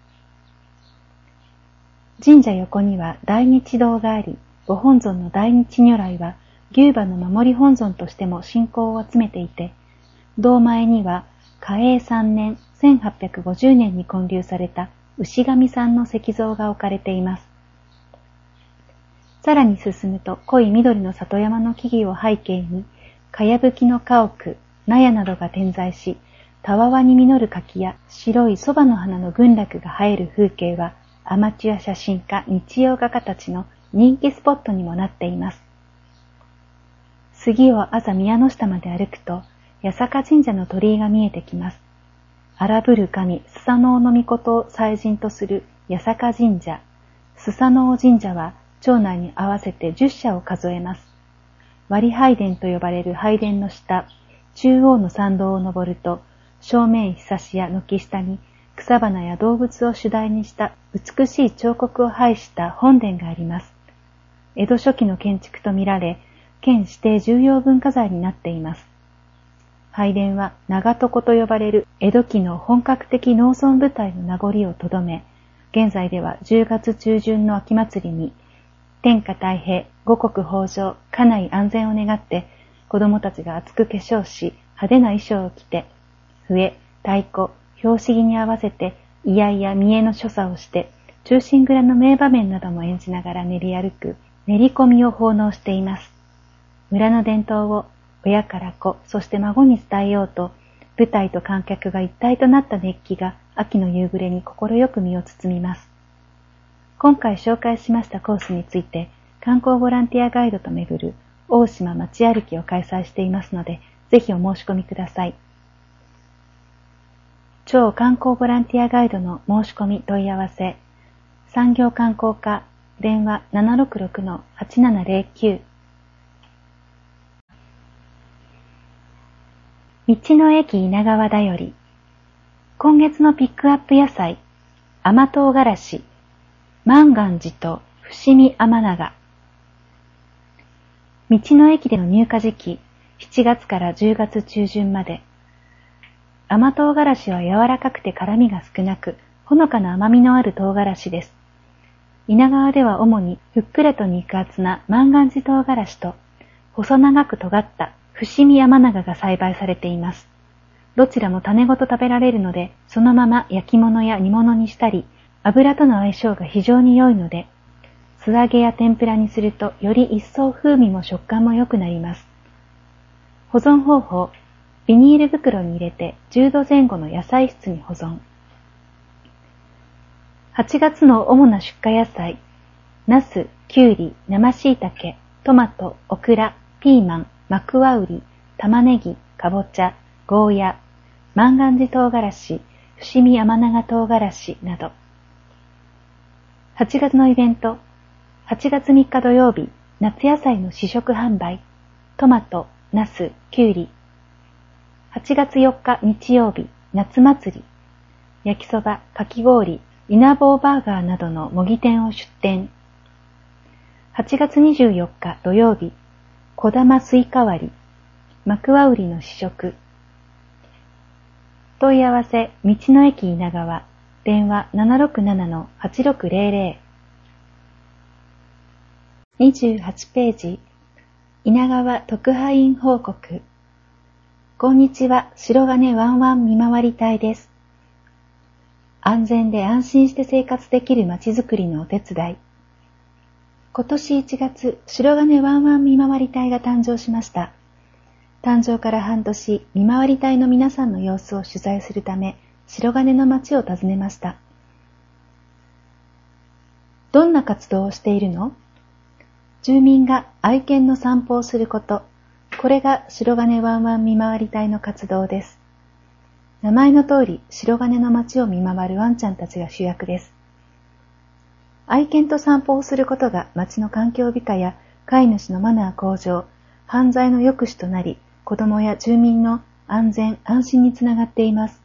神社横には大日堂があり、ご本尊の大日如来は牛馬の守り本尊としても信仰を集めていて、堂前には嘉永さんねんせんはっぴゃくごじゅうねんに建立された牛神さんの石像が置かれています。さらに進むと濃い緑の里山の木々を背景に、かやぶきの家屋、納屋などが点在し、たわわに実る柿や白い蕎麦の花の群落が映える風景は、アマチュア写真家、日曜画家たちの人気スポットにもなっています。杉を朝宮の下まで歩くと、八坂神社の鳥居が見えてきます。荒ぶる神、スサノオノミコトを祭神とする八坂神社、スサノオ神社は、町内に合わせてじゅっしゃを数えます。割拝殿と呼ばれる拝殿の下、中央の参道を登ると、正面ひさしや軒下に草花や動物を主題にした美しい彫刻を配した本殿があります。江戸初期の建築とみられ、県指定重要文化財になっています。拝殿は長床と呼ばれる江戸期の本格的農村部隊の名残をとどめ、現在ではじゅうがつ中旬の秋祭りに、天下太平、五穀豊穣、家内安全を願って、子供たちが厚く化粧し、派手な衣装を着て、笛、太鼓、拍子木に合わせて、居合や見栄の所作をして、忠臣蔵の名場面なども演じながら練り歩く、練り込みを奉納しています。村の伝統を親から子、そして孫に伝えようと、 舞台と観客が一体となった熱気が秋の夕暮れに心よく身を包みます。今回紹介しましたコースについて、観光ボランティアガイドと巡る大島街歩きを開催していますので、ぜひお申し込みください。超観光ボランティアガイドの申し込み問い合わせ、産業観光課電話 ななろくろくのはちななゼロきゅう。道の駅稲川だより。今月のピックアップ野菜、甘唐辛子、万願寺と伏見甘長。道の駅での入荷時期、しちがつからじゅうがつ中旬まで。甘唐辛子は柔らかくて辛みが少なく、ほのかな甘みのある唐辛子です。稲川では主にふっくらと肉厚な万願寺唐辛子と、細長く尖った伏見甘長が栽培されています。どちらも種ごと食べられるので、そのまま焼き物や煮物にしたり、油との相性が非常に良いので、素揚げや天ぷらにするとより一層風味も食感も良くなります。保存方法、ビニール袋に入れてじゅうどぜん後の野菜室に保存。はちがつの主な出荷野菜、ナス、キュウリ、生椎茸、トマト、オクラ、ピーマン、マクワウリ、玉ねぎ、かぼちゃ、ゴーヤ、万願寺唐辛子、伏見甘長唐辛子など。はちがつのイベント、はちがつみっか土曜日、夏野菜の試食販売、トマト、ナス、キュウリ。はちがつよっか日曜日、夏祭り、焼きそば、かき氷、稲坊バーガーなどの模擬店を出店。はちがつにじゅうよっか土曜日、小玉スイカ割り、マクワウリの試食。問い合わせ、道の駅稲川、電話 ななろくななのはちろくゼロゼロ。にじゅうはちページ、稲川特派員報告。こんにちは、白金ワンワン見回り隊です。安全で安心して生活できるまちづくりのお手伝い。今年いちがつ、白金ワンワン見回り隊が誕生しました。誕生から半年、見回り隊の皆さんの様子を取材するため、白金の町を訪ねました。どんな活動をしているの？住民が愛犬の散歩をすること。これが白金ワンワン見回り隊の活動です。名前の通り、白金の町を見回るワンちゃんたちが主役です。愛犬と散歩をすることが町の環境美化や飼い主のマナー向上、犯罪の抑止となり、子どもや住民の安全・安心につながっています。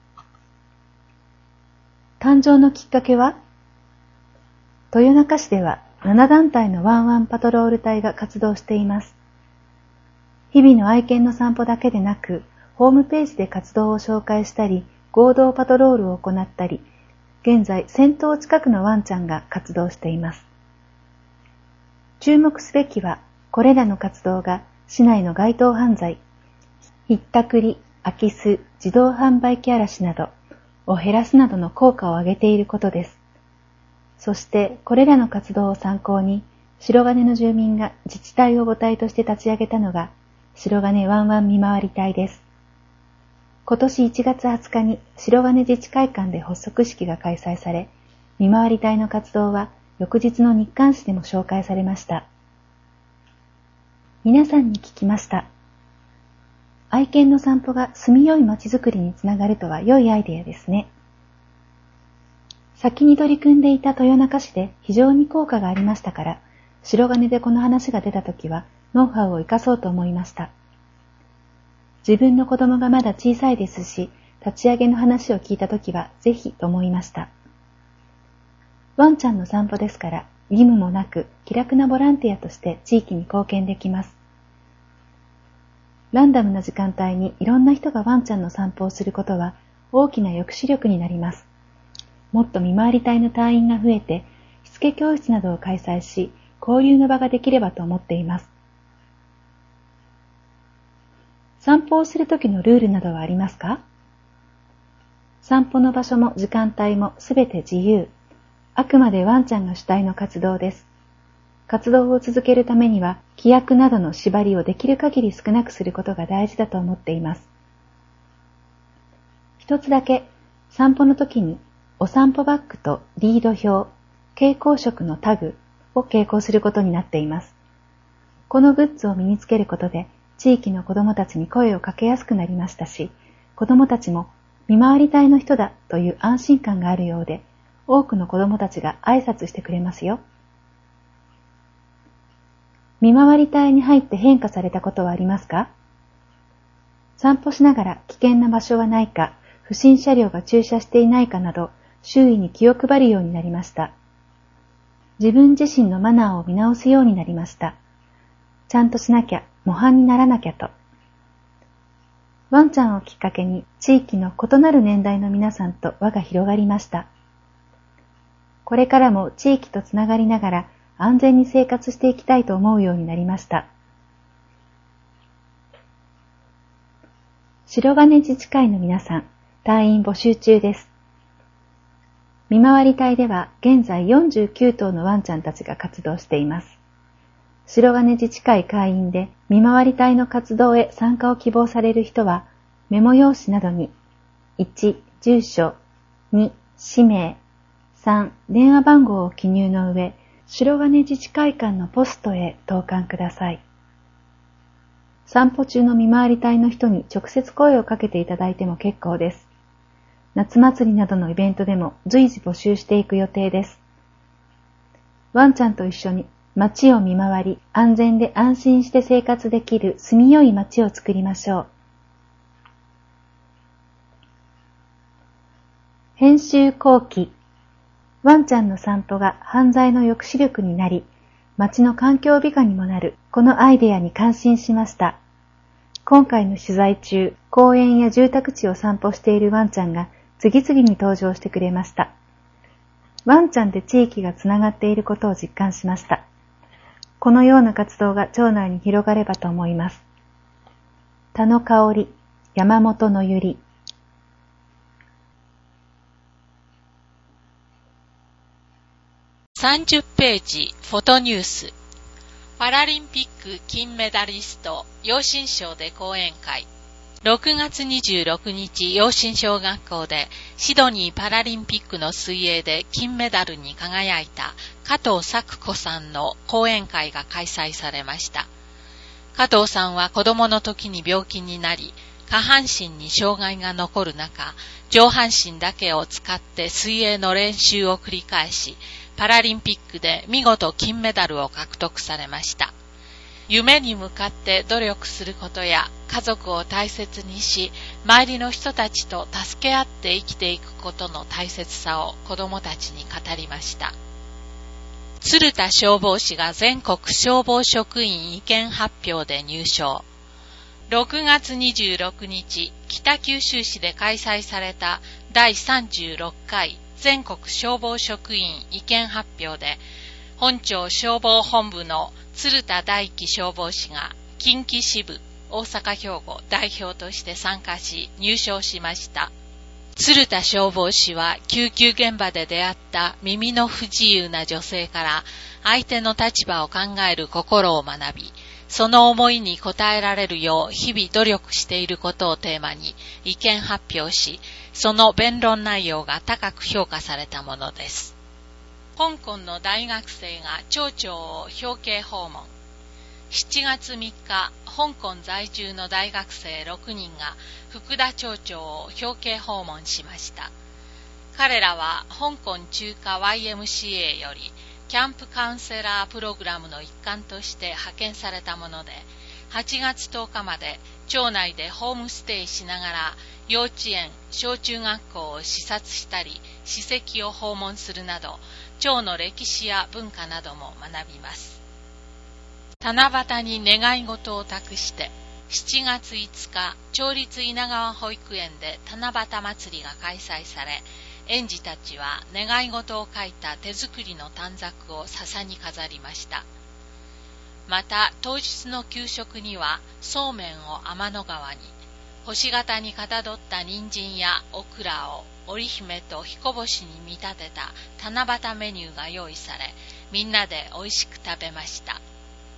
誕生のきっかけは、豊中市ではななだんたいのワンワンパトロール隊が活動しています。日々の愛犬の散歩だけでなく、ホームページで活動を紹介したり、合同パトロールを行ったり、現在せんとう近くのワンちゃんが活動しています。注目すべきは、これらの活動が市内の街頭犯罪、ひったくり、空き巣、自動販売機荒らしなどを減らすなどの効果を上げていることです。そしてこれらの活動を参考に、白金の住民が自治体を母体として立ち上げたのが、白金ワンワン見回り隊です。今年いちがつはつかに白金自治会館で発足式が開催され、見回り隊の活動は翌日の日刊誌でも紹介されました。皆さんに聞きました。愛犬の散歩が住みよい街づくりにつながるとは良いアイデアですね。先に取り組んでいた豊中市で非常に効果がありましたから、白金でこの話が出たときはノウハウを生かそうと思いました。自分の子供がまだ小さいですし、立ち上げの話を聞いたときはぜひと思いました。ワンちゃんの散歩ですから、義務もなく気楽なボランティアとして地域に貢献できます。ランダムな時間帯にいろんな人がワンちゃんの散歩をすることは大きな抑止力になります。もっと見回り隊の隊員が増えて、しつけ教室などを開催し、交流の場ができればと思っています。散歩をするときのルールなどはありますか？散歩の場所も時間帯もすべて自由。あくまでワンちゃんが主体の活動です。活動を続けるためには、規約などの縛りをできる限り少なくすることが大事だと思っています。 一つだけ散歩の時にお散歩バッグとリード表、蛍光色のタグを携行することになっています。このグッズを身につけることで地域の子どもたちに声をかけやすくなりましたし、子どもたちも見回り隊の人だという安心感があるようで、多くの子どもたちが挨拶してくれますよ。見回り隊に入って変化されたことはありますか？散歩しながら危険な場所はないか、不審車両が駐車していないかなど、周囲に気を配るようになりました。自分自身のマナーを見直すようになりました。ちゃんとしなきゃ、模範にならなきゃと。ワンちゃんをきっかけに地域の異なる年代の皆さんと輪が広がりました。これからも地域とつながりながら安全に生活していきたいと思うようになりました。白金自治会の皆さん、隊員募集中です。見回り隊では現在よんじゅうきゅうとうのワンちゃんたちが活動しています。白金自治会会員で見回り隊の活動へ参加を希望される人は、メモ用紙などにいち、住所、に、氏名、さん、電話番号を記入の上、白金自治会館のポストへ投函ください。散歩中の見回り隊の人に直接声をかけていただいても結構です。夏祭りなどのイベントでも随時募集していく予定です。ワンちゃんと一緒に街を見回り、安全で安心して生活できる住みよい街を作りましょう。編集後期。ワンちゃんの散歩が犯罪の抑止力になり、街の環境美化にもなる、このアイデアに感心しました。今回の取材中、公園や住宅地を散歩しているワンちゃんが次々に登場してくれました。ワンちゃんで地域がつながっていることを実感しました。このような活動が町内に広がればと思います。田の香り、山本のゆり。 さんじゅっページフォトニュース。パラリンピック金メダリスト陽新賞で講演会。ろくがつにじゅうろくにち陽新小学校でシドニーパラリンピックの水泳で金メダルに輝いた加藤咲子さんの講演会が開催されました。加藤さんは子供の時に病気になり、下半身に障害が残る中、上半身だけを使って水泳の練習を繰り返し、パラリンピックで見事金メダルを獲得されました。夢に向かって努力することや家族を大切にし、周りの人たちと助け合って生きていくことの大切さを子どもたちに語りました。鶴田消防士が全国消防職員意見発表で入賞。ろくがつにじゅうろくにち、北九州市で開催されただいさんじゅうろっかい全国消防職員意見発表で、本町消防本部の鶴田大樹消防士が近畿支部大阪兵庫代表として参加し入賞しました。鶴田消防士は救急現場で出会った耳の不自由な女性から相手の立場を考える心を学び、その思いに応えられるよう日々努力していることをテーマに意見発表し、その弁論内容が高く評価されたものです。香港の大学生が町長を表敬訪問。しちがつみっか、香港在住の大学生ろくにんが福田町長を表敬訪問しました。彼らは香港中華 ワイエムシーエー よりキャンプカウンセラープログラムの一環として派遣されたもので、はちがつとおかまで町内でホームステイしながら幼稚園、小中学校を視察したり、史跡を訪問するなど、町の歴史や文化なども学びます。七夕に願い事を託して、しちがついつか、町立稲川保育園で七夕祭りが開催され、園児たちは願い事を書いた手作りの短冊を笹に飾りました。また、当日の給食には、そうめんを天の川に、星形にかたどった人参やオクラを織姫と彦星に見立てた七夕メニューが用意され、みんなで美味しく食べました。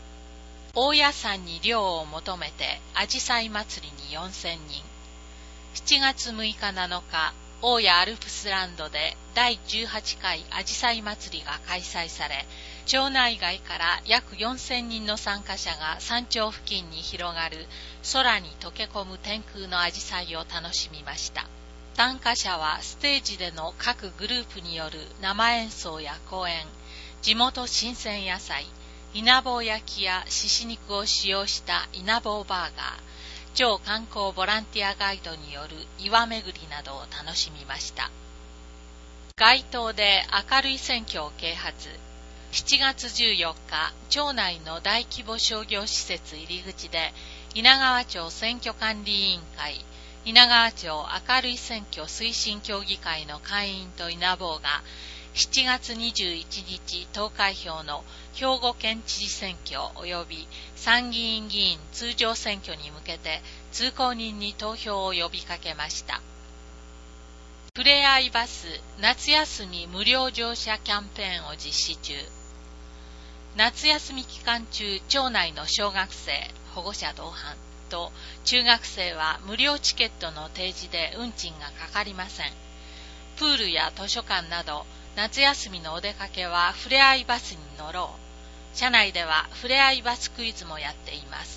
大家山に涼を求めて、あじさい祭りによんせんにん。 しちがつむいかなのか、大谷アルプスランドでだいじゅうはちかいあじさい祭りが開催され、町内外から約よんせんにんの参加者が山頂付近に広がる空に溶け込む天空のアジサイを楽しみました。参加者はステージでの各グループによる生演奏や講演、地元新鮮野菜、稲坊焼きやしし肉を使用した稲坊バーガー、超観光ボランティアガイドによる岩巡りなどを楽しみました。街頭で明るい選挙を啓発。しちがつじゅうよっか、町内の大規模商業施設入り口で、稲川町選挙管理委員会、稲川町明るい選挙推進協議会の会員と稲坊が、しちがつにじゅういちにち投開票の兵庫県知事選挙及び参議院議員通常選挙に向けて通行人に投票を呼びかけました。ふれあいバス夏休み無料乗車キャンペーンを実施中。夏休み期間中、町内の小学生、保護者同伴と中学生は無料チケットの提示で運賃がかかりません。プールや図書館など夏休みのお出かけはふれあいバスに乗ろう。車内ではふれあいバスクイズもやっています。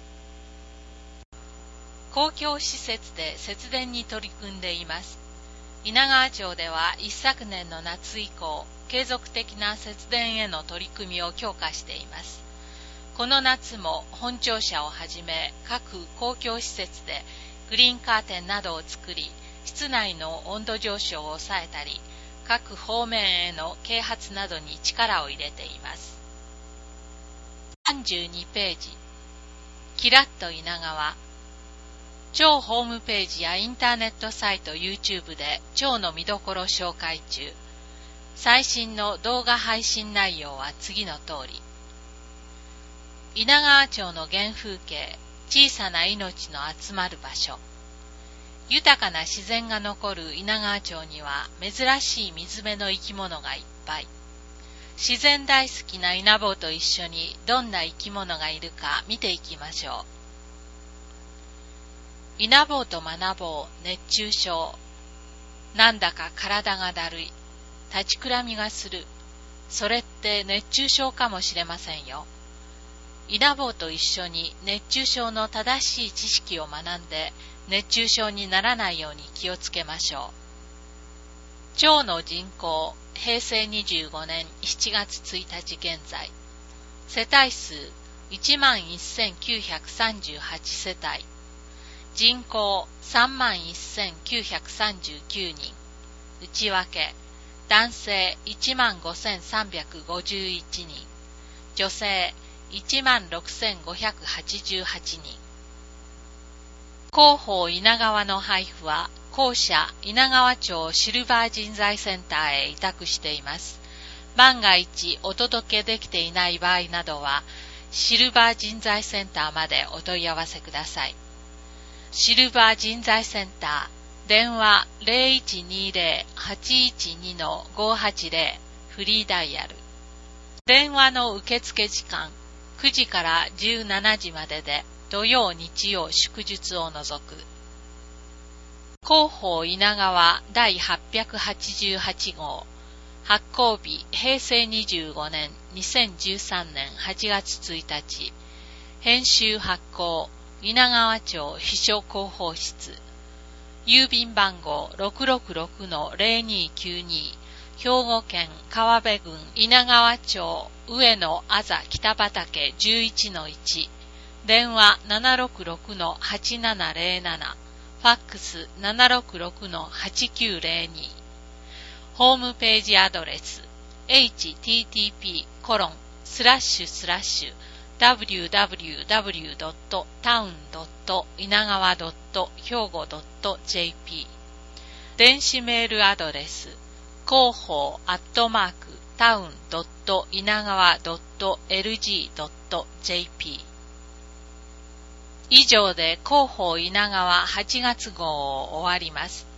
公共施設で節電に取り組んでいます。稲川町では一昨年の夏以降、継続的な節電への取り組みを強化しています。この夏も本庁舎をはじめ各公共施設でグリーンカーテンなどを作り、室内の温度上昇を抑えたり、各方面への啓発などに力を入れています。さんじゅうにページ、キラッと稲川。町ホームページやインターネットサイト YouTube で町の見どころ紹介中。最新の動画配信内容は次の通り。稲川町の原風景、小さな命の集まる場所。豊かな自然が残る稲川町には珍しい水辺の生き物がいっぱい。自然大好きな稲坊と一緒にどんな生き物がいるか見ていきましょう。稲坊と学ぼう熱中症。なんだか体がだるい。立ちくらみがする。それって熱中症かもしれませんよ。稲坊と一緒に熱中症の正しい知識を学んで熱中症にならないように気をつけましょう。町の人口、へいせいにじゅうごねんしちがつついたち現在。世帯数 いちまんせんきゅうひゃくさんじゅうはち 世帯。人口 さんまんせんきゅうひゃくさんじゅうきゅうにん。内訳、男性 いちまんごせんさんびゃくごじゅういちにん。女性 いちまんろくせんごひゃくはちじゅうはちにん。広報稲川の配布は、公社稲川町シルバー人材センターへ委託しています。万が一お届けできていない場合などは、シルバー人材センターまでお問い合わせください。シルバー人材センター、電話 ゼロいちにゼロ はちいちに ごはちゼロ、フリーダイヤル。電話の受付時間、くじからじゅうしちじまでで、土曜日曜祝日を除く。広報稲川だいはっぴゃくはちじゅうはちごう。発行日、へいせいにじゅうごねんにせんじゅうさんねんはちがつついたち。編集発行、稲川町秘書広報室。郵便番号 ろくろくろくのゼロにきゅうに、兵庫県川辺郡稲川町上野あざ北畑 じゅういちのいち。電話 ななろくろくのはちななゼロなな。ファックス ななろくろくのはちきゅうゼロに。ホームページアドレス エイチティーティーピーコロンスラッシュスラッシュダブリューダブリューダブリュードットタウンドット稲川ドットひょうごドットジェーピー。電子メールアドレス広報アットマークタウンドット稲川ドットエルジードットジェーピー。以上で広報稲川はちがつごうを終わります。